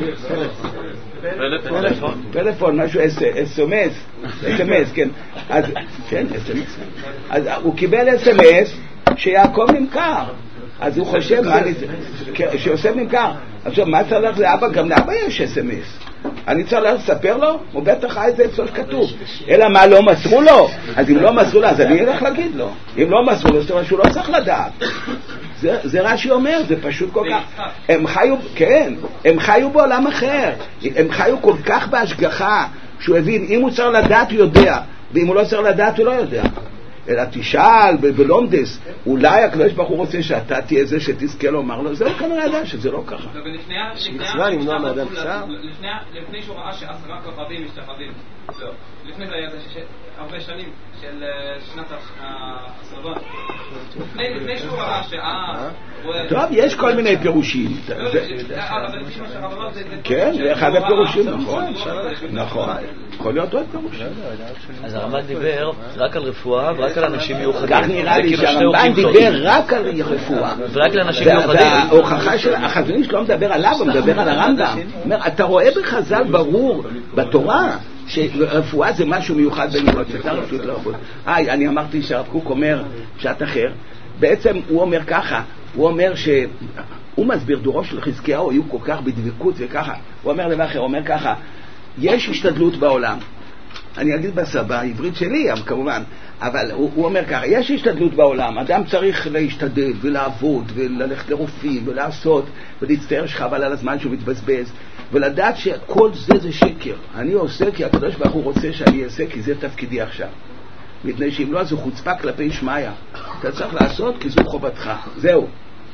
Speaker 1: פלאפון, משהו, SMS, כן. אז הוא קיבל SMS שיעקב נמכר. אז הוא חושב שעושה ממכר. עכשיו, מה צריך לך לאבא? גם לאבא יש SMS. אני צריך לספר לו? הוא בטח איזה אצלו שכתוב. אלא מה, לא מסרו לו? אז אם לא מסרו לו, אז אני אלך להגיד לו. אם לא מסרו לו, זאת אומרת שהוא לא צריך לדעת. זה רש"י אומר, זה פשוט כל כך. הם חיו בעולם אחר. הם חיו כל כך בהשגחה, שהוא הבין, אם הוא צריך לדעת הוא יודע, ואם הוא לא צריך לדעת הוא לא יודע. אלא תשאל בלומדס, אולי הקדוש ברוך הוא רוצה שאתה תהיה זה שתזכה לומר לו, זה לא כנראה ידע שזה לא ככה.
Speaker 11: מצווה למנוע מאדם צער?
Speaker 3: לפני שהוא ראה ש10 כוכבים משתחווים, לפני זה היה הרבה שנים של שנת הסרבן, לפני שהוא ראה
Speaker 1: טוב, יש כל מיני פירושים. כן, זה אחד הפירושים, נכון. יכול להיות עוד פירוש.
Speaker 7: אז הרמב"ן דיבר רק על רפואה ורק על אנשים מיוחדים.
Speaker 1: כך נראה לי שהרמב"ן דיבר רק על רפואה
Speaker 7: ורק לאנשים מיוחדים.
Speaker 1: וההוכחה של החזון שלו מדבר עליו, הוא מדבר על הרמב"ם. אתה רואה בחז"ל ברור בתורה שרפואה זה משהו מיוחד במיוחד, שאתה רפואת לא עבוד. אני אמרתי שהרב קוק אומר שעת אחר, בעצם הוא אומר ככה, הוא אומר הוא מסביר דורו של חזקיהו היו כל כך בדבקות וככה, הוא אומר דבר אחר, הוא אומר ככה, יש השתדלות בעולם, אני אגיד בסבא, עברית שלי כמובן, אבל הוא אומר ככה, יש השתדלות בעולם, אדם צריך להשתדל ולעבוד וללכת לרופאים ולעשות ולהצטער שחבל על הזמן שהוא מתבזבז ולדעת שכל זה שקר, אני עושה כי הקדוש ברוך הוא רוצה שאני אעשה כי זה תפקידי עכשיו, מפני שאם לא אז הוא חוצפה כלפי שמיה, אתה צריך לעשות כי זו חובתך, זהו.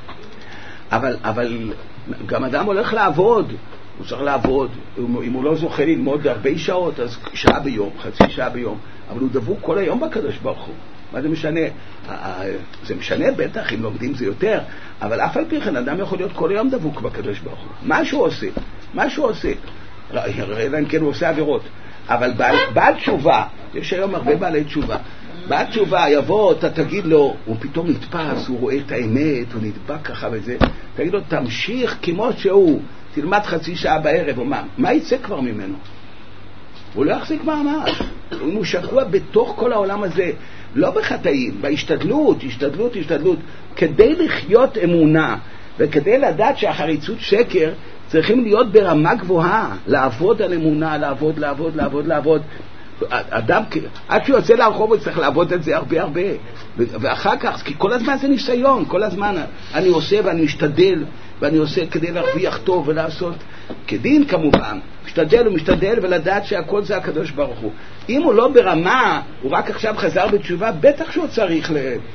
Speaker 1: אבל גם אדם הולך לעבוד, הוא צריך לעבוד, אם הוא לא זוכה ללמוד הרבה שעות אז שעה ביום, חצי שעה ביום, אבל הוא דבוק כל היום בקדוש ברוך הוא. מה זה משנה? זה משנה בטח, אם לומדים זה יותר, אבל אף על פי כן אדם יכול להיות כל היום דבוק בקדוש ברוך הוא. מה שהוא עושה, אלא אם כן הוא עושה עבירות, אבל בעל תשובה, יש היום הרבה בעלי תשובה, בעל תשובה יבוא, אתה תגיד לו, הוא פתאום נתפס, הוא רואה את האמת, הוא נדבק ככה וזה, תגיד לו, תמשיך כמו שהוא, תלמד חצי שעה בערב, או מה יצא כבר ממנו? הוא לא יחזיק מעמד, הוא שקוע בתוך כל העולם הזה, לא בחטאים, בהשתדלות, השתדלות, כדי לחיות אמונה, וכדי לדעת שהחריצות שקר, צריכים להיות ברמה גבוהה, לעבוד על אמונה, לעבוד. אדם, עד שהוא יוצא לרחוב הוא צריך לעבוד את זה הרבה, ואחר כך, כי כל הזמן זה ניסיון, כל הזמן אני עושה ואני משתדל, ואני עושה כדי להרוויח טוב ולעשות כדין כמובן, משתדל ולדעת שהכל זה הקדוש ברוך הוא. אם הוא לא ברמה, הוא רק עכשיו חזר בתשובה, בטח שהוא צריך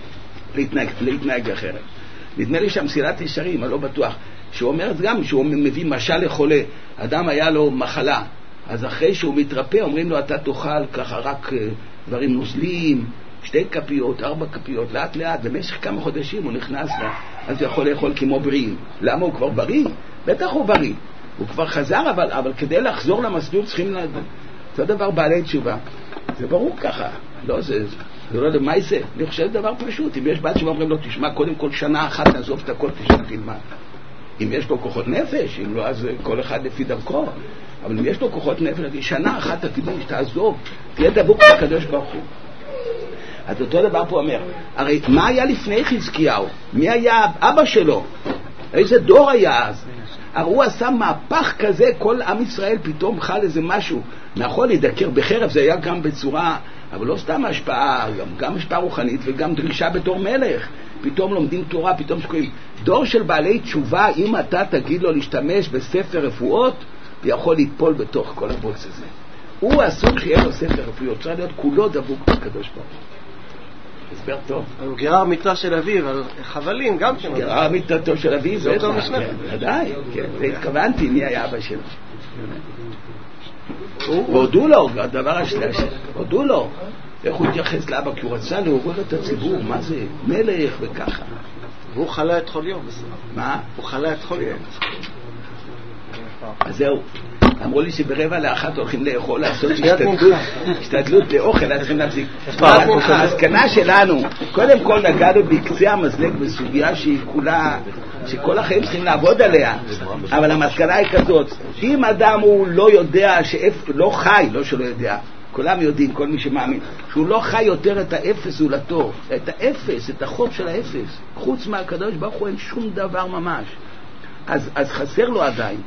Speaker 1: להתנהג אחרת. נדמה לי שהמסילת ישרים, אני לא בטוח, שהוא אומר גם, שהוא מביא משל לחולה, אדם היה לו מחלה, אז אחרי שהוא מתרפא אומרים לו אתה תאכל ככה רק דברים נוזלים, 2 כפיות, 4 כפיות, לאט במשך כמה חודשים הוא נכנס לה, אז הוא יכול לאכול כמו בריאים. למה? הוא כבר בריא? בטח הוא בריא, הוא כבר חזר, אבל כדי לחזור למסלול צריכים זה דבר בעלי תשובה, זה ברור ככה, לא זה לא יודע מה זה, אני חושב דבר פשוט, אם יש בעל תשובה אומרים לו תשמע קודם כל שנה אחת תעזוב את הכל תלמד, אם יש לו כוחות נפש, אם לא אז כל אחד לפי דרכו, אבל אם יש לו כוחות נפש, שנה אחת תעזוב, תהיה דבוק בקדוש ברוך הוא. אז אותו דבר פה אומר, הרי מה היה לפני חזקיהו? מי היה אבא שלו? איזה דור היה אז? הרי הוא עשה מהפך כזה, כל עם ישראל פתאום חל איזה משהו, נכון להידקר בחרב, זה היה גם בצורה, אבל לא סתם השפעה, גם השפעה רוחנית וגם דרישה בתור מלך, פתאום לומדים תורה, פתאום שקועים. דור של בעלי תשובה, אם אתה תגיד לו להשתמש בספר רפואות, הוא יכול להתפול בתוך כל הבוץ הזה. הוא אסור שיהיה לו ספר רפואות, צריך להיות כולו דבוק בקדוש ברוך הוא. הסבר טוב.
Speaker 11: הוא גרר מיטה של אביו, על חבלים גם כן.
Speaker 1: גרר מיטתו של אביו,
Speaker 11: זה אותו משנה.
Speaker 1: ודאי, זה התכוונתי מי היה אבא שלו. והודו לו, הדבר השלישי, הודו לו. איך הוא התייחס לאבא? כי הוא רצה לעורר את הציבור, מה זה? מלך וככה.
Speaker 11: והוא חלה את חול יום.
Speaker 1: מה?
Speaker 11: הוא חלה את חול יום.
Speaker 1: אז זהו. אמרו לי ש1:45 הולכים לאכול, לעשות השתדלות לאוכל, אז צריכים להפסיק. ההסכנה שלנו, קודם כל נגענו בקצה המזלג בסוגיה שהיא כולה, שכל החיים צריכים לעבוד עליה, אבל המסקנה היא כזאת, אם אדם הוא לא יודע, לא חי, לא שלא יודע, כולם יודעים, כל מי שמאמין, שהוא לא חי יותר את האפס ולתור, את האפס, את החוב של האפס. חוץ מהקדוש ברוך הוא אין שום דבר ממש. אז חסר לו עדיין.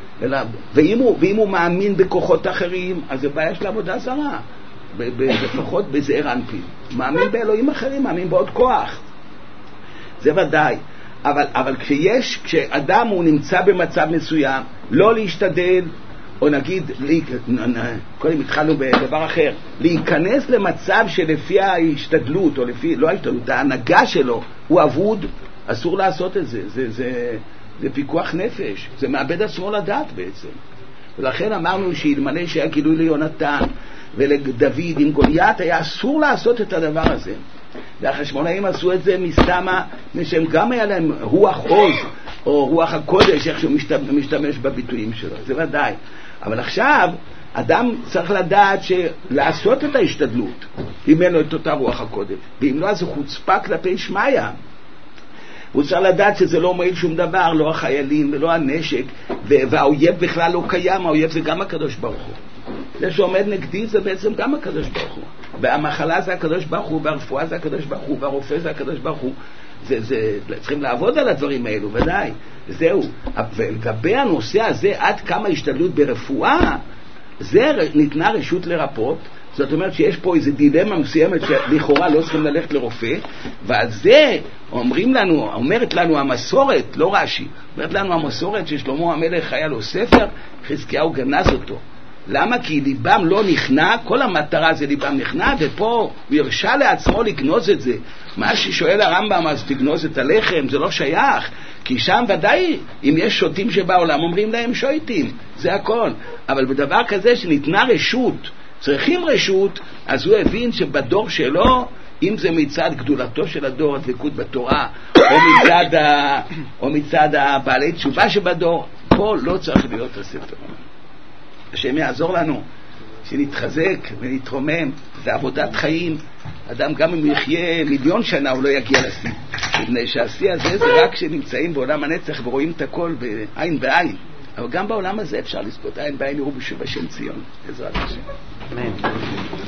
Speaker 1: ואם הוא מאמין בכוחות אחרים, אז זה בעיה של עבודה זרה. לפחות בזעיר אנפין. מאמין באלוהים אחרים, מאמין בעוד כוח. זה ודאי. אבל כשאדם הוא נמצא במצב מסוים, לא להשתדל, או נגיד, קודם התחלנו בדבר אחר, להיכנס למצב שלפי ההשתדלות, או לפי, לא ההשתדלות, ההנהגה שלו, הוא אבוד, אסור לעשות את זה. זה פיקוח נפש, זה מאבד עצמו לדעת בעצם. ולכן אמרנו שאלמלא שהיה גילוי ליונתן ולדוד עם גוליית, היה אסור לעשות את הדבר הזה. והחשמונאים עשו את זה מסתמה, שהם גם היה להם רוח עוז, או רוח הקודש, איך שהוא משתמש בביטויים שלו, זה ודאי. אבל עכשיו, אדם צריך לדעת לעשות את ההשתדלות, אם אין לו את אותה רוח הקודש. ואם לא, אז הוא חוצפה כלפי שמיה. הוא צריך לדעת שזה לא מועיל שום דבר, לא החיילים ולא הנשק, והאויב בכלל לא קיים, האויב זה גם הקדוש ברוך הוא. זה שעומד נגדי זה בעצם גם הקדוש ברוך הוא. והמחלה זה הקדוש ברוך הוא, והרפואה זה הקדוש ברוך הוא, והרופא זה הקדוש ברוך הוא. צריכים לעבוד על הדברים האלו, ודאי. זהו. ולגבי הנושא הזה, עד כמה השתדלות ברפואה, זה ניתנה רשות לרפות. זאת אומרת שיש פה איזו דילמה מסוימת שלכאורה לא צריכים ללכת לרופא, ועל זה אומרת לנו המסורת, לא רש"י, אומרת לנו המסורת ששלמה המלך היה לו ספר, חזקיהו גנז אותו. למה? כי ליבם לא נכנע, כל המטרה זה ליבם נכנע, ופה הוא הרשה לעצמו לגנוז את זה. מה ששואל הרמב"ם, אז תגנוז את הלחם, זה לא שייך, כי שם ודאי, אם יש שוטים שבעולם, אומרים להם שויטים, זה הכל. אבל בדבר כזה שניתנה רשות, צריכים רשות, אז הוא הבין שבדור שלו, אם זה מצד גדולתו של הדור, הדבקות בתורה, או מצד הבעלי תשובה שבדור, פה לא צריך להיות הספר. השם יעזור לנו, שנתחזק ונתרומם, זה עבודת חיים. אדם גם אם יחיה 1,000,000 שנה הוא לא יגיע לשיא. מפני שהשיא הזה זה רק כשנמצאים בעולם הנצח ורואים את הכל בעין בעין. אבל גם בעולם הזה אפשר לזכות עין בעין יראו בשם ציון. בעזרת השם. אמן.